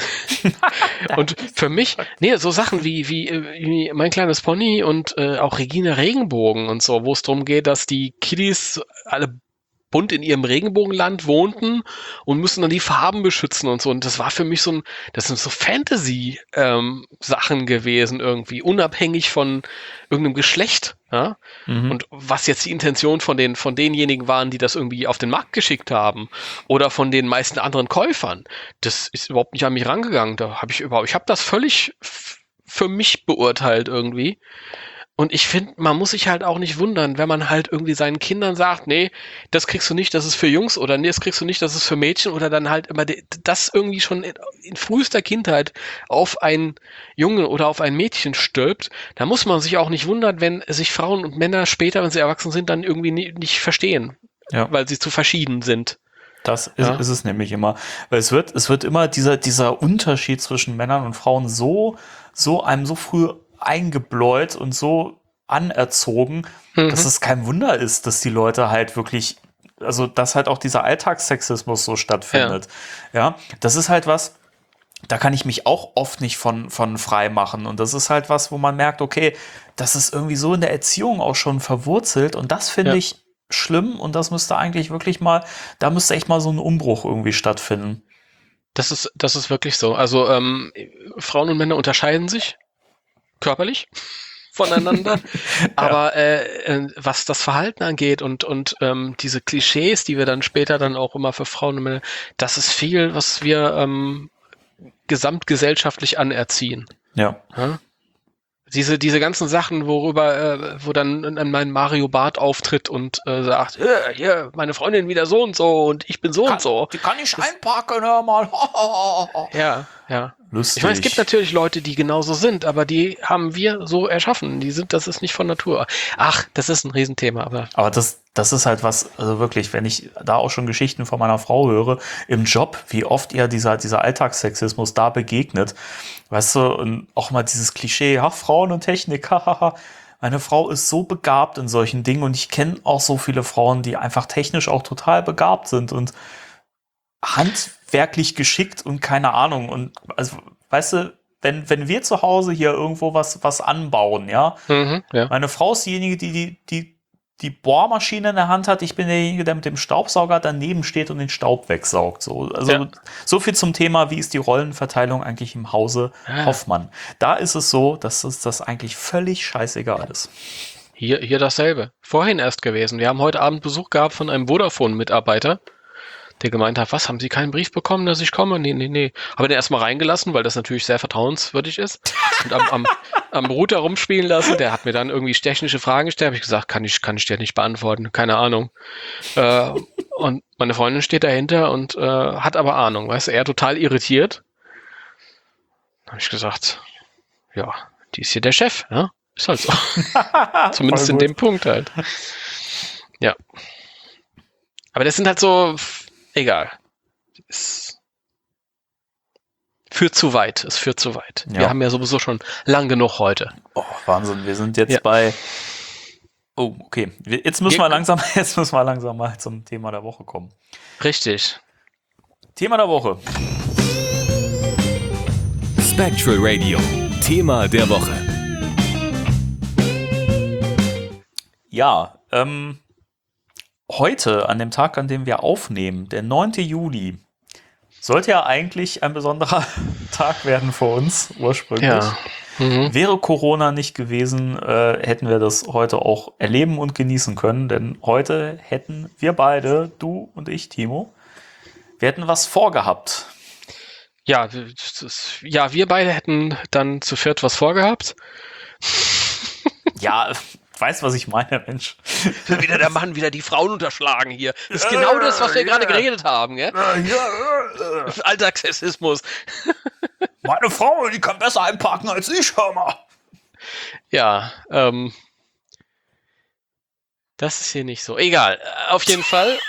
Und für mich, nee, so Sachen wie, wie, wie Mein kleines Pony und äh, auch Regina Regenbogen und so, wo es darum geht, dass die Kiddies alle bunt in ihrem Regenbogenland wohnten und müssen dann die Farben beschützen und so. Und das war für mich so ein, das sind so Fantasy-Sachen ähm, gewesen irgendwie, unabhängig von irgendeinem Geschlecht. Ja? Mhm. Und was jetzt die Intention von den, von denjenigen waren, die das irgendwie auf den Markt geschickt haben oder von den meisten anderen Käufern, das ist überhaupt nicht an mich rangegangen. Da habe ich überhaupt, ich habe das völlig f- für mich beurteilt irgendwie. Und ich finde, man muss sich halt auch nicht wundern, wenn man halt irgendwie seinen Kindern sagt, nee, das kriegst du nicht, das ist für Jungs, oder nee, das kriegst du nicht, das ist für Mädchen, oder dann halt immer de- das irgendwie schon in, in frühester Kindheit auf einen Jungen oder auf ein Mädchen stülpt. Da muss man sich auch nicht wundern, wenn sich Frauen und Männer später, wenn sie erwachsen sind, dann irgendwie nie, nicht verstehen, Ja. weil sie zu verschieden sind. Das ist, Ja. ist es nämlich immer. Weil es wird, es wird immer dieser, dieser Unterschied zwischen Männern und Frauen so, so einem so früh eingebläut und so anerzogen, Mhm. dass es kein Wunder ist, dass die Leute halt wirklich, also dass halt auch dieser Alltagssexismus so stattfindet. Ja, das ist halt was, da kann ich mich auch oft nicht von, von frei machen. Und das ist halt was, wo man merkt, okay, das ist irgendwie so in der Erziehung auch schon verwurzelt. Und das finde Ja. ich schlimm. Und das müsste eigentlich wirklich mal, da müsste echt mal so ein Umbruch irgendwie stattfinden. Das ist, das ist wirklich so. Also ähm, Frauen und Männer unterscheiden sich körperlich voneinander, aber äh, äh, was das Verhalten angeht und und ähm, diese Klischees, die wir dann später dann auch immer für Frauen und Männer, das ist viel, was wir ähm, gesamtgesellschaftlich anerziehen. Ja. Ja? Diese, diese ganzen Sachen, worüber, äh, wo dann ein mein Mario Barth auftritt und äh, sagt, äh, hier, meine Freundin wieder so und so und ich bin so und so. Die kann ich einpacken, hör mal. Ja, ja. Lustig. Ich meine, es gibt natürlich Leute, die genauso sind, aber die haben wir so erschaffen. Die sind, das ist nicht von Natur. Ach, das ist ein Riesenthema, aber. Aber das, das ist halt was, also wirklich, wenn ich da auch schon Geschichten von meiner Frau höre, im Job, wie oft ihr dieser, dieser Alltagssexismus da begegnet, weißt du, und auch mal dieses Klischee, ach, Frauen und Technik, hahaha. Meine Frau ist so begabt in solchen Dingen und ich kenne auch so viele Frauen, die einfach technisch auch total begabt sind und handwerklich geschickt und keine Ahnung. Und also, weißt du, wenn, wenn wir zu Hause hier irgendwo was, was anbauen, ja, Mhm, ja. meine Frau ist diejenige, die die, die die Bohrmaschine in der Hand hat. Ich bin derjenige, der mit dem Staubsauger daneben steht und den Staub wegsaugt. So, also Ja. so viel zum Thema, wie ist die Rollenverteilung eigentlich im Hause Ah. Hoffmann. Da ist es so, dass es das eigentlich völlig scheißegal ist. Hier, hier dasselbe. Vorhin erst gewesen. Wir haben heute Abend Besuch gehabt von einem Vodafone-Mitarbeiter, der gemeint hat, was, haben Sie keinen Brief bekommen, dass ich komme? Nee, nee, nee. Habe den erstmal reingelassen, weil das natürlich sehr vertrauenswürdig ist. Und am, am, am Router rumspielen lassen. Der hat mir dann irgendwie technische Fragen gestellt. Habe ich gesagt, kann ich, kann ich dir nicht beantworten. Keine Ahnung. Äh, und meine Freundin steht dahinter und äh, hat aber Ahnung. Weißt du, er total irritiert. Habe ich gesagt, ja, die ist hier der Chef. Ja? Ist halt so. Zumindest Voll in gut. dem Punkt halt. Ja. Aber das sind halt so, egal. Es führt zu weit. Es führt zu weit. Ja. Wir haben ja sowieso schon lang genug heute. Oh, Wahnsinn, wir sind jetzt Ja. bei. Oh, okay. Wir- Jetzt müssen Wir- wir langsam, jetzt müssen wir langsam mal zum Thema der Woche kommen. Richtig. Thema der Woche. Spectral Radio, Thema der Woche. Ja, ähm, heute, an dem Tag, an dem wir aufnehmen, der neunte Juli, sollte ja eigentlich ein besonderer Tag werden für uns, ursprünglich. Ja. Mhm. Wäre Corona nicht gewesen, äh, hätten wir das heute auch erleben und genießen können, denn heute hätten wir beide, du und ich, Timo, wir hätten was vorgehabt. Ja, das ist, ja, wir beide hätten dann zu viert was vorgehabt. Ja, weißt, was ich meine, Mensch. Wieder der Mann, wieder die Frauen unterschlagen hier. Das ist genau das, was wir gerade geredet haben, gell? Alltagssexismus. Meine Frau, die kann besser einparken als ich, hör mal. Ja, ähm. Das ist hier nicht so. Egal, auf jeden Fall.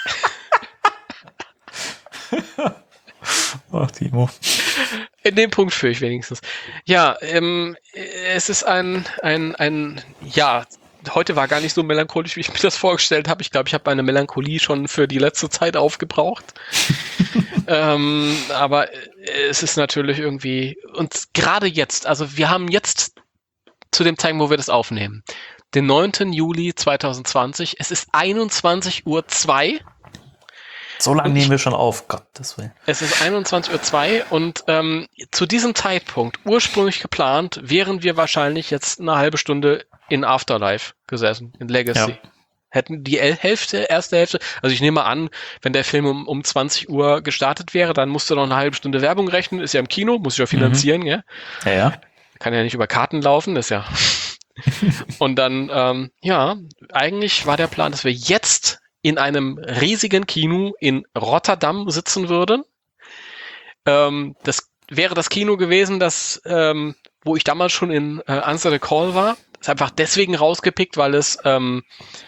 Ach, Timo. In dem Punkt führe ich wenigstens. Ja, ähm, es ist ein, ein, ein, ja, heute war gar nicht so melancholisch, wie ich mir das vorgestellt habe. Ich glaube, ich habe meine Melancholie schon für die letzte Zeit aufgebraucht. ähm, aber es ist natürlich irgendwie, und gerade jetzt, also wir haben jetzt zu dem Zeitpunkt, wo wir das aufnehmen, den neunten Juli zweitausendzwanzig, es ist einundzwanzig Uhr zwei. So lange nehmen wir schon auf, Gottes Willen. Es ist einundzwanzig Uhr zwei und ähm, zu diesem Zeitpunkt, ursprünglich geplant, wären wir wahrscheinlich jetzt eine halbe Stunde in Afterlife gesessen, in Legacy. Ja. Hätten die Hälfte, erste Hälfte, also ich nehme an, wenn der Film um, um zwanzig Uhr gestartet wäre, dann musst du noch eine halbe Stunde Werbung rechnen, ist ja im Kino, muss ich ja finanzieren, mhm. ja? Ja, ja. Kann ja nicht über Karten laufen, das ist ja... Und dann, ähm, ja, eigentlich war der Plan, dass wir jetzt in einem riesigen Kino in Rotterdam sitzen würden. Ähm, das wäre das Kino gewesen, das, ähm, wo ich damals schon in äh, Answer the Call war. Das ist einfach deswegen rausgepickt, weil es ähm,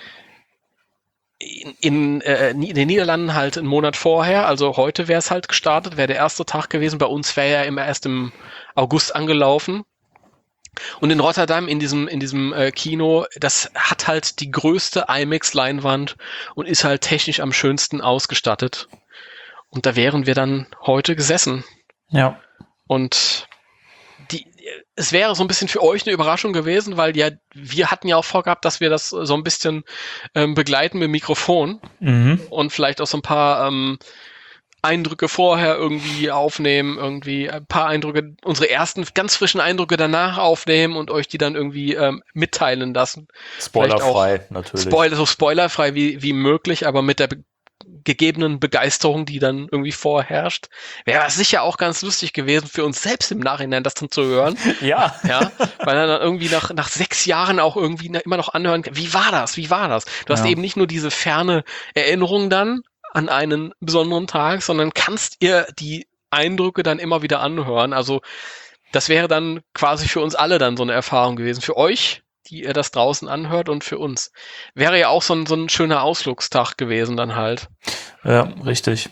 in, in, äh, in den Niederlanden halt einen Monat vorher, also heute wäre es halt gestartet, wäre der erste Tag gewesen. Bei uns wäre er immer erst im August angelaufen. Und in Rotterdam, in diesem, in diesem äh, Kino, das hat halt die größte IMAX-Leinwand und ist halt technisch am schönsten ausgestattet. Und da wären wir dann heute gesessen. Ja. Und die, es wäre so ein bisschen für euch eine Überraschung gewesen, weil ja, wir hatten ja auch vorgehabt, dass wir das so ein bisschen ähm, begleiten mit Mikrofon mhm. und vielleicht auch so ein paar ähm, Eindrücke vorher irgendwie aufnehmen, irgendwie ein paar Eindrücke, unsere ersten ganz frischen Eindrücke danach aufnehmen und euch die dann irgendwie ähm, mitteilen lassen. Spoilerfrei, natürlich. Spoiler, so spoilerfrei wie, wie möglich, aber mit der be- gegebenen Begeisterung, die dann irgendwie vorherrscht. Wäre sicher auch ganz lustig gewesen für uns selbst im Nachhinein, das dann zu hören. Ja. Ja, weil er dann irgendwie nach, nach sechs Jahren auch irgendwie immer noch anhören kann, wie war das, wie war das? Du hast ja. eben nicht nur diese ferne Erinnerung dann an einen besonderen Tag, sondern kannst ihr die Eindrücke dann immer wieder anhören. Also das wäre dann quasi für uns alle dann so eine Erfahrung gewesen. Für euch, die ihr das draußen anhört, und für uns. Wäre ja auch so ein, so ein schöner Ausflugstag gewesen dann halt. Ja, richtig.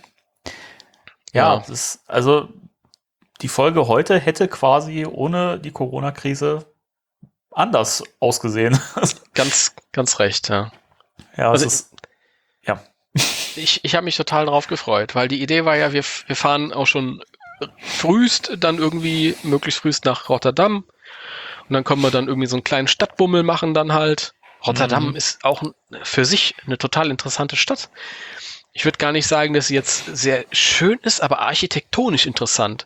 Ja, ja. Das, also die Folge heute hätte quasi ohne die Corona-Krise anders ausgesehen. Ganz, ganz recht, ja. Ja, also es ist, ja. Ich, ich habe mich total drauf gefreut, weil die Idee war ja, wir, wir fahren auch schon frühst, dann irgendwie möglichst frühst nach Rotterdam und dann können wir dann irgendwie so einen kleinen Stadtbummel machen dann halt. Rotterdam mhm. ist auch für sich eine total interessante Stadt. Ich würde gar nicht sagen, dass sie jetzt sehr schön ist, aber architektonisch interessant.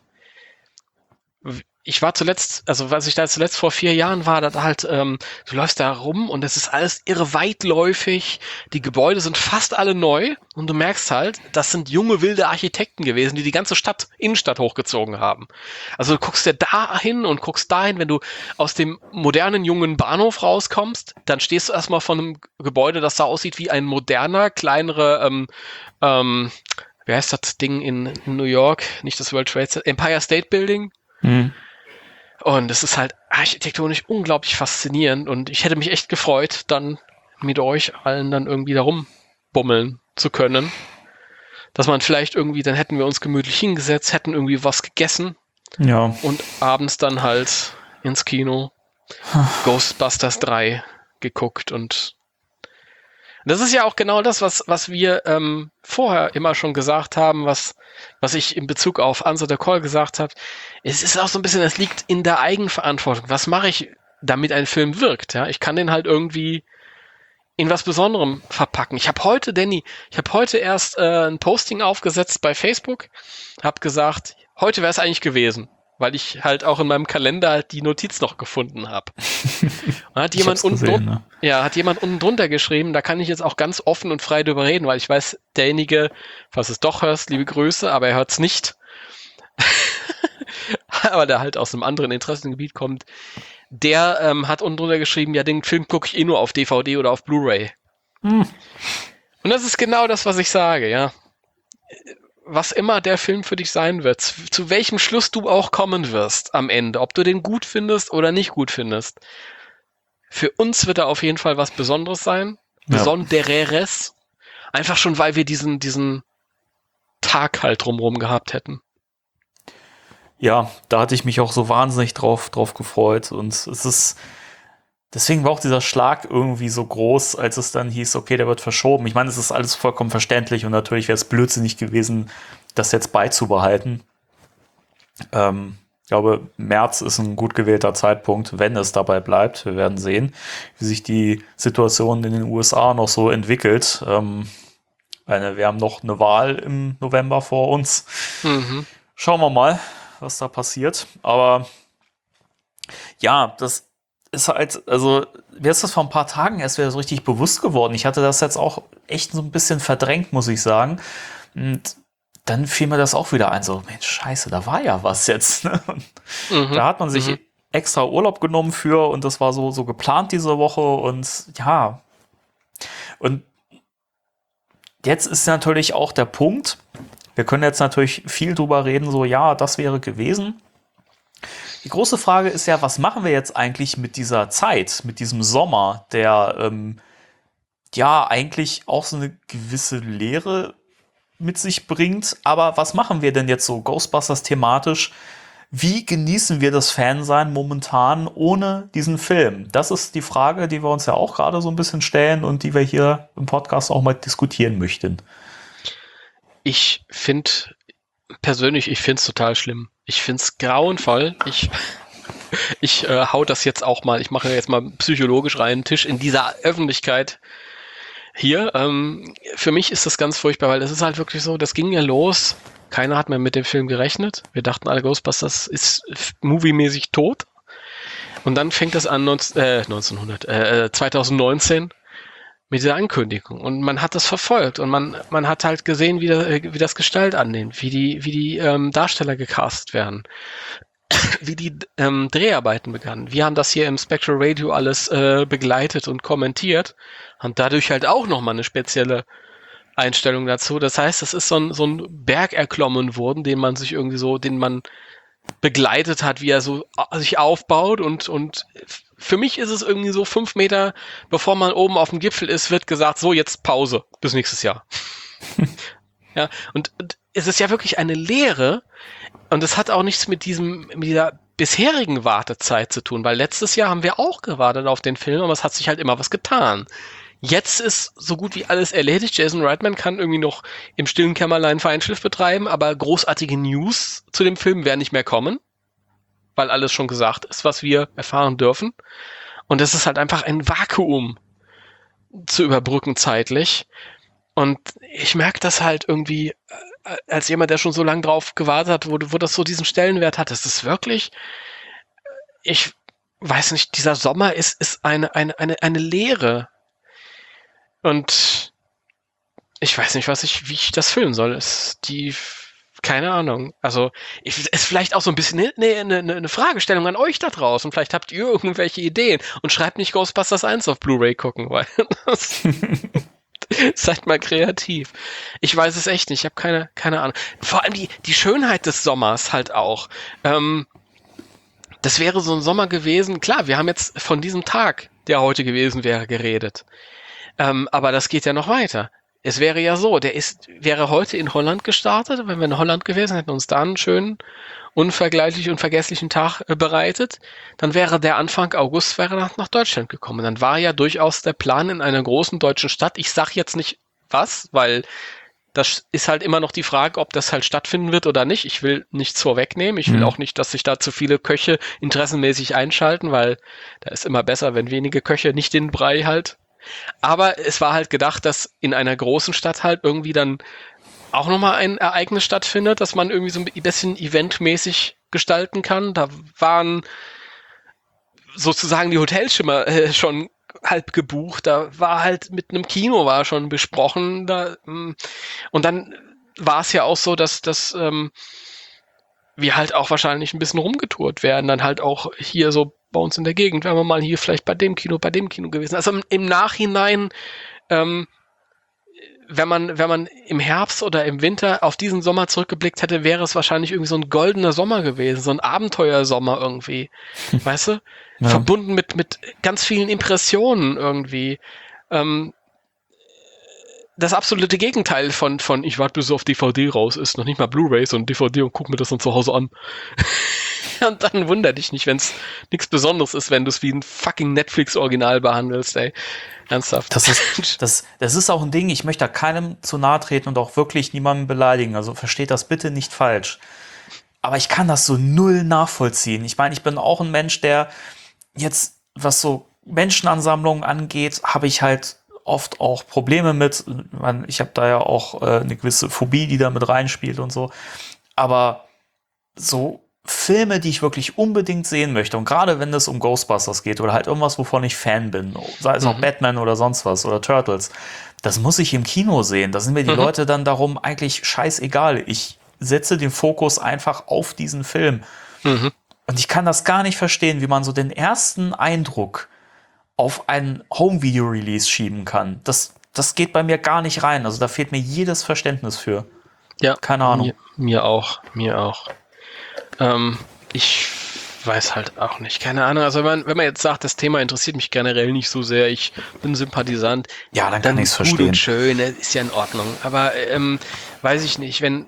Ich war zuletzt, also was ich da zuletzt vor vier Jahren war, da halt, ähm, du läufst da rum und es ist alles irre weitläufig, die Gebäude sind fast alle neu und du merkst halt, das sind junge, wilde Architekten gewesen, die die ganze Stadt, Innenstadt hochgezogen haben. Also du guckst dir da hin und guckst dahin, wenn du aus dem modernen, jungen Bahnhof rauskommst, dann stehst du erstmal vor einem Gebäude, das da aussieht wie ein moderner, kleinere, ähm, ähm, wie heißt das Ding in, in New York, nicht das World Trade Center, Empire State Building. Mhm. Und es ist halt architektonisch unglaublich faszinierend und ich hätte mich echt gefreut, dann mit euch allen dann irgendwie da rumbummeln zu können. Dass man vielleicht irgendwie, dann hätten wir uns gemütlich hingesetzt, hätten irgendwie was gegessen. Ja. Und abends dann halt ins Kino Ghostbusters drei geguckt und das ist ja auch genau das, was, was wir ähm, vorher immer schon gesagt haben, was, was ich in Bezug auf Answer the Call gesagt habe. Es ist auch so ein bisschen, es liegt in der Eigenverantwortung. Was mache ich, damit ein Film wirkt? Ja, ich kann den halt irgendwie in was Besonderem verpacken. Ich habe heute, Danny, ich habe heute erst äh, ein Posting aufgesetzt bei Facebook, habe gesagt, heute wäre es eigentlich gewesen, weil ich halt auch in meinem Kalender halt die Notiz noch gefunden habe. Und hat jemand unten gesehen, drun- ne? ja, hat jemand unten drunter geschrieben, da kann ich jetzt auch ganz offen und frei drüber reden, weil ich weiß, derjenige, falls du es doch hörst, liebe Grüße, aber er hört es nicht. Aber der halt aus einem anderen Interessengebiet kommt. der ähm, hat unten drunter geschrieben, ja, den Film gucke ich eh nur auf D V D oder auf Blu-ray. Hm. Und das ist genau das, was ich sage, ja. Was immer der Film für dich sein wird, zu, zu welchem Schluss du auch kommen wirst am Ende, ob du den gut findest oder nicht gut findest. Für uns wird er auf jeden Fall was Besonderes sein, Ja. Besondereres, einfach schon, weil wir diesen, diesen Tag halt drumherum gehabt hätten. Ja, da hatte ich mich auch so wahnsinnig drauf, drauf gefreut. Und es ist, deswegen war auch dieser Schlag irgendwie so groß, als es dann hieß, okay, der wird verschoben. Ich meine, es ist alles vollkommen verständlich und natürlich wäre es blödsinnig gewesen, das jetzt beizubehalten. Ähm, ich glaube, März ist ein gut gewählter Zeitpunkt, wenn es dabei bleibt. Wir werden sehen, wie sich die Situation in den U S A noch so entwickelt. Ähm, eine, wir haben noch eine Wahl im November vor uns. Mhm. Schauen wir mal, was da passiert. Aber ja, das ist halt, also mir ist das vor ein paar Tagen erst wieder so richtig bewusst geworden. Ich hatte das jetzt auch echt so ein bisschen verdrängt, muss ich sagen. Und dann fiel mir das auch wieder ein, so, Mensch, scheiße, da war ja was jetzt. Ne? Mhm. Da hat man sich Mhm. extra Urlaub genommen für und das war so, so geplant diese Woche und ja. Und jetzt ist natürlich auch der Punkt, wir können jetzt natürlich viel drüber reden, so, ja, das wäre gewesen. Die große Frage ist ja, was machen wir jetzt eigentlich mit dieser Zeit, mit diesem Sommer, der ähm, ja eigentlich auch so eine gewisse Leere mit sich bringt. Aber was machen wir denn jetzt so Ghostbusters thematisch? Wie genießen wir das Fansein momentan ohne diesen Film? Das ist die Frage, die wir uns ja auch gerade so ein bisschen stellen und die wir hier im Podcast auch mal diskutieren möchten. Ich finde, persönlich, ich finde es total schlimm. Ich finde es grauenvoll. Ich, ich äh, hau das jetzt auch mal, ich mache jetzt mal psychologisch rein, Tisch in dieser Öffentlichkeit hier. Ähm, für mich ist das ganz furchtbar, weil es ist halt wirklich so, das ging ja los. Keiner hat mehr mit dem Film gerechnet. Wir dachten alle, Ghostbusters ist moviemäßig tot. Und dann fängt das an neunzehn, äh, neunzehnhundert, äh, zwanzig neunzehn mit dieser Ankündigung. Und man hat das verfolgt und man, man hat halt gesehen, wie, da, wie das Gestalt annimmt, wie die, wie die ähm, Darsteller gecastet werden, wie die ähm, Dreharbeiten begannen. Wir haben das hier im Spectral Radio alles äh, begleitet und kommentiert und dadurch halt auch nochmal eine spezielle Einstellung dazu. Das heißt, es ist so ein, so ein Berg erklommen worden, den man sich irgendwie so, den man begleitet hat, wie er so sich aufbaut und, und für mich ist es irgendwie so fünf Meter, bevor man oben auf dem Gipfel ist, wird gesagt, so jetzt Pause, bis nächstes Jahr. Ja, und, und es ist ja wirklich eine Lehre und es hat auch nichts mit diesem, mit dieser bisherigen Wartezeit zu tun, weil letztes Jahr haben wir auch gewartet auf den Film, aber es hat sich halt immer was getan. Jetzt ist so gut wie alles erledigt. Jason Reitman kann irgendwie noch im stillen Kämmerlein Feinschliff betreiben, aber großartige News zu dem Film werden nicht mehr kommen, weil alles schon gesagt ist, was wir erfahren dürfen. Und es ist halt einfach ein Vakuum zu überbrücken zeitlich. Und ich merke das halt irgendwie, als jemand, der schon so lange drauf gewartet hat, wo, wo das so diesen Stellenwert hat. Es ist wirklich, ich weiß nicht, dieser Sommer ist, ist eine, eine, eine, eine Leere. Und ich weiß nicht, was ich, wie ich das füllen soll. Es die, keine Ahnung. Also, ich, es ist vielleicht auch so ein bisschen eine, eine, eine Fragestellung an euch da draußen. Vielleicht habt ihr irgendwelche Ideen und schreibt nicht Ghostbusters eins auf Blu-ray gucken, weil das, seid mal kreativ. Ich weiß es echt nicht. Ich habe keine, keine Ahnung. Vor allem die, die Schönheit des Sommers halt auch. Ähm, das wäre so ein Sommer gewesen. Klar, wir haben jetzt von diesem Tag, der heute gewesen wäre, geredet. Ähm, aber das geht ja noch weiter. Es wäre ja so, der ist, wäre heute in Holland gestartet, wenn wir in Holland gewesen hätten, uns da einen schönen, unvergleichlich und vergesslichen Tag äh, bereitet, dann wäre der Anfang August wäre nach, nach Deutschland gekommen. Dann war ja durchaus der Plan in einer großen deutschen Stadt. Ich sag jetzt nicht was, weil das ist halt immer noch die Frage, ob das halt stattfinden wird oder nicht. Ich will nichts vorwegnehmen. Ich will Mhm. auch nicht, dass sich da zu viele Köche interessenmäßig einschalten, weil da ist immer besser, wenn wenige Köche nicht den Brei halt. Aber es war halt gedacht, dass in einer großen Stadt halt irgendwie dann auch nochmal ein Ereignis stattfindet, dass man irgendwie so ein bisschen eventmäßig gestalten kann. Da waren sozusagen die Hotelschimmer äh, schon halb gebucht. Da war halt mit einem Kino war schon besprochen. Da, mh. Und dann war es ja auch so, dass, dass ähm, wir halt auch wahrscheinlich ein bisschen rumgetourt werden. Dann halt auch hier so bei uns in der Gegend, wären wir mal hier vielleicht bei dem Kino, bei dem Kino gewesen. Also im, im Nachhinein, ähm, wenn man, wenn man im Herbst oder im Winter auf diesen Sommer zurückgeblickt hätte, wäre es wahrscheinlich irgendwie so ein goldener Sommer gewesen, so ein Abenteuersommer irgendwie, weißt du? Ja. Verbunden mit, mit ganz vielen Impressionen irgendwie. Ähm, das absolute Gegenteil von, von ich warte bis es auf D V D raus ist, noch nicht mal Blu-ray, sondern D V D und guck mir das dann zu Hause an. Und dann wunder dich nicht, wenn es nichts Besonderes ist, wenn du es wie ein fucking Netflix-Original behandelst, ey. Ernsthaft. Das ist, das, das ist auch ein Ding, ich möchte da keinem zu nahe treten und auch wirklich niemanden beleidigen. Also versteht das bitte nicht falsch. Aber ich kann das so null nachvollziehen. Ich meine, ich bin auch ein Mensch, der jetzt, was so Menschenansammlungen angeht, habe ich halt oft auch Probleme mit. Ich habe da ja auch äh, eine gewisse Phobie, die da mit reinspielt und so. Aber so Filme, die ich wirklich unbedingt sehen möchte, und gerade wenn es um Ghostbusters geht oder halt irgendwas, wovon ich Fan bin, sei es auch Mhm. Batman oder sonst was oder Turtles, das muss ich im Kino sehen. Da sind mir die Mhm. Leute dann darum eigentlich scheißegal. Ich setze den Fokus einfach auf diesen Film. Mhm. Und ich kann das gar nicht verstehen, wie man so den ersten Eindruck auf ein Home-Video-Release schieben kann. Das, das geht bei mir gar nicht rein. Also da fehlt mir jedes Verständnis für. Ja. Keine Ahnung. Mir, mir auch, mir auch. Ähm, ich weiß halt auch nicht, keine Ahnung. Also wenn man, wenn man jetzt sagt, das Thema interessiert mich generell nicht so sehr, ich bin Sympathisant, Ja, dann kann dann ich's gut verstehen. und schön, das ist ja in Ordnung. Aber ähm, weiß ich nicht, wenn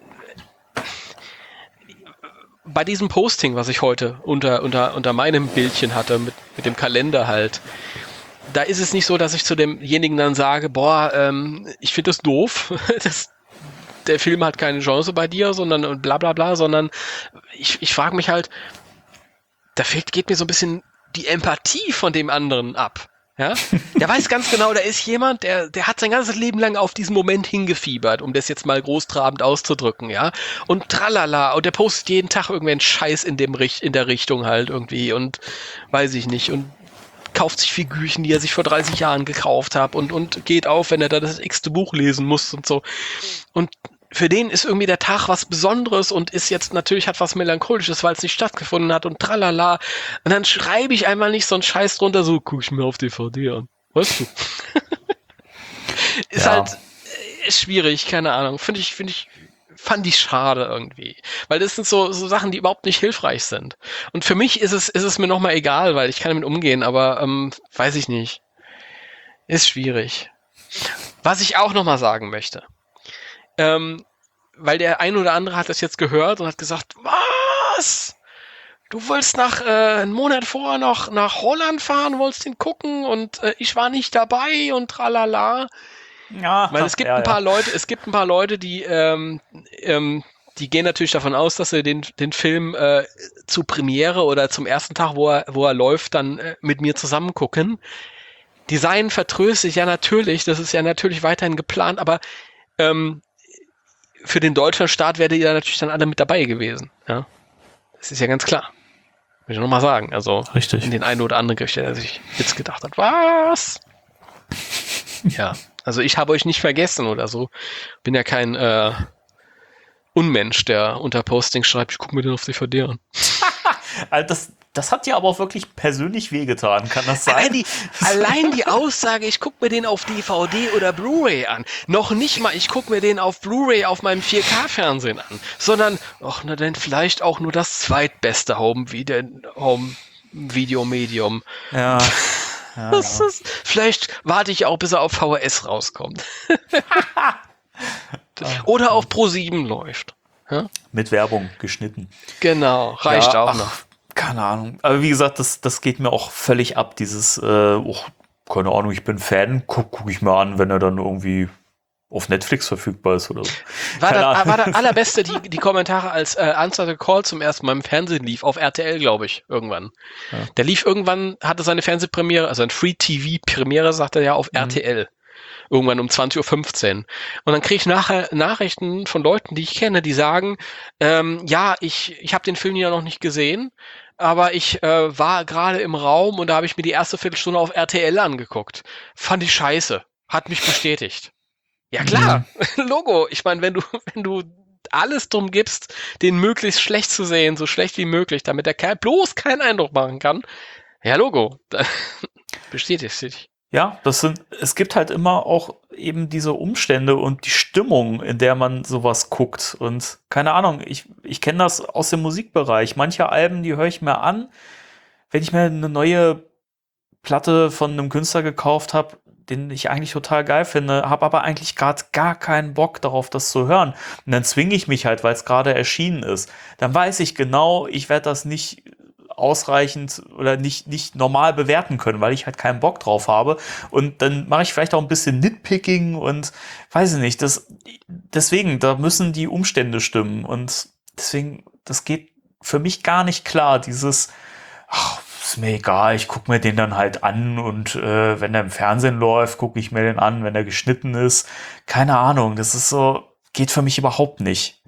bei diesem Posting, was ich heute unter, unter, unter meinem Bildchen hatte, mit, mit dem Kalender halt, da ist es nicht so, dass ich zu demjenigen dann sage, boah, ähm, ich finde das doof, das, der Film hat keine Chance bei dir, sondern und bla bla bla, sondern ich, ich frage mich halt, da fehlt, geht mir so ein bisschen die Empathie von dem anderen ab. Ja? Der weiß ganz genau, da ist jemand, der, der hat sein ganzes Leben lang auf diesen Moment hingefiebert, um das jetzt mal großtrabend auszudrücken, ja. Und tralala, und der postet jeden Tag irgendeinen Scheiß in dem Richt, in der Richtung halt irgendwie und weiß ich nicht. Und kauft sich Figürchen, die er sich vor dreißig Jahren gekauft hat und, und geht auf, wenn er da das x-te Buch lesen muss und so. Und für den ist irgendwie der Tag was Besonderes und ist jetzt natürlich, hat was Melancholisches, weil es nicht stattgefunden hat und tralala. Und dann schreibe ich einmal nicht so einen Scheiß drunter, so guck ich mir auf D V D an. Weißt du? Ist Ja. halt äh, schwierig, keine Ahnung. Finde ich, finde ich, fand ich schade irgendwie. Weil das sind so, so Sachen, die überhaupt nicht hilfreich sind. Und für mich ist es, ist es mir nochmal egal, weil ich kann damit umgehen, aber ähm, weiß ich nicht. Ist schwierig. Was ich auch nochmal sagen möchte. Ähm, weil der ein oder andere hat das jetzt gehört und hat gesagt, was? Du wolltest nach äh, einen Monat vorher noch nach Holland fahren, wolltest ihn gucken und äh, ich war nicht dabei und tralala. Ja, Weil es gibt ja, ein paar ja. Leute, es gibt ein paar Leute, die ähm, ähm, die gehen natürlich davon aus, dass sie den den Film äh, zu Premiere oder zum ersten Tag, wo er wo er läuft, dann äh, mit mir zusammen gucken. Die seien vertröstet, ja natürlich, das ist ja natürlich weiterhin geplant, aber ähm, für den Deutschlandstart wäre ihr natürlich dann alle mit dabei gewesen. Ja, das ist ja ganz klar. Will ich nochmal sagen. Also Richtig. in den einen oder anderen Gericht, der sich jetzt gedacht hat, was? Ja, also ich habe euch nicht vergessen oder so. Bin ja kein äh, Unmensch, der unter Posting schreibt, ich gucke mir den auf D V D an. Also das, das hat dir aber auch wirklich persönlich wehgetan, kann das sein? Allein die, allein die Aussage, ich gucke mir den auf D V D oder Blu-ray an. Noch nicht mal, ich gucke mir den auf Blu-ray auf meinem vier K-Fernsehen an. Sondern, ach, na dann vielleicht auch nur das zweitbeste Home-Video-Medium. Ja. Ja, Das ja. ist, vielleicht warte ich auch, bis er auf V H S rauskommt. Oder auf Pro sieben läuft. Ja? Mit Werbung geschnitten. Genau, reicht Ja, auch ach, noch. Keine Ahnung. Aber wie gesagt, das, das geht mir auch völlig ab. Dieses, äh, oh, keine Ahnung, ich bin Fan, guck, guck ich mir an, wenn er dann irgendwie auf Netflix verfügbar ist oder so. War Keine der, Ahnung. war der allerbeste, die, die Kommentare, als äh, Answer the Call zum ersten Mal im Fernsehen lief, auf R T L, glaube ich, irgendwann. Ja. Der lief irgendwann, hatte seine Fernsehpremiere, also ein Free-T V-Premiere, sagt er ja, auf Mhm. R T L. Irgendwann um zwanzig Uhr fünfzehn. Und dann kriege ich nachher Nachrichten von Leuten, die ich kenne, die sagen, ähm, ja, ich, ich habe den Film ja noch nicht gesehen, aber ich äh, war gerade im Raum und da habe ich mir die erste Viertelstunde auf R T L angeguckt. Fand ich scheiße. Hat mich bestätigt. Ja klar, Logo. Ich meine, wenn du, wenn du alles drum gibst, den möglichst schlecht zu sehen, so schlecht wie möglich, damit der Kerl bloß keinen Eindruck machen kann, Ja, Logo. Bestätigt sich. Ja, das sind, es gibt halt immer auch eben diese Umstände und die Stimmung, in der man sowas guckt. Und keine Ahnung, ich, ich kenne das aus dem Musikbereich. Manche Alben, die höre ich mir an, wenn ich mir eine neue Platte von einem Künstler gekauft habe, den ich eigentlich total geil finde, habe aber eigentlich gerade gar keinen Bock darauf, das zu hören. Und dann zwinge ich mich halt, weil es gerade erschienen ist. Dann weiß ich genau, ich werde das nicht ausreichend oder nicht, nicht normal bewerten können, weil ich halt keinen Bock drauf habe. Und dann mache ich vielleicht auch ein bisschen Nitpicking und weiß ich nicht. Das, deswegen, da müssen die Umstände stimmen. Und deswegen, das geht für mich gar nicht klar. Dieses, ach, ist mir egal, ich gucke mir den dann halt an und äh, wenn der im Fernsehen läuft, gucke ich mir den an, wenn der geschnitten ist. Keine Ahnung, das ist so, geht für mich überhaupt nicht.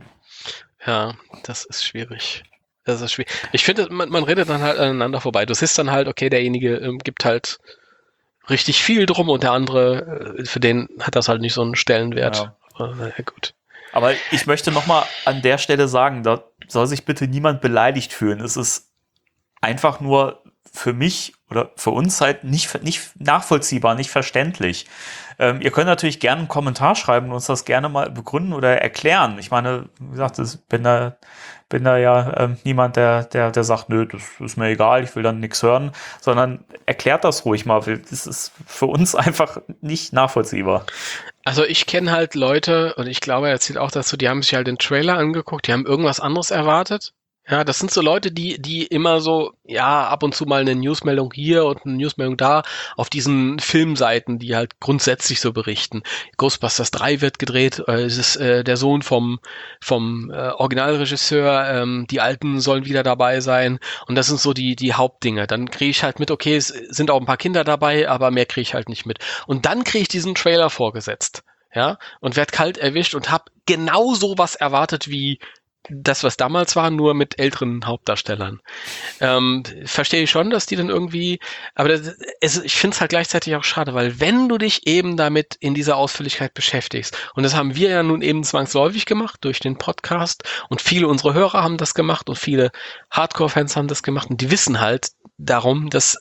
Ja, das ist schwierig. Das ist schwierig. Ich finde, man, man redet dann halt aneinander vorbei. Du siehst dann halt, okay, derjenige ähm, gibt halt richtig viel drum und der andere, äh, für den hat das halt nicht so einen Stellenwert. Ja. Aber, na ja, gut. Aber ich möchte nochmal an der Stelle sagen, da soll sich bitte niemand beleidigt fühlen. Es ist einfach nur für mich oder für uns halt nicht, nicht nachvollziehbar, nicht verständlich. Ähm, ihr könnt natürlich gerne einen Kommentar schreiben und uns das gerne mal begründen oder erklären. Ich meine, wie gesagt, ich bin da, bin da ja ähm, niemand, der, der, der sagt, nö, das ist mir egal, ich will dann nichts hören, sondern erklärt das ruhig mal. Das ist für uns einfach nicht nachvollziehbar. Also ich kenne halt Leute, und ich glaube, er erzählt auch dazu, die haben sich halt den Trailer angeguckt, die haben irgendwas anderes erwartet. Ja, das sind so Leute, die, die immer so, ja, ab und zu mal eine Newsmeldung hier und eine Newsmeldung da auf diesen Filmseiten, die halt grundsätzlich so berichten. Ghostbusters drei wird gedreht, äh, es ist äh, der Sohn vom, vom äh, Originalregisseur, ähm, die Alten sollen wieder dabei sein und das sind so die, die Hauptdinge. Dann kriege ich halt mit, okay, es sind auch ein paar Kinder dabei, aber mehr kriege ich halt nicht mit. Und dann kriege ich diesen Trailer vorgesetzt, ja, und werd kalt erwischt und hab genau sowas erwartet wie das, was damals war, nur mit älteren Hauptdarstellern. Ähm, verstehe ich schon, dass die dann irgendwie, aber das, es, ich finde es halt gleichzeitig auch schade, weil wenn du dich eben damit in dieser Ausführlichkeit beschäftigst, und das haben wir ja nun eben zwangsläufig gemacht durch den Podcast und viele unserer Hörer haben das gemacht und viele Hardcore-Fans haben das gemacht und die wissen halt darum, dass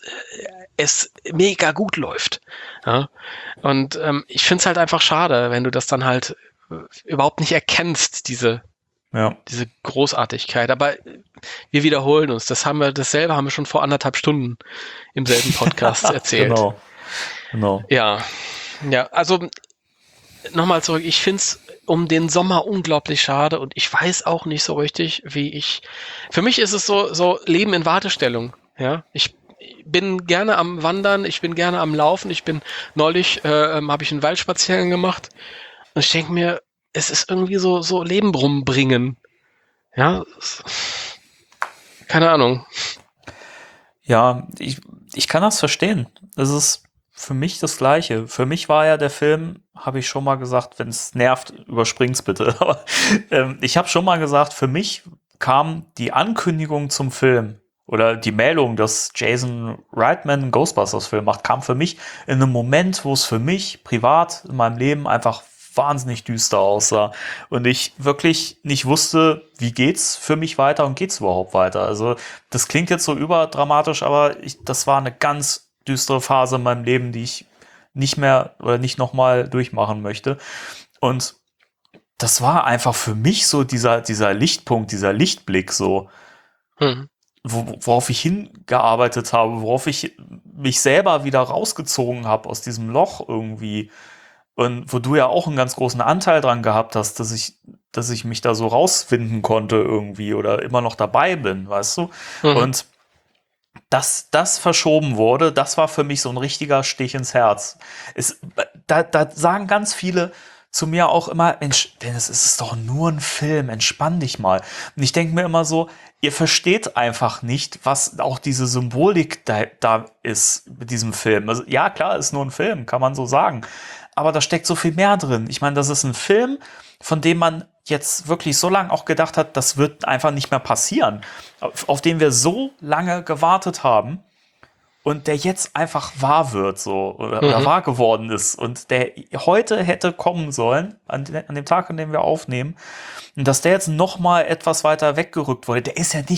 es mega gut läuft. Ja? Und ähm, ich finde es halt einfach schade, wenn du das dann halt überhaupt nicht erkennst, diese Ja. diese Großartigkeit. Aber wir wiederholen uns. Das haben wir, dasselbe haben wir schon vor anderthalb Stunden im selben Podcast erzählt. Genau. Genau. Ja. Ja, also nochmal zurück. Ich finde es um den Sommer unglaublich schade und ich weiß auch nicht so richtig, wie ich. Für mich ist es so, so Leben in Wartestellung. Ja, ich bin gerne am Wandern, ich bin gerne am Laufen. Ich bin neulich, äh, habe ich einen Waldspaziergang gemacht und ich denke mir, es ist irgendwie so, so Leben rumbringen. Ja, keine Ahnung. Ja, ich, ich kann das verstehen. Das ist für mich das Gleiche. Für mich war ja der Film, habe ich schon mal gesagt, wenn es nervt, überspring's bitte. Aber ähm, ich habe schon mal gesagt, für mich kam die Ankündigung zum Film oder die Meldung, dass Jason Reitman einen Ghostbusters-Film macht, kam für mich in einem Moment, wo es für mich privat in meinem Leben einfach wahnsinnig düster aussah und ich wirklich nicht wusste, wie geht's für mich weiter und geht's überhaupt weiter. Also das klingt jetzt so überdramatisch, aber ich, das war eine ganz düstere Phase in meinem Leben, die ich nicht mehr oder nicht nochmal durchmachen möchte. Und das war einfach für mich so dieser, dieser Lichtpunkt, dieser Lichtblick so, Hm. wo, worauf ich hingearbeitet habe, worauf ich mich selber wieder rausgezogen habe aus diesem Loch irgendwie. Und wo du ja auch einen ganz großen Anteil dran gehabt hast, dass ich, dass ich mich da so rausfinden konnte irgendwie oder immer noch dabei bin, weißt du? Mhm. Und dass das verschoben wurde, das war für mich so ein richtiger Stich ins Herz. Es, da, da sagen ganz viele zu mir auch immer, Mensch, Dennis, es ist doch nur ein Film, entspann dich mal. Und ich denke mir immer so, ihr versteht einfach nicht, was auch diese Symbolik da, da ist mit diesem Film. Also, ja, klar, ist nur ein Film, kann man so sagen. Aber da steckt so viel mehr drin. Ich meine, das ist ein Film, von dem man jetzt wirklich so lange auch gedacht hat, das wird einfach nicht mehr passieren. Auf, auf den wir so lange gewartet haben und der jetzt einfach wahr wird so oder, Mhm. oder wahr geworden ist und der heute hätte kommen sollen, an, de, an dem Tag, an dem wir aufnehmen. Und dass der jetzt noch mal etwas weiter weggerückt wurde, der ist ja nicht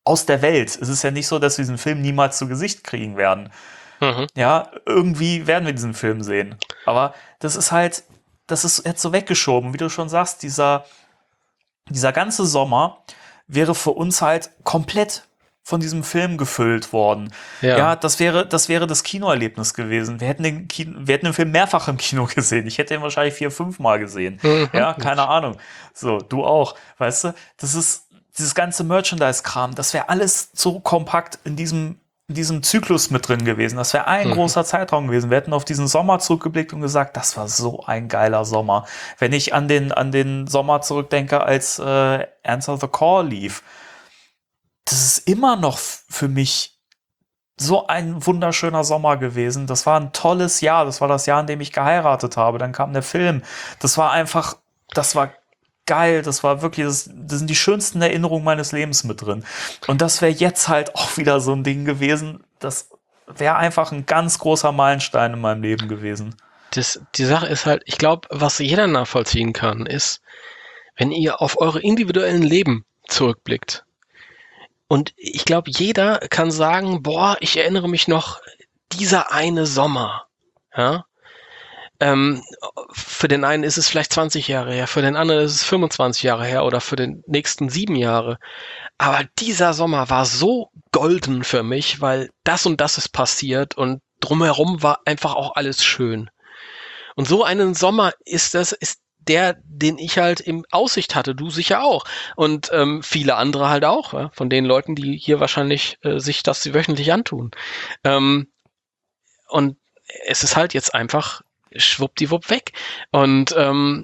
aus der Welt. Es ist ja nicht so, dass wir diesen Film niemals zu Gesicht kriegen werden. Mhm. Ja, irgendwie werden wir diesen Film sehen. Aber das ist halt, das ist jetzt so weggeschoben, wie du schon sagst, dieser, dieser ganze Sommer wäre für uns halt komplett von diesem Film gefüllt worden. Ja. Ja, das wäre, das wäre das Kinoerlebnis gewesen. Wir hätten den Kino, wir hätten den Film mehrfach im Kino gesehen. Ich hätte ihn wahrscheinlich vier, fünf Mal gesehen. Mhm. Ja, keine Ahnung. So, du auch. Weißt du, das ist dieses ganze Merchandise-Kram, das wäre alles so kompakt in diesem in diesem Zyklus mit drin gewesen. Das wäre ein mhm. großer Zeitraum gewesen. Wir hätten auf diesen Sommer zurückgeblickt und gesagt, das war so ein geiler Sommer. Wenn ich an den, an den Sommer zurückdenke, als äh, Answer the Call lief, das ist immer noch f- für mich so ein wunderschöner Sommer gewesen. Das war ein tolles Jahr. Das war das Jahr, in dem ich geheiratet habe. Dann kam der Film. Das war einfach, das war geil, das war wirklich, das, das sind die schönsten Erinnerungen meines Lebens mit drin. Und das wäre jetzt halt auch wieder so ein Ding gewesen, das wäre einfach ein ganz großer Meilenstein in meinem Leben gewesen. Das, die Sache ist halt, ich glaube, was jeder nachvollziehen kann, ist, wenn ihr auf eure individuellen Leben zurückblickt. Und ich glaube, jeder kann sagen, boah, ich erinnere mich noch, dieser eine Sommer, ja, Ähm, für den einen ist es vielleicht zwanzig Jahre her, für den anderen ist es fünfundzwanzig Jahre her oder für den nächsten sieben Jahre. Aber dieser Sommer war so golden für mich, weil das und das ist passiert und drumherum war einfach auch alles schön. Und so einen Sommer ist das, ist der, den ich halt in Aussicht hatte, du sicher auch. Und ähm, viele andere halt auch, ja? Von den Leuten, die hier wahrscheinlich äh, sich das wöchentlich antun. Ähm, und es ist halt jetzt einfach schwuppdiwupp weg. Und ähm,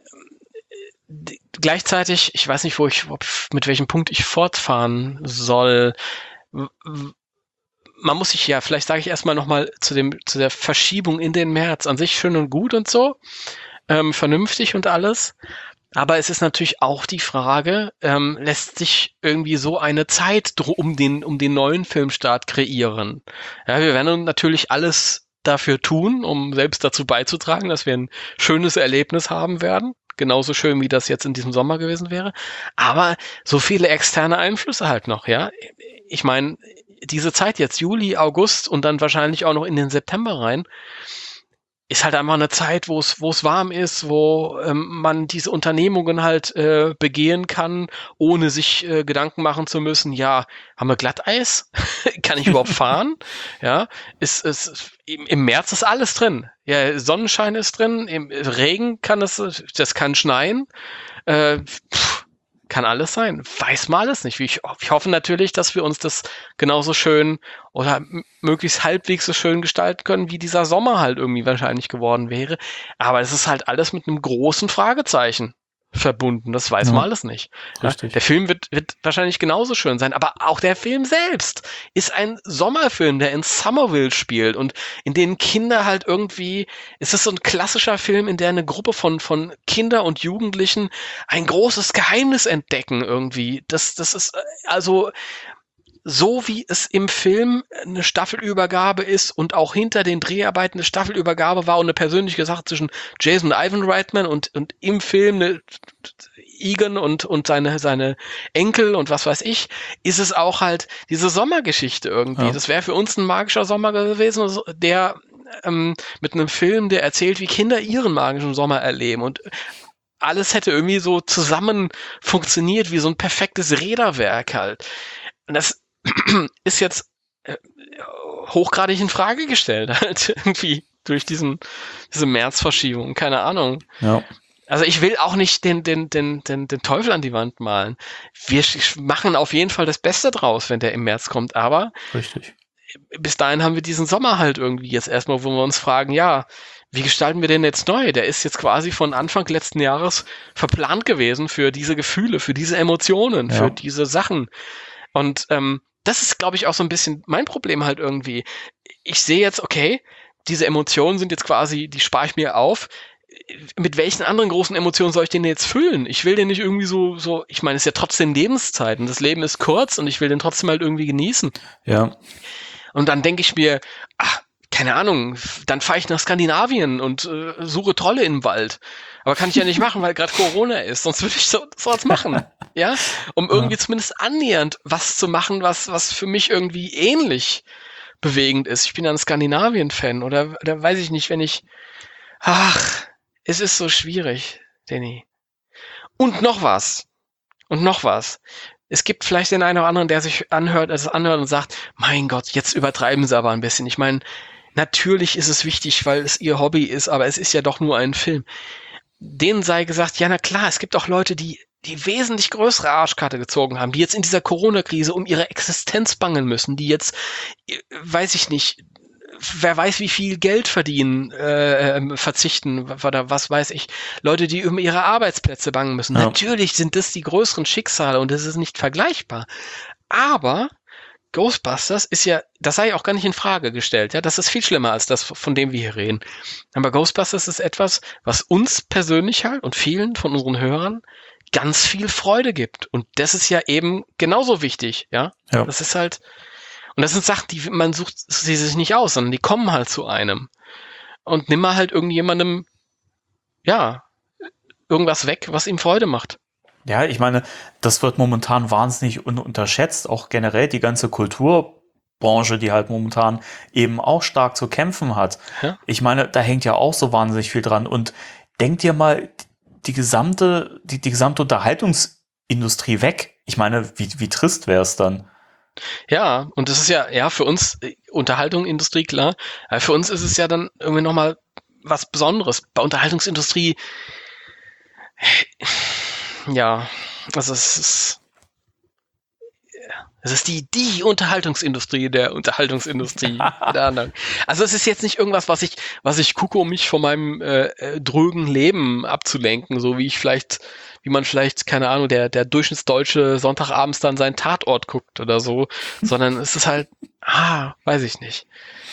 d- gleichzeitig, ich weiß nicht, wo ich, ob, mit welchem Punkt ich fortfahren soll. W- w- Man muss sich ja, vielleicht sage ich erstmal nochmal zu dem, zu der Verschiebung in den März. An sich schön und gut und so, ähm, vernünftig und alles. Aber es ist natürlich auch die Frage, ähm, lässt sich irgendwie so eine Zeit dr- um den, um den neuen Filmstart kreieren? Ja, wir werden natürlich alles dafür tun, um selbst dazu beizutragen, dass wir ein schönes Erlebnis haben werden. Genauso schön, wie das jetzt in diesem Sommer gewesen wäre. Aber so viele externe Einflüsse halt noch, ja. Ich meine, diese Zeit jetzt, Juli, August und dann wahrscheinlich auch noch in den September rein, ist halt einfach eine Zeit, wo es wo es warm ist, wo ähm, man diese Unternehmungen halt äh, begehen kann, ohne sich äh, Gedanken machen zu müssen, ja, haben wir Glatteis? Kann ich überhaupt fahren? Ja, ist, ist, im, im März ist alles drin. Ja, Sonnenschein ist drin, im Regen kann es, das kann schneien, äh, pff, kann alles sein. Weiß man alles nicht. Ich, ich hoffe natürlich, dass wir uns das genauso schön oder m- möglichst halbwegs so schön gestalten können, wie dieser Sommer halt irgendwie wahrscheinlich geworden wäre. Aber es ist halt alles mit einem großen Fragezeichen verbunden. Das weiß Ja. man alles nicht. Ja, Richtig. der Film wird, wird wahrscheinlich genauso schön sein, aber auch der Film selbst ist ein Sommerfilm, der in Somerville spielt und in denen Kinder halt irgendwie, es ist so ein klassischer Film, in der eine Gruppe von, von Kinder und Jugendlichen ein großes Geheimnis entdecken irgendwie. Das, das ist äh, also so wie es im Film eine Staffelübergabe ist und auch hinter den Dreharbeiten eine Staffelübergabe war und eine persönliche Sache zwischen Jason und Ivan Reitman und, und im Film eine Egan und, und seine, seine Enkel und was weiß ich, ist es auch halt diese Sommergeschichte irgendwie. Ja. Das wäre für uns ein magischer Sommer gewesen, der ähm, mit einem Film, der erzählt, wie Kinder ihren magischen Sommer erleben und alles hätte irgendwie so zusammen funktioniert, wie so ein perfektes Räderwerk halt. Und das ist jetzt äh, hochgradig in Frage gestellt, halt irgendwie durch diesen, diese Märzverschiebung, keine Ahnung. Ja. Also ich will auch nicht den, den, den, den, den Teufel an die Wand malen. Wir sch- machen auf jeden Fall das Beste draus, wenn der im März kommt, aber Richtig. bis dahin haben wir diesen Sommer halt irgendwie jetzt erstmal, wo wir uns fragen, ja, wie gestalten wir den jetzt neu? Der ist jetzt quasi von Anfang letzten Jahres verplant gewesen für diese Gefühle, für diese Emotionen, Ja. für diese Sachen. Und ähm, das ist, glaube ich, auch so ein bisschen mein Problem halt irgendwie. Ich sehe jetzt, okay, diese Emotionen sind jetzt quasi, die spare ich mir auf. Mit welchen anderen großen Emotionen soll ich den jetzt füllen? Ich will den nicht irgendwie so, so, ich meine, es ist ja trotzdem Lebenszeit und das Leben ist kurz und ich will den trotzdem halt irgendwie genießen. Ja. Und dann denke ich mir, ach, keine Ahnung, dann fahre ich nach Skandinavien und äh, suche Trolle im Wald. Aber kann ich ja nicht machen, weil gerade Corona ist. Sonst würde ich so sowas machen. Ja? Um irgendwie ja. zumindest annähernd was zu machen, was, was für mich irgendwie ähnlich bewegend ist. Ich bin ja ein Skandinavien-Fan. Oder, oder weiß ich nicht, wenn ich... Ach, es ist so schwierig, Danny. Und noch was. Und noch was. Es gibt vielleicht den einen oder anderen, der sich anhört, also anhört und sagt, mein Gott, jetzt übertreiben sie aber ein bisschen. Ich meine, natürlich ist es wichtig, weil es ihr Hobby ist, aber es ist ja doch nur ein Film. Denen sei gesagt, ja na klar, es gibt auch Leute, die die wesentlich größere Arschkarte gezogen haben, die jetzt in dieser Corona-Krise um ihre Existenz bangen müssen, die jetzt, weiß ich nicht, wer weiß wie viel Geld verdienen, äh, verzichten oder was weiß ich. Leute, die um ihre Arbeitsplätze bangen müssen. Ja. Natürlich sind das die größeren Schicksale und das ist nicht vergleichbar. Aber Ghostbusters ist ja, das sei auch gar nicht in Frage gestellt. Ja, das ist viel schlimmer als das, von dem wir hier reden. Aber Ghostbusters ist etwas, was uns persönlich halt und vielen von unseren Hörern ganz viel Freude gibt. Und das ist ja eben genauso wichtig. Ja, ja. Das ist halt, und das sind Sachen, die man sucht sie sich nicht aus, sondern die kommen halt zu einem. Und nimm mal halt irgendjemandem, ja, irgendwas weg, was ihm Freude macht. Ja, ich meine, das wird momentan wahnsinnig un- unterschätzt, auch generell die ganze Kulturbranche, die halt momentan eben auch stark zu kämpfen hat. Ja? Ich meine, da hängt ja auch so wahnsinnig viel dran. Und denk dir mal die gesamte, die, die gesamte Unterhaltungsindustrie weg. Ich meine, wie, wie trist wäre es dann? Ja, und das ist ja, ja, für uns, Unterhaltung, Industrie, klar, aber für uns ist es ja dann irgendwie nochmal was Besonderes. Bei Unterhaltungsindustrie, ja, also es ist, es ist die, die Unterhaltungsindustrie der Unterhaltungsindustrie. der anderen. Also es ist jetzt nicht irgendwas, was ich, was ich gucke, um mich von meinem äh, drögen Leben abzulenken, so wie ich vielleicht, wie man vielleicht, keine Ahnung, der, der Durchschnittsdeutsche Sonntagabends dann seinen Tatort guckt oder so, sondern es ist halt, ah, weiß ich nicht.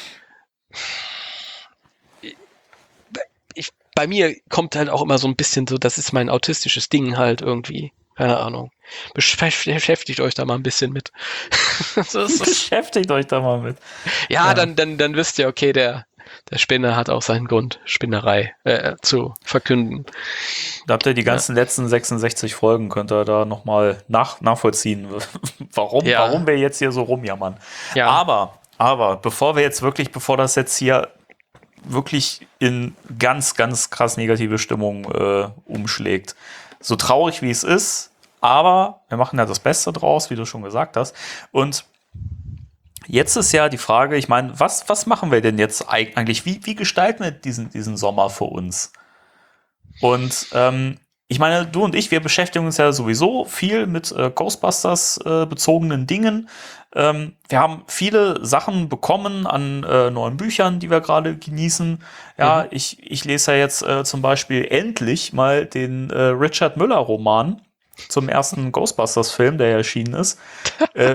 Ich, bei mir kommt halt auch immer so ein bisschen so, das ist mein autistisches Ding halt irgendwie. Keine Ahnung. Beschäftigt euch da mal ein bisschen mit. das ist, Beschäftigt euch da mal mit. Ja, ja, Dann, dann, dann wisst ihr, okay, der, der Spinner hat auch seinen Grund, Spinnerei äh, zu verkünden. Da habt ihr die ganzen ja. letzten sechsundsechzig Folgen, könnt ihr da nochmal nach, nachvollziehen, warum, ja. warum wir jetzt hier so rumjammern. Ja. Aber, aber, bevor wir jetzt wirklich, bevor das jetzt hier wirklich in ganz, ganz krass negative Stimmung äh, umschlägt, so traurig wie es ist, aber wir machen ja das Beste draus, wie du schon gesagt hast. Und jetzt ist ja die Frage, ich meine, was, was machen wir denn jetzt eigentlich? Wie, wie gestalten wir diesen, diesen Sommer für uns? Und ähm, ich meine, du und ich, wir beschäftigen uns ja sowieso viel mit äh, Ghostbusters-bezogenen äh, Dingen. Ähm, wir haben viele Sachen bekommen an äh, neuen Büchern, die wir gerade genießen. Ja, mhm. ich, ich lese ja jetzt äh, zum Beispiel endlich mal den äh, Richard Müller-Roman zum ersten Ghostbusters-Film, der erschienen ist. äh,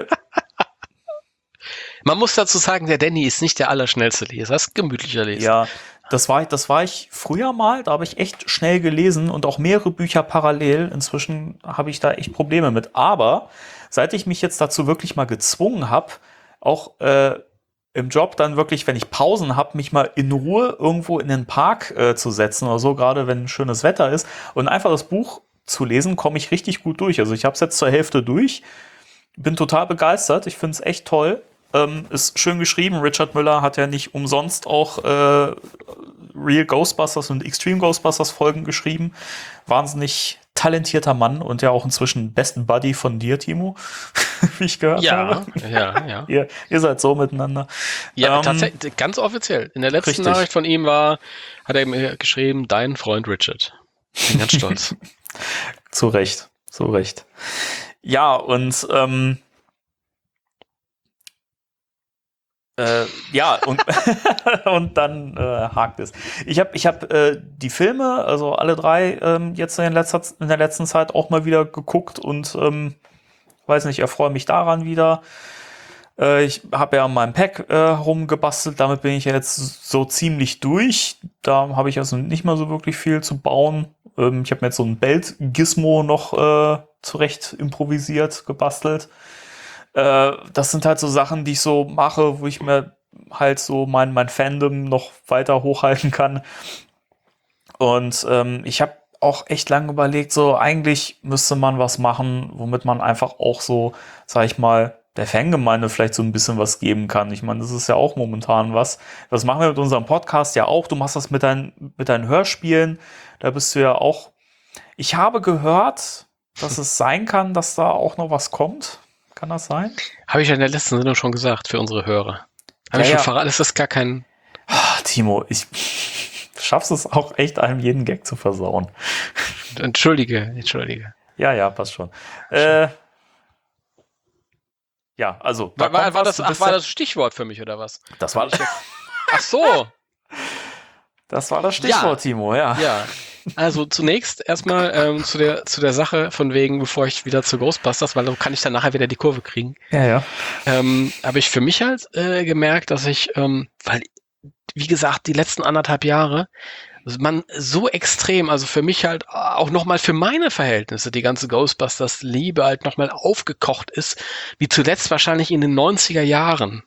Man muss dazu sagen, der Danny ist nicht der allerschnellste Leser, das ist gemütlicher Leser. Ja, das war, das war ich früher mal, da habe ich echt schnell gelesen und auch mehrere Bücher parallel. Inzwischen habe ich da echt Probleme mit. Aber seit ich mich jetzt dazu wirklich mal gezwungen habe, auch äh, im Job dann wirklich, wenn ich Pausen habe, mich mal in Ruhe irgendwo in den Park äh, zu setzen oder so, gerade wenn schönes Wetter ist und einfach das Buch zu lesen, komme ich richtig gut durch. Also ich habe es jetzt zur Hälfte durch, bin total begeistert, ich finde es echt toll. Ähm, ist schön geschrieben. Richard Müller hat ja nicht umsonst auch äh, Real Ghostbusters und Extreme Ghostbusters Folgen geschrieben. Wahnsinnig talentierter Mann und ja auch inzwischen besten Buddy von dir, Timo, wie ich gehört ja, habe. Ja, ja. ihr, ihr seid so miteinander. Ja, ähm, tatsächlich, ganz offiziell. In der letzten richtig. Nachricht von ihm war, hat er mir geschrieben, dein Freund Richard. Ich bin ganz stolz. Zu Recht, zu Recht. Ja, und ähm, Äh, ja, und, und dann äh, hakt es. Ich habe ich hab, äh, die Filme, also alle drei, ähm, jetzt in, letzter, in der letzten Zeit auch mal wieder geguckt und ähm, weiß nicht, erfreue mich daran wieder. Äh, ich habe ja an meinem Pack äh, rumgebastelt, damit bin ich ja jetzt so ziemlich durch. Da habe ich also nicht mehr so wirklich viel zu bauen. Ähm, ich habe mir jetzt so ein Belt-Gizmo noch äh, zurecht improvisiert, gebastelt. Das sind halt so Sachen, die ich so mache, wo ich mir halt so mein, mein Fandom noch weiter hochhalten kann. Und ähm, ich habe auch echt lange überlegt, so eigentlich müsste man was machen, womit man einfach auch so, sag ich mal, der Fangemeinde vielleicht so ein bisschen was geben kann. Ich meine, das ist ja auch momentan was. Das machen wir mit unserem Podcast ja auch. Du machst das mit deinen, mit deinen Hörspielen. Da bist du ja auch. Ich habe gehört, dass es sein kann, dass da auch noch was kommt. Kann das sein? Habe ich ja in der letzten Sendung schon gesagt für unsere Hörer. Habe Ja, ich schon ja. verraten, das ist gar kein... Ach, Timo, ich schaffst es auch echt, einem jeden Gag zu versauen. Entschuldige, entschuldige. Ja, ja, passt schon. Äh, ja, also. da War, war, kommt war, was, das, du ach, bist war ja- das Stichwort für mich, oder was? Das war, Ach so, das war das Stichwort, Ja. Timo, ja. ja. Also zunächst erstmal ähm, zu der zu der Sache von wegen, bevor ich wieder zu Ghostbusters, weil so kann ich dann nachher wieder die Kurve kriegen. Ja, ja. Ähm, habe ich für mich halt äh, gemerkt, dass ich, ähm, weil, wie gesagt, die letzten anderthalb Jahre, also man so extrem, also für mich halt auch nochmal für meine Verhältnisse, die ganze Ghostbusters-Liebe halt nochmal aufgekocht ist, wie zuletzt wahrscheinlich in den neunziger Jahren,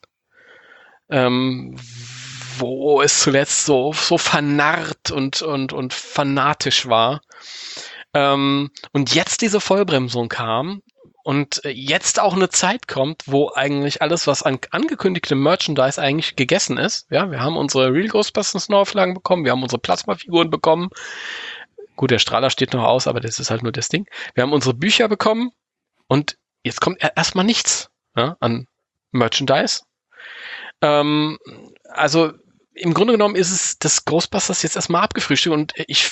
ähm, wo es zuletzt so, so vernarrt und, und, und fanatisch war. Ähm, und jetzt diese Vollbremsung kam und jetzt auch eine Zeit kommt, wo eigentlich alles, was an angekündigtem Merchandise eigentlich gegessen ist. Ja, wir haben unsere Real Ghostbusters Neuauflagen bekommen, wir haben unsere Plasmafiguren bekommen. Gut, der Strahler steht noch aus, aber das ist halt nur das Ding. Wir haben unsere Bücher bekommen und jetzt kommt erstmal nichts, ja, an Merchandise. Ähm, also im Grunde genommen ist es das Ghostbusters jetzt erstmal abgefrühstückt und ich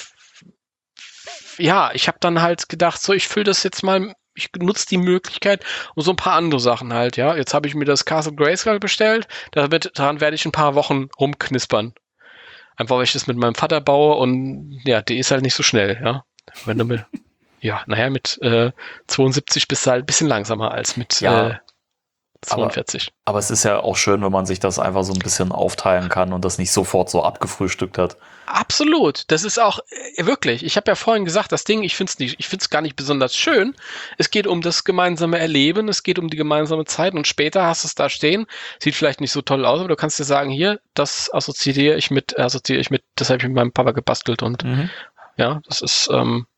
ja, ich habe dann halt gedacht, so, ich fülle das jetzt mal, ich nutze die Möglichkeit und so ein paar andere Sachen halt, ja. Jetzt habe ich mir das Castle Grayskull bestellt, damit, daran werde ich ein paar Wochen rumknispern. Einfach, weil ich das mit meinem Vater baue und ja, die ist halt nicht so schnell, ja. Wenn du mit, ja, naja, mit äh, zweiundsiebzig bist du halt ein bisschen langsamer als mit Ja, äh, zweiundvierzig. Aber es ist ja auch schön, wenn man sich das einfach so ein bisschen aufteilen kann und das nicht sofort so abgefrühstückt hat. Absolut. Das ist auch äh, wirklich. Ich habe ja vorhin gesagt, das Ding, ich finde es nicht, ich finde es gar nicht besonders schön. Es geht um das gemeinsame Erleben, es geht um die gemeinsame Zeit und später hast du es da stehen. Sieht vielleicht nicht so toll aus, aber du kannst dir sagen, hier, das assoziiere ich mit, assoziiere ich mit, das habe ich mit meinem Papa gebastelt und Mhm. ja, das ist, ähm,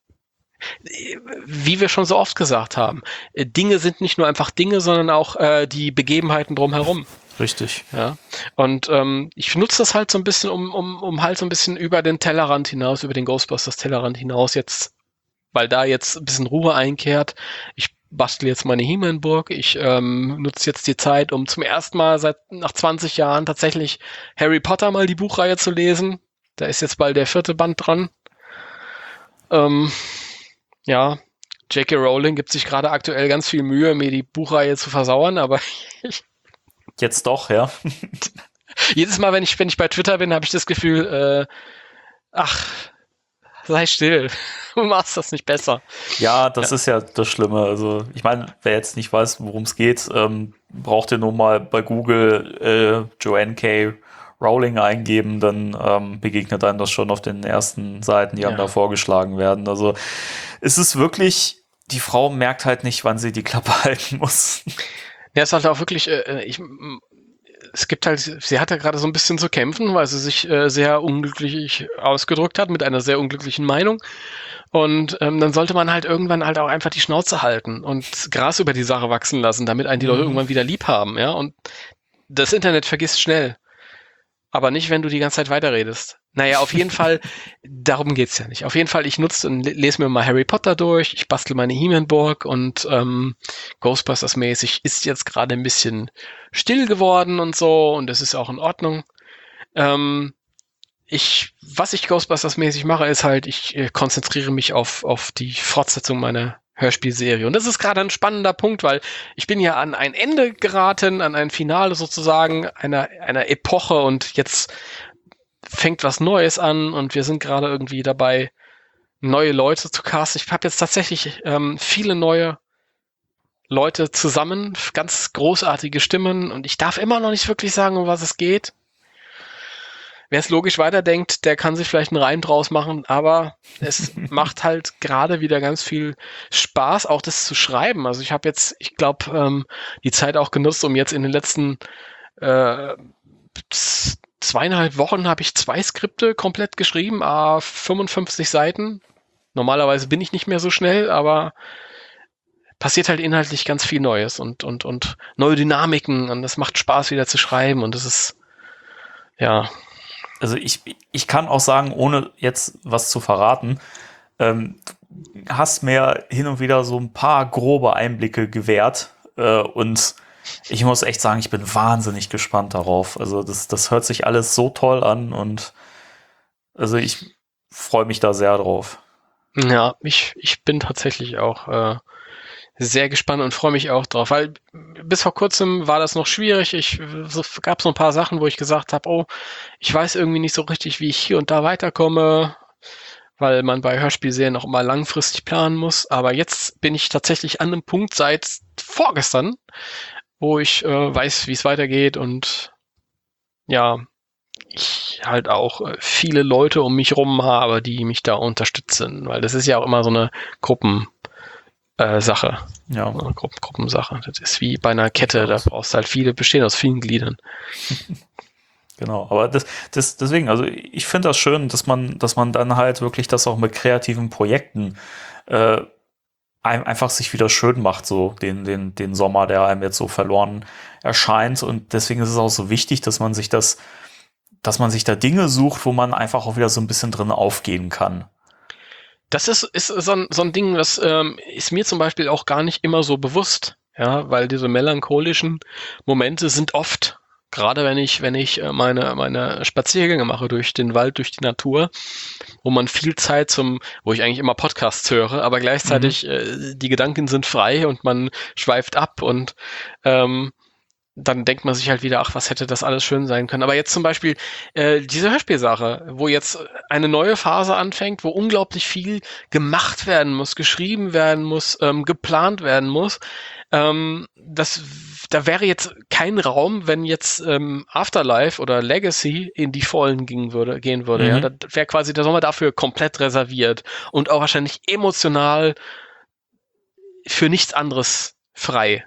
wie wir schon so oft gesagt haben, äh, Dinge sind nicht nur einfach Dinge, sondern auch äh, die Begebenheiten drumherum. Richtig. Ja, und ähm, ich nutze das halt so ein bisschen, um, um, um halt so ein bisschen über den Tellerrand hinaus, über den Ghostbusters Tellerrand hinaus jetzt, weil da jetzt ein bisschen Ruhe einkehrt. Ich bastel jetzt meine He-Man-Burg. Ich ähm, nutze jetzt die Zeit, um zum ersten Mal seit nach zwanzig Jahren tatsächlich Harry Potter mal die Buchreihe zu lesen. Da ist jetzt bald der vierte Band dran. Ähm, ja, J K. Rowling gibt sich gerade aktuell ganz viel Mühe, mir die Buchreihe zu versauern, aber ich Jetzt doch, ja. jedes Mal, wenn ich, wenn ich bei Twitter bin, habe ich das Gefühl, äh, ach, sei still, du machst das nicht besser. Ja, das ist ja das Schlimme. Also, ich meine, wer jetzt nicht weiß, worum es geht, ähm, braucht ihr nur mal bei Google äh, Joanne K. Rowling eingeben, dann ähm, begegnet einem das schon auf den ersten Seiten, die einem Ja. da vorgeschlagen werden. Also, es ist wirklich, die Frau merkt halt nicht, wann sie die Klappe halten muss. Ja, es ist halt auch wirklich, äh, ich, es gibt halt, sie hat ja gerade so ein bisschen zu kämpfen, weil sie sich äh, sehr unglücklich ausgedrückt hat mit einer sehr unglücklichen Meinung. Und ähm, dann sollte man halt irgendwann halt auch einfach die Schnauze halten und Gras über die Sache wachsen lassen, damit einen die Leute irgendwann wieder lieb haben, ja. Und das Internet vergisst schnell. Aber nicht, wenn du die ganze Zeit weiterredest. Naja, auf jeden Fall, darum geht's ja nicht. Auf jeden Fall, ich nutze und lese mir mal Harry Potter durch, ich bastel meine He-Man-Burg und ähm, Ghostbusters-mäßig ist jetzt gerade ein bisschen still geworden und so und das ist auch in Ordnung. Ähm, ich, was ich Ghostbusters-mäßig mache, ist halt, ich äh, konzentriere mich auf, auf die Fortsetzung meiner Hörspielserie. Und das ist gerade ein spannender Punkt, weil ich bin ja an ein Ende geraten, an ein Finale sozusagen einer, einer Epoche und jetzt fängt was Neues an und wir sind gerade irgendwie dabei, neue Leute zu casten. Ich habe jetzt tatsächlich ähm, viele neue Leute zusammen, ganz großartige Stimmen und ich darf immer noch nicht wirklich sagen, um was es geht. Wer es logisch weiterdenkt, der kann sich vielleicht einen Reim draus machen, aber es macht halt gerade wieder ganz viel Spaß, auch das zu schreiben. Also ich habe jetzt, ich glaube, ähm, die Zeit auch genutzt, um jetzt in den letzten äh, z- zweieinhalb Wochen habe ich zwei Skripte komplett geschrieben, a fünfundfünfzig Seiten. Normalerweise bin ich nicht mehr so schnell, aber passiert halt inhaltlich ganz viel Neues und, und, und neue Dynamiken und es macht Spaß wieder zu schreiben und es ist, ja. Also ich, ich kann auch sagen, ohne jetzt was zu verraten, ähm, hast mir hin und wieder so ein paar grobe Einblicke gewährt äh, und ich muss echt sagen, ich bin wahnsinnig gespannt darauf. Also das, das hört sich alles so toll an und also ich freue mich da sehr drauf. Ja, ich, ich bin tatsächlich auch äh, sehr gespannt und freue mich auch drauf, weil bis vor kurzem war das noch schwierig. Ich so, gab so ein paar Sachen, wo ich gesagt habe, oh, ich weiß irgendwie nicht so richtig, wie ich hier und da weiterkomme, weil man bei Hörspielserien auch immer langfristig planen muss. Aber jetzt bin ich tatsächlich an einem Punkt seit vorgestern, wo ich äh, weiß, wie es weitergeht und ja, ich halt auch äh, viele Leute um mich rum habe, die mich da unterstützen, weil das ist ja auch immer so eine Gruppen Äh, Sache. Ja. Gru Gruppensache. Das ist wie bei einer Kette, da brauchst du halt viele, bestehen aus vielen Gliedern. Genau, aber das, das, deswegen, also ich finde das schön, dass man, dass man dann halt wirklich das auch mit kreativen Projekten äh, ein, einfach sich wieder schön macht, so den, den, den Sommer, der einem jetzt so verloren erscheint. Und deswegen ist es auch so wichtig, dass man sich das, dass man sich da Dinge sucht, wo man einfach auch wieder so ein bisschen drin aufgehen kann. Das ist, ist so, ein, so ein Ding, das ähm, ist mir zum Beispiel auch gar nicht immer so bewusst, ja, weil diese melancholischen Momente sind oft, gerade wenn ich, wenn ich äh, meine, meine Spaziergänge mache durch den Wald, durch die Natur, wo man viel Zeit zum, wo ich eigentlich immer Podcasts höre, aber gleichzeitig mhm. äh, die Gedanken sind frei und man schweift ab und ähm, dann denkt man sich halt wieder, ach, was hätte das alles schön sein können. Aber jetzt zum Beispiel äh, diese Hörspielsache, wo jetzt eine neue Phase anfängt, wo unglaublich viel gemacht werden muss, geschrieben werden muss, ähm, geplant werden muss. Ähm, das, da wäre jetzt kein Raum, wenn jetzt ähm, Afterlife oder Legacy in die Vollen gehen würde. Gehen würde mhm. ja, da wäre quasi der Sommer dafür komplett reserviert und auch wahrscheinlich emotional für nichts anderes frei.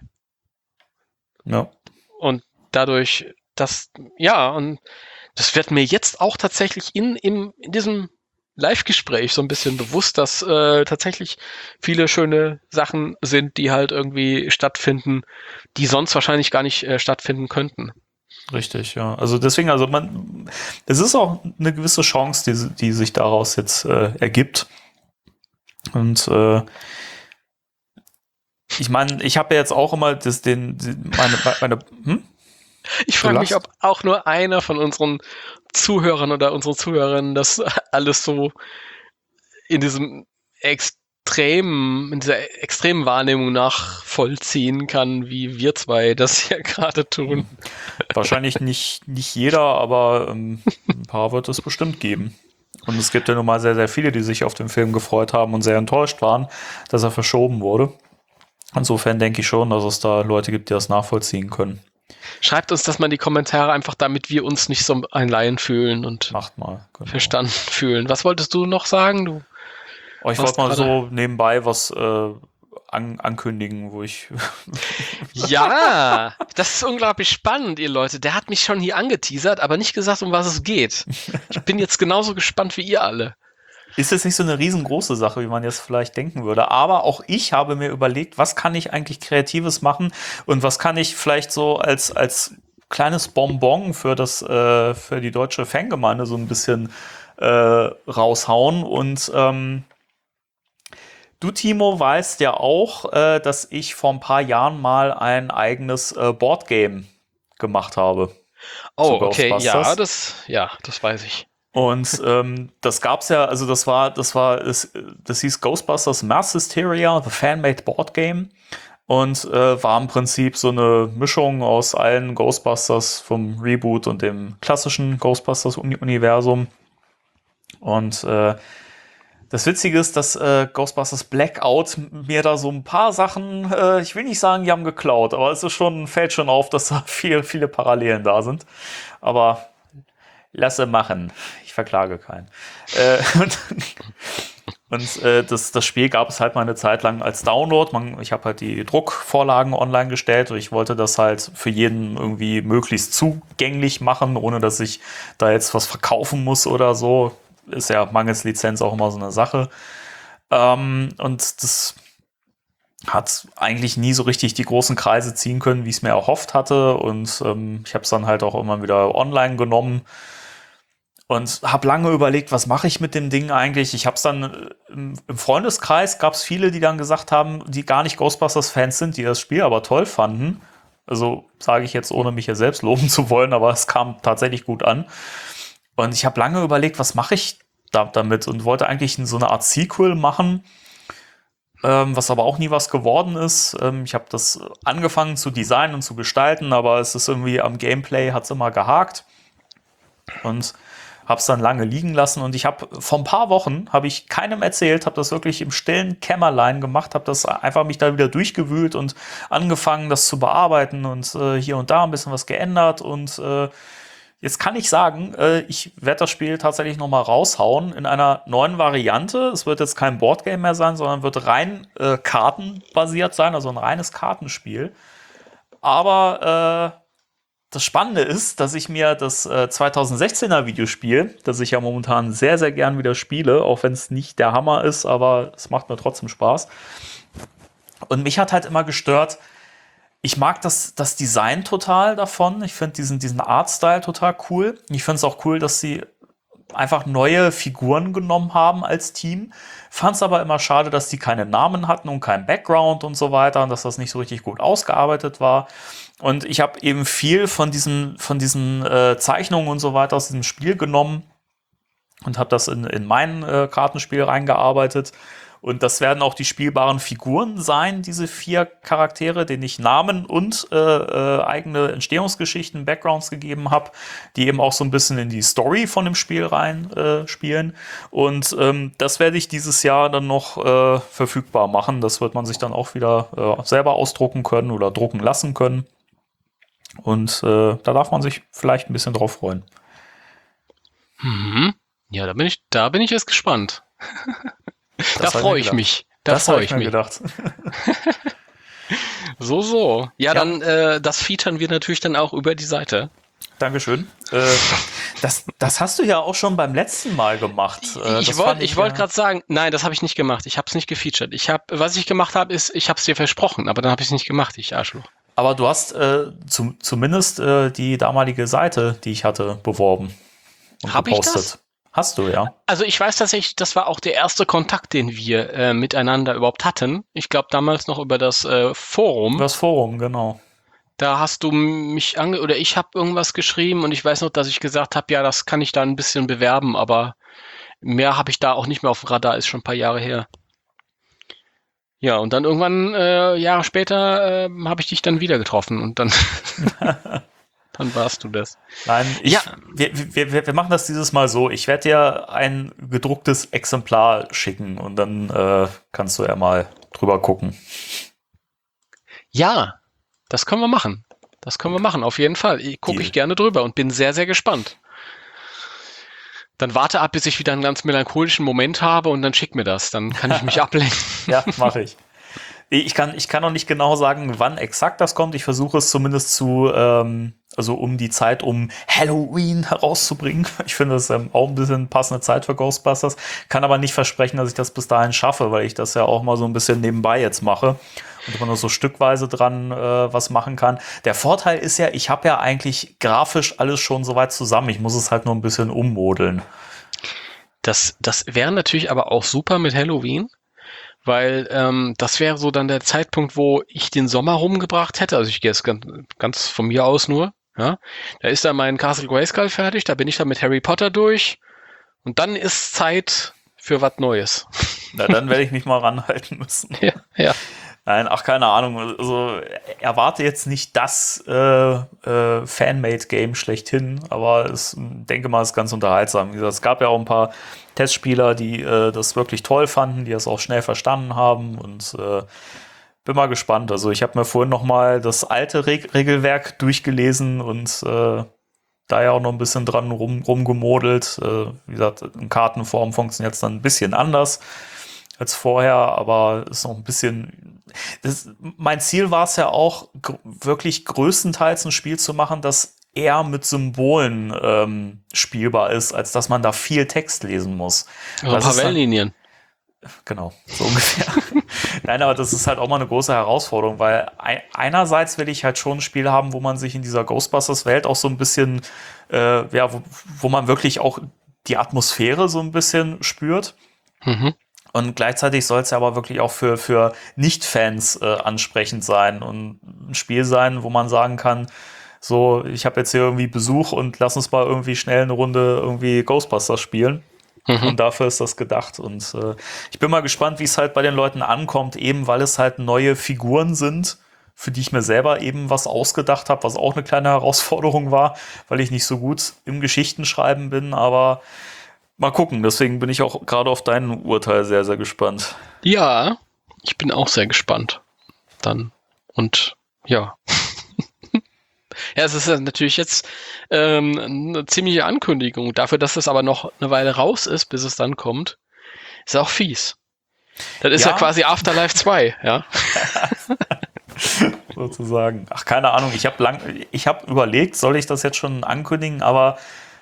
Ja. Und dadurch, das, ja, und das wird mir jetzt auch tatsächlich in, in, in diesem Live-Gespräch so ein bisschen bewusst, dass äh, tatsächlich viele schöne Sachen sind, die halt irgendwie stattfinden, die sonst wahrscheinlich gar nicht äh, stattfinden könnten. Richtig, ja. Also deswegen, also man, es ist auch eine gewisse Chance, die, die sich daraus jetzt äh, ergibt. Und äh, ich meine, ich habe ja jetzt auch immer das, den, meine, meine hm? Ich frage mich, ob auch nur einer von unseren Zuhörern oder unseren Zuhörern das alles so in diesem extremen, in dieser extremen Wahrnehmung nachvollziehen kann, wie wir zwei das hier gerade tun. Wahrscheinlich nicht, nicht jeder, aber ähm, ein paar wird es bestimmt geben. Und es gibt ja nun mal sehr, sehr viele, die sich auf den Film gefreut haben und sehr enttäuscht waren, dass er verschoben wurde. Insofern denke ich schon, dass es da Leute gibt, die das nachvollziehen können. Schreibt uns das mal in die Kommentare, einfach damit wir uns nicht so ein Laien fühlen und Macht mal, genau. verstanden fühlen. Was wolltest du noch sagen? Du oh, ich wollte mal so nebenbei was äh, an, ankündigen, wo ich... Ja, das ist unglaublich spannend, ihr Leute. Der hat mich schon hier angeteasert, aber nicht gesagt, um was es geht. Ich bin jetzt genauso gespannt wie ihr alle. Ist jetzt nicht so eine riesengroße Sache, wie man jetzt vielleicht denken würde. Aber auch ich habe mir überlegt, was kann ich eigentlich Kreatives machen und was kann ich vielleicht so als, als kleines Bonbon für das, äh, für die deutsche Fangemeinde so ein bisschen äh, raushauen. Und ähm, du, Timo, weißt ja auch, äh, dass ich vor ein paar Jahren mal ein eigenes äh, Boardgame gemacht habe. Oh, okay, ja, das, ja, das weiß ich. Und ähm, das gab's ja, also das war, das war, das, das hieß Ghostbusters Mass Hysteria, The Fan-Made Board Game. Und äh, war im Prinzip so eine Mischung aus allen Ghostbusters vom Reboot und dem klassischen Ghostbusters-Universum. Und äh, das Witzige ist, dass äh, Ghostbusters Blackout mir da so ein paar Sachen, äh, ich will nicht sagen, die haben geklaut, aber es ist schon, fällt schon auf, dass da viel, viele Parallelen da sind. Aber lasse machen. Ich verklage keinen. Äh, und, Und äh, das, das Spiel gab es halt mal eine Zeit lang als Download. Man, ich habe halt die Druckvorlagen online gestellt und ich wollte das halt für jeden irgendwie möglichst zugänglich machen, ohne dass ich da jetzt was verkaufen muss oder so. Ist ja mangels Lizenz auch immer so eine Sache. Ähm, und das hat eigentlich nie so richtig die großen Kreise ziehen können, wie ich es mir erhofft hatte. Und ähm, ich habe es dann halt auch immer wieder online genommen. Und habe lange überlegt, was mache ich mit dem Ding eigentlich? Ich habe es dann im, im Freundeskreis, gab es viele, die dann gesagt haben, die gar nicht Ghostbusters-Fans sind, die das Spiel aber toll fanden. Also sage ich jetzt, ohne mich ja selbst loben zu wollen, aber es kam tatsächlich gut an. Und ich habe lange überlegt, was mache ich da, damit? Und wollte eigentlich so eine Art Sequel machen, ähm, was aber auch nie was geworden ist. Ähm, ich habe das angefangen zu designen und zu gestalten, aber es ist irgendwie am Gameplay hat es immer gehakt. Und habe es dann lange liegen lassen und ich habe vor ein paar Wochen, habe ich keinem erzählt, habe das wirklich im stillen Kämmerlein gemacht, habe das einfach mich da wieder durchgewühlt und angefangen, das zu bearbeiten und äh, hier und da ein bisschen was geändert und äh, jetzt kann ich sagen, äh, ich werde das Spiel tatsächlich nochmal raushauen in einer neuen Variante. Es wird jetzt kein Boardgame mehr sein, sondern wird rein äh, kartenbasiert sein, also ein reines Kartenspiel. Aber äh, das Spannende ist, dass ich mir das äh, zweitausendsechzehner Videospiel, das ich ja momentan sehr, sehr gern wieder spiele, auch wenn es nicht der Hammer ist, aber es macht mir trotzdem Spaß. Und mich hat halt immer gestört, ich mag das, das Design total davon. Ich finde diesen, diesen Artstyle total cool. Ich finde es auch cool, dass sie einfach neue Figuren genommen haben als Team. Fand es aber immer schade, dass die keine Namen hatten und keinen Background und so weiter und dass das nicht so richtig gut ausgearbeitet war. Und ich habe eben viel von diesen, von diesen äh, Zeichnungen und so weiter aus diesem Spiel genommen und habe das in, in mein äh, Kartenspiel reingearbeitet. Und das werden auch die spielbaren Figuren sein, diese vier Charaktere, denen ich Namen und äh, äh, eigene Entstehungsgeschichten, Backgrounds gegeben habe, die eben auch so ein bisschen in die Story von dem Spiel rein äh, spielen. Und ähm, das werde ich dieses Jahr dann noch äh, verfügbar machen. Das wird man sich dann auch wieder äh, selber ausdrucken können oder drucken lassen können. Und äh, da darf man sich vielleicht ein bisschen drauf freuen. Mhm. Ja, da bin ich, da bin ich jetzt gespannt. Da Das hab freue ich ich mir mich. Da Das habe freue ich ich mir mich. gedacht. So, so. Ja, Ja. dann, äh, das featuren wir natürlich dann auch über die Seite. Dankeschön. Äh, das, das hast du ja auch schon beim letzten Mal gemacht. Äh, ich das wollte fand ich wollte ja- gerade sagen, nein, das habe ich nicht gemacht. Ich habe es nicht gefeatured. Ich habe, was ich gemacht habe, ist, ich habe es dir versprochen, aber dann habe ich es nicht gemacht, ich Arschloch. Aber du hast äh, zum, zumindest äh, die damalige Seite, die ich hatte, beworben und Hab ich gepostet. das? Hast du, ja. Also ich weiß tatsächlich, das war auch der erste Kontakt, den wir äh, miteinander überhaupt hatten. Ich glaube damals noch über das äh, Forum. Das Forum, genau. Da hast du mich ange oder ich habe irgendwas geschrieben und ich weiß noch, dass ich gesagt habe, ja, das kann ich da ein bisschen bewerben, aber mehr habe ich da auch nicht mehr auf dem Radar, ist schon ein paar Jahre her. Ja, und dann irgendwann äh, Jahre später äh, habe ich dich dann wieder getroffen und dann dann warst du das. Nein, ich, Ja. wir, wir, wir wir machen das dieses Mal so. Ich werde dir ein gedrucktes Exemplar schicken und dann äh, kannst du ja mal drüber gucken. Ja, das können wir machen. Das können wir machen, auf jeden Fall. Gucke Deal. ich gerne drüber und bin sehr, sehr gespannt. Dann warte ab, bis ich wieder einen ganz melancholischen Moment habe und dann schick mir das. Dann kann ich mich ablenken. Ja, mache ich. Ich kann, ich kann noch nicht genau sagen, wann exakt das kommt. Ich versuche es zumindest zu, ähm, also um die Zeit um Halloween herauszubringen. Ich finde das ähm, auch ein bisschen passende Zeit für Ghostbusters. Kann aber nicht versprechen, dass ich das bis dahin schaffe, weil ich das ja auch mal so ein bisschen nebenbei jetzt mache. Und man nur so stückweise dran äh, was machen kann. Der Vorteil ist ja, ich habe ja eigentlich grafisch alles schon soweit zusammen. Ich muss es halt nur ein bisschen ummodeln. Das, das wäre natürlich aber auch super mit Halloween, weil ähm, das wäre so dann der Zeitpunkt, wo ich den Sommer rumgebracht hätte. Also ich gehe jetzt ganz, ganz von mir aus nur. Ja, da ist dann mein Castle Grayskull fertig, da bin ich dann mit Harry Potter durch und dann ist Zeit für was Neues. Na, dann werde ich mich mal ranhalten müssen. Ja, ja. Nein, ach, keine Ahnung. Also erwarte jetzt nicht das äh, äh, Fanmade-Game schlechthin, aber ich denke mal, es ist ganz unterhaltsam. Wie gesagt, es gab ja auch ein paar Testspieler, die äh, das wirklich toll fanden, die das auch schnell verstanden haben und äh, bin mal gespannt. Also ich habe mir vorhin noch mal das alte Reg- Regelwerk durchgelesen und äh, da ja auch noch ein bisschen dran rum, rumgemodelt. Äh, wie gesagt, in Kartenform funktioniert es dann ein bisschen anders. als vorher, aber ist noch ein bisschen. Das, mein Ziel war es ja auch, gr- wirklich größtenteils ein Spiel zu machen, das eher mit Symbolen ähm, spielbar ist, als dass man da viel Text lesen muss. Also ein Das paar ist dann- Wellenlinien. Genau, so ungefähr. Nein, aber das ist halt auch mal eine große Herausforderung, weil ein, einerseits will ich halt schon ein Spiel haben, wo man sich in dieser Ghostbusters-Welt auch so ein bisschen, äh, ja, wo, wo man wirklich auch die Atmosphäre so ein bisschen spürt. Mhm. Und gleichzeitig soll es ja aber wirklich auch für, für Nicht-Fans äh, ansprechend sein und ein Spiel sein, wo man sagen kann, so, ich habe jetzt hier irgendwie Besuch und lass uns mal irgendwie schnell eine Runde irgendwie Ghostbusters spielen. Mhm. Und dafür ist das gedacht. Und äh, ich bin mal gespannt, wie es halt bei den Leuten ankommt, eben weil es halt neue Figuren sind, für die ich mir selber eben was ausgedacht habe, was auch eine kleine Herausforderung war, weil ich nicht so gut im Geschichtenschreiben bin. Aber mal gucken. Deswegen bin ich auch gerade auf dein Urteil sehr, sehr gespannt. Ja, ich bin auch sehr gespannt. Dann. Und ja. Ja, es ist ja natürlich jetzt ähm, eine ziemliche Ankündigung. Dafür, dass es aber noch eine Weile raus ist, bis es dann kommt, ist auch fies. Das ist ja, Ja. quasi Afterlife zwei, ja. Sozusagen. Ach, keine Ahnung. Ich habe lang, ich habe überlegt, soll ich das jetzt schon ankündigen, aber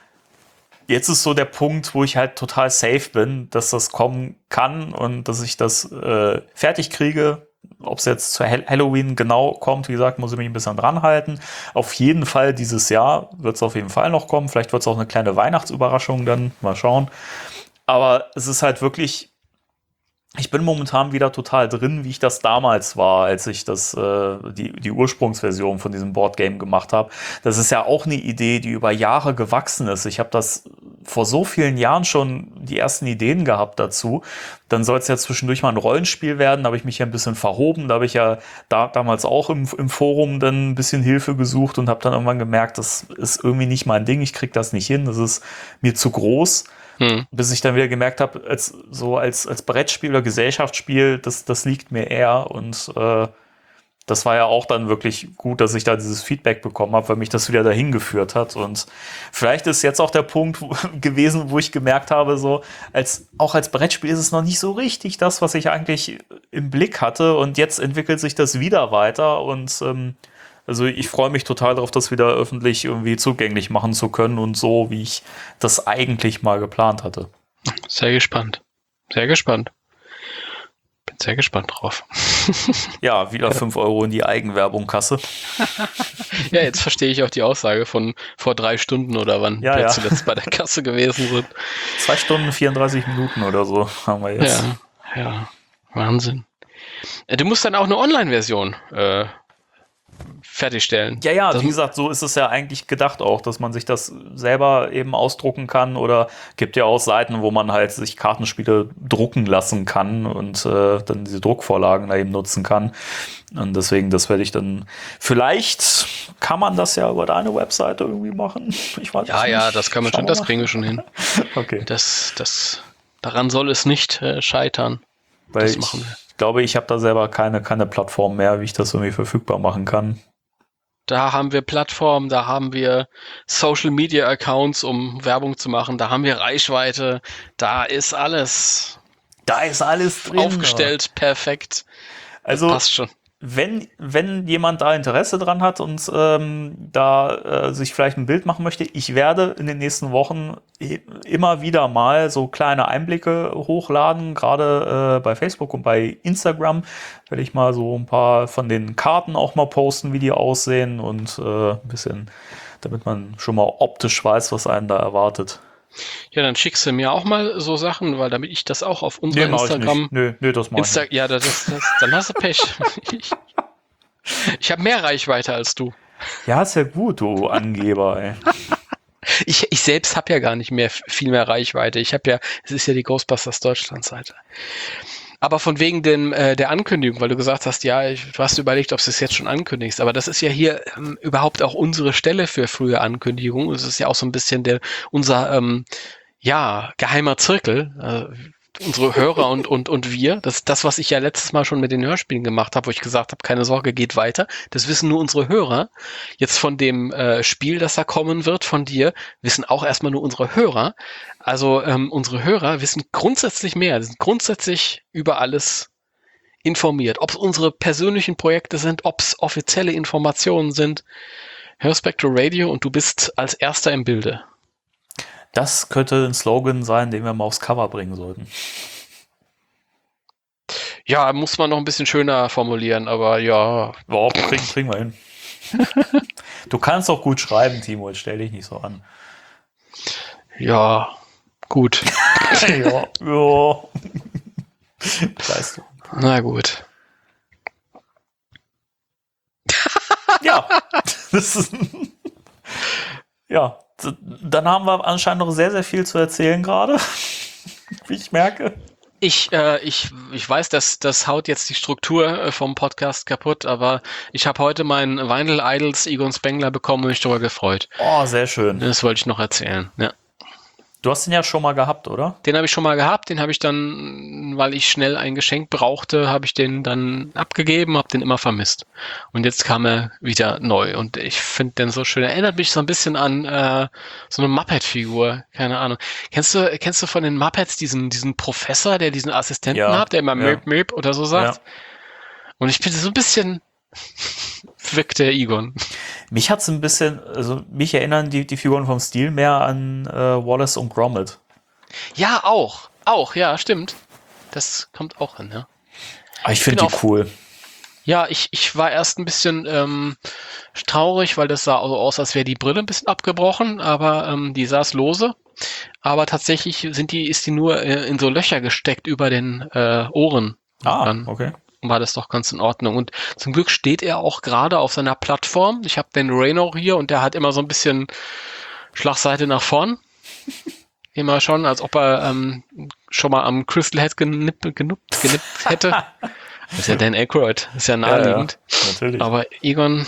jetzt ist so der Punkt, wo ich halt total safe bin, dass das kommen kann und dass ich das äh, fertig kriege. Ob es jetzt zu Hall- Halloween genau kommt, wie gesagt, muss ich mich ein bisschen dran halten. Auf jeden Fall dieses Jahr wird es auf jeden Fall noch kommen. Vielleicht wird es auch eine kleine Weihnachtsüberraschung dann. Mal schauen. Aber es ist halt wirklich, ich bin momentan wieder total drin, wie ich das damals war, als ich das, äh, die, die Ursprungsversion von diesem Boardgame gemacht habe. Das ist ja auch eine Idee, die über Jahre gewachsen ist. Ich habe das vor so vielen Jahren schon die ersten Ideen gehabt dazu. Dann soll es ja zwischendurch mal ein Rollenspiel werden. Da habe ich mich ja ein bisschen verhoben. Da habe ich ja da, damals auch im, im Forum dann ein bisschen Hilfe gesucht und habe dann irgendwann gemerkt, das ist irgendwie nicht mein Ding. Ich kriege das nicht hin. Das ist mir zu groß. Hm. Bis ich dann wieder gemerkt habe, als, so als, als Brettspiel oder Gesellschaftsspiel, das, das liegt mir eher. Und äh, das war ja auch dann wirklich gut, dass ich da dieses Feedback bekommen habe, weil mich das wieder dahin geführt hat. Und vielleicht ist jetzt auch der Punkt wo, gewesen, wo ich gemerkt habe, so als auch als Brettspiel ist es noch nicht so richtig das, was ich eigentlich im Blick hatte. Und jetzt entwickelt sich das wieder weiter. Und ähm, also ich freue mich total darauf, das wieder öffentlich irgendwie zugänglich machen zu können und so, wie ich das eigentlich mal geplant hatte. Sehr gespannt. Sehr gespannt. Bin sehr gespannt drauf. Ja, wieder fünf Euro in die Eigenwerbung-Kasse. Ja, jetzt verstehe ich auch die Aussage von vor drei Stunden oder wann Ja, wir ja. zuletzt bei der Kasse gewesen sind. Zwei Stunden, vierunddreißig Minuten oder so haben wir jetzt. Ja, ja, Wahnsinn. Äh, Du musst dann auch eine Online-Version äh, fertigstellen. Ja, ja, Das- wie gesagt, so ist es ja eigentlich gedacht auch, dass man sich das selber eben ausdrucken kann oder gibt ja auch Seiten, wo man halt sich Kartenspiele drucken lassen kann und äh, dann diese Druckvorlagen da eben nutzen kann. Und deswegen, das werde ich dann, vielleicht kann man das ja über deine Webseite irgendwie machen. Ich weiß Ja, es ja, nicht. das kann man Schauen schon, wir das mal. kriegen wir schon hin. Okay. Das, das, daran soll es nicht äh, scheitern. Weil das ich machen wir. glaube, ich habe da selber keine, keine Plattform mehr, wie ich das irgendwie verfügbar machen kann. Da haben wir Plattformen, da haben wir Social Media Accounts, um Werbung zu machen, da haben wir Reichweite, da ist alles Da ist alles drin. aufgestellt, perfekt. Das Also passt schon. wenn, wenn jemand da Interesse dran hat und ähm, da äh, sich vielleicht ein Bild machen möchte, ich werde in den nächsten Wochen i- immer wieder mal so kleine Einblicke hochladen, gerade äh, bei Facebook und bei Instagram werde ich mal so ein paar von den Karten auch mal posten, wie die aussehen und äh, ein bisschen, damit man schon mal optisch weiß, was einen da erwartet. Ja, dann schickst du mir auch mal so Sachen, weil damit ich das auch auf Nee, unserer mach ich Instagram. nicht. Nö, nö, das mach ich Insta nicht. ja, das ist, das, dann hast du Pech. ich ich habe mehr Reichweite als du. Ja, ist ja gut, du Angeber, ey. Ich, ich selbst habe ja gar nicht mehr viel mehr Reichweite. Ich habe ja, es ist ja die Ghostbusters Deutschland-Seite. Aber von wegen dem, äh, der Ankündigung, weil du gesagt hast, ja, ich, du hast überlegt, ob du es jetzt schon ankündigst. Aber das ist ja hier ähm, überhaupt auch unsere Stelle für frühe Ankündigungen. Es ist ja auch so ein bisschen der unser ähm, ja geheimer Zirkel. Äh, unsere Hörer und, und, und wir, das ist das, was ich ja letztes Mal schon mit den Hörspielen gemacht habe, wo ich gesagt habe, keine Sorge, geht weiter. Das wissen nur unsere Hörer. Jetzt von dem äh, Spiel, das da kommen wird von dir, wissen auch erstmal nur unsere Hörer. Also ähm, unsere Hörer wissen grundsätzlich mehr, sind grundsätzlich über alles informiert. Ob es unsere persönlichen Projekte sind, ob es offizielle Informationen sind. Hör Spectral Radio und du bist als Erster im Bilde. Das könnte ein Slogan sein, den wir mal aufs Cover bringen sollten. Ja, muss man noch ein bisschen schöner formulieren, aber ja. Boah, kriegen, kriegen wir hin. Du kannst auch gut schreiben, Timo, jetzt stell dich nicht so an. Ja, gut. ja, ja. Weißt du. Na gut. Ja. Das ist, ja. Dann haben wir anscheinend noch sehr, sehr viel zu erzählen gerade, wie ich merke. Ich, äh, ich, ich weiß, dass das haut jetzt die Struktur vom Podcast kaputt, aber ich habe heute meinen Vinyl Idols Egon Spengler bekommen und mich darüber gefreut. Oh, sehr schön. Das wollte ich noch erzählen, ja. Du hast den ja schon mal gehabt, oder? Den habe ich schon mal gehabt, den habe ich dann, weil ich schnell ein Geschenk brauchte, habe ich den dann abgegeben, habe den immer vermisst. Und jetzt kam er wieder neu und ich finde den so schön. Erinnert mich so ein bisschen an äh, so eine Muppet-Figur, keine Ahnung. Kennst du, kennst du von den Muppets diesen, diesen Professor, der diesen Assistenten ja, hat, der immer ja. Möp, Möp oder so sagt? Ja. Und ich bin so ein bisschen wirkt der Egon. Mich hat's ein bisschen, also mich erinnern die, die Figuren vom Stil mehr an äh, Wallace und Gromit. Ja, auch. Auch, ja, stimmt. Das kommt auch hin, ja. Aber ich finde die auch, cool. Ja, ich, ich war erst ein bisschen ähm, traurig, weil das sah so aus, als wäre die Brille ein bisschen abgebrochen, aber ähm, die saß lose. Aber tatsächlich sind die, ist die nur äh, in so Löcher gesteckt über den äh, Ohren. Ah, dann okay. war das doch ganz in Ordnung. Und zum Glück steht er auch gerade auf seiner Plattform. Ich habe den Reno hier und der hat immer so ein bisschen Schlagseite nach vorn. Immer schon, als ob er ähm, schon mal am Crystal Head genippt, genippt, genippt hätte. Das ist ja Dan Aykroyd, ist ja naheliegend. Ja, ja, natürlich. Aber Egon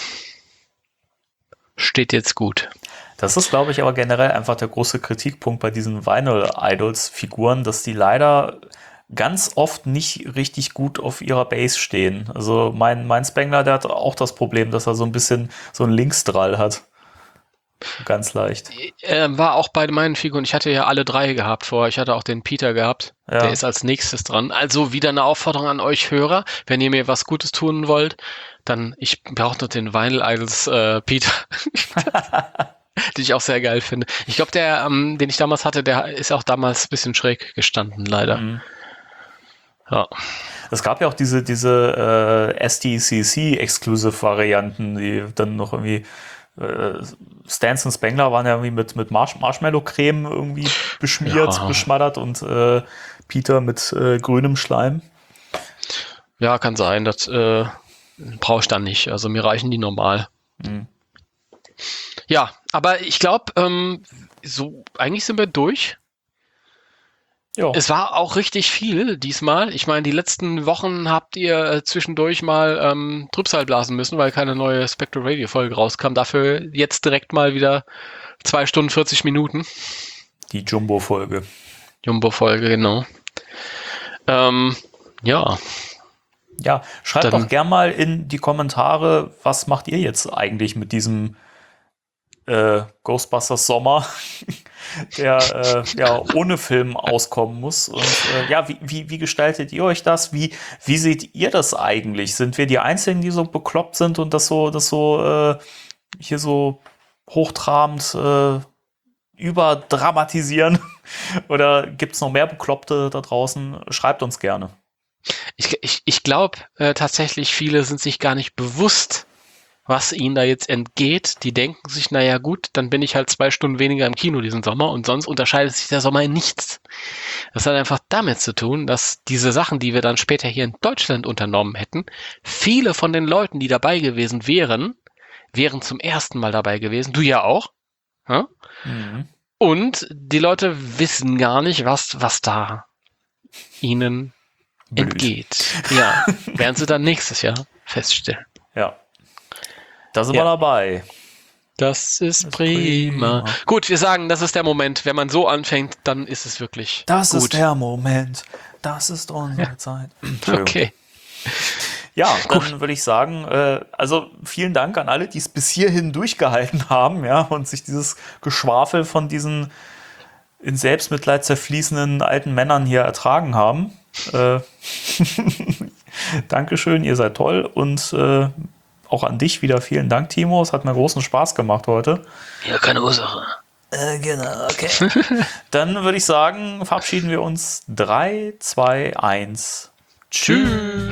steht jetzt gut. Das ist, glaube ich, aber generell einfach der große Kritikpunkt bei diesen Vinyl-Idols-Figuren, dass die leider ganz oft nicht richtig gut auf ihrer Base stehen. Also mein, mein Spengler, der hat auch das Problem, dass er so ein bisschen so einen Linksdrall hat. Ganz leicht. Äh, war auch bei meinen Figuren, ich hatte ja alle drei gehabt vorher, ich hatte auch den Peter gehabt, Ja. der ist als nächstes dran. Also wieder eine Aufforderung an euch Hörer, wenn ihr mir was Gutes tun wollt, dann, ich brauche noch den Vinyl Idols äh, Peter, den ich auch sehr geil finde. Ich glaube, der, ähm, den ich damals hatte, der ist auch damals ein bisschen schräg gestanden, leider. Mhm. Ja. Es gab ja auch diese, diese äh, S T C C-Exclusive-Varianten, die dann noch irgendwie äh, Stans und Spengler waren ja irgendwie mit, mit Marsh Marshmallow-Creme irgendwie beschmiert, Ja. beschmattert und äh, Peter mit äh, grünem Schleim. Ja, kann sein, das äh, brauche ich dann nicht. Also mir reichen die normal. Mhm. Ja, aber ich glaube, ähm, so eigentlich sind wir durch. Ja. Es war auch richtig viel diesmal. Ich meine, die letzten Wochen habt ihr äh, zwischendurch mal ähm, Trübsal blasen müssen, weil keine neue Spectral Radio Folge rauskam. Dafür jetzt direkt mal wieder zwei Stunden vierzig Minuten. Die Jumbo-Folge. Jumbo-Folge, genau. Ähm, ja. Ja, schreibt Dann- doch gern mal in die Kommentare, was macht ihr jetzt eigentlich mit diesem äh, Ghostbusters Sommer, der äh, ja ohne Film auskommen muss. Und äh, ja, wie, wie, wie gestaltet ihr euch das? Wie, wie seht ihr das eigentlich? Sind wir die Einzigen, die so bekloppt sind und das so, das so äh, hier so hochtrabend äh, überdramatisieren? Oder gibt es noch mehr Bekloppte da draußen? Schreibt uns gerne. Ich, ich, ich glaube äh, tatsächlich, viele sind sich gar nicht bewusst, was ihnen da jetzt entgeht. Die denken sich, naja gut, dann bin ich halt zwei Stunden weniger im Kino diesen Sommer und sonst unterscheidet sich der Sommer in nichts. Das hat einfach damit zu tun, dass diese Sachen, die wir dann später hier in Deutschland unternommen hätten, viele von den Leuten, die dabei gewesen wären, wären zum ersten Mal dabei gewesen. Du ja auch. Ja? Mhm. Und die Leute wissen gar nicht, was, was da ihnen Blüht. entgeht. Ja, werden sie dann nächstes Jahr feststellen. Ja. Da sind Ja. wir dabei. Das ist Das prima. prima. Gut, wir sagen, das ist der Moment. Wenn man so anfängt, dann ist es wirklich Das gut. ist der Moment. Das ist unsere Zeit. Entschuldigung. Okay. Ja, dann würde ich sagen, äh, also vielen Dank an alle, die es bis hierhin durchgehalten haben, ja, und sich dieses Geschwafel von diesen in Selbstmitleid zerfließenden alten Männern hier ertragen haben. Äh, Dankeschön, ihr seid toll und äh, auch an dich wieder vielen Dank, Timo. Es hat mir großen Spaß gemacht heute. Ja, keine Ursache. Äh, genau, okay. Dann würde ich sagen, verabschieden wir uns. drei, zwei, eins. Tschüss.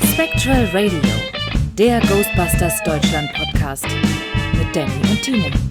Spectral Radio, der Ghostbusters Deutschland Podcast mit Danny und Timo.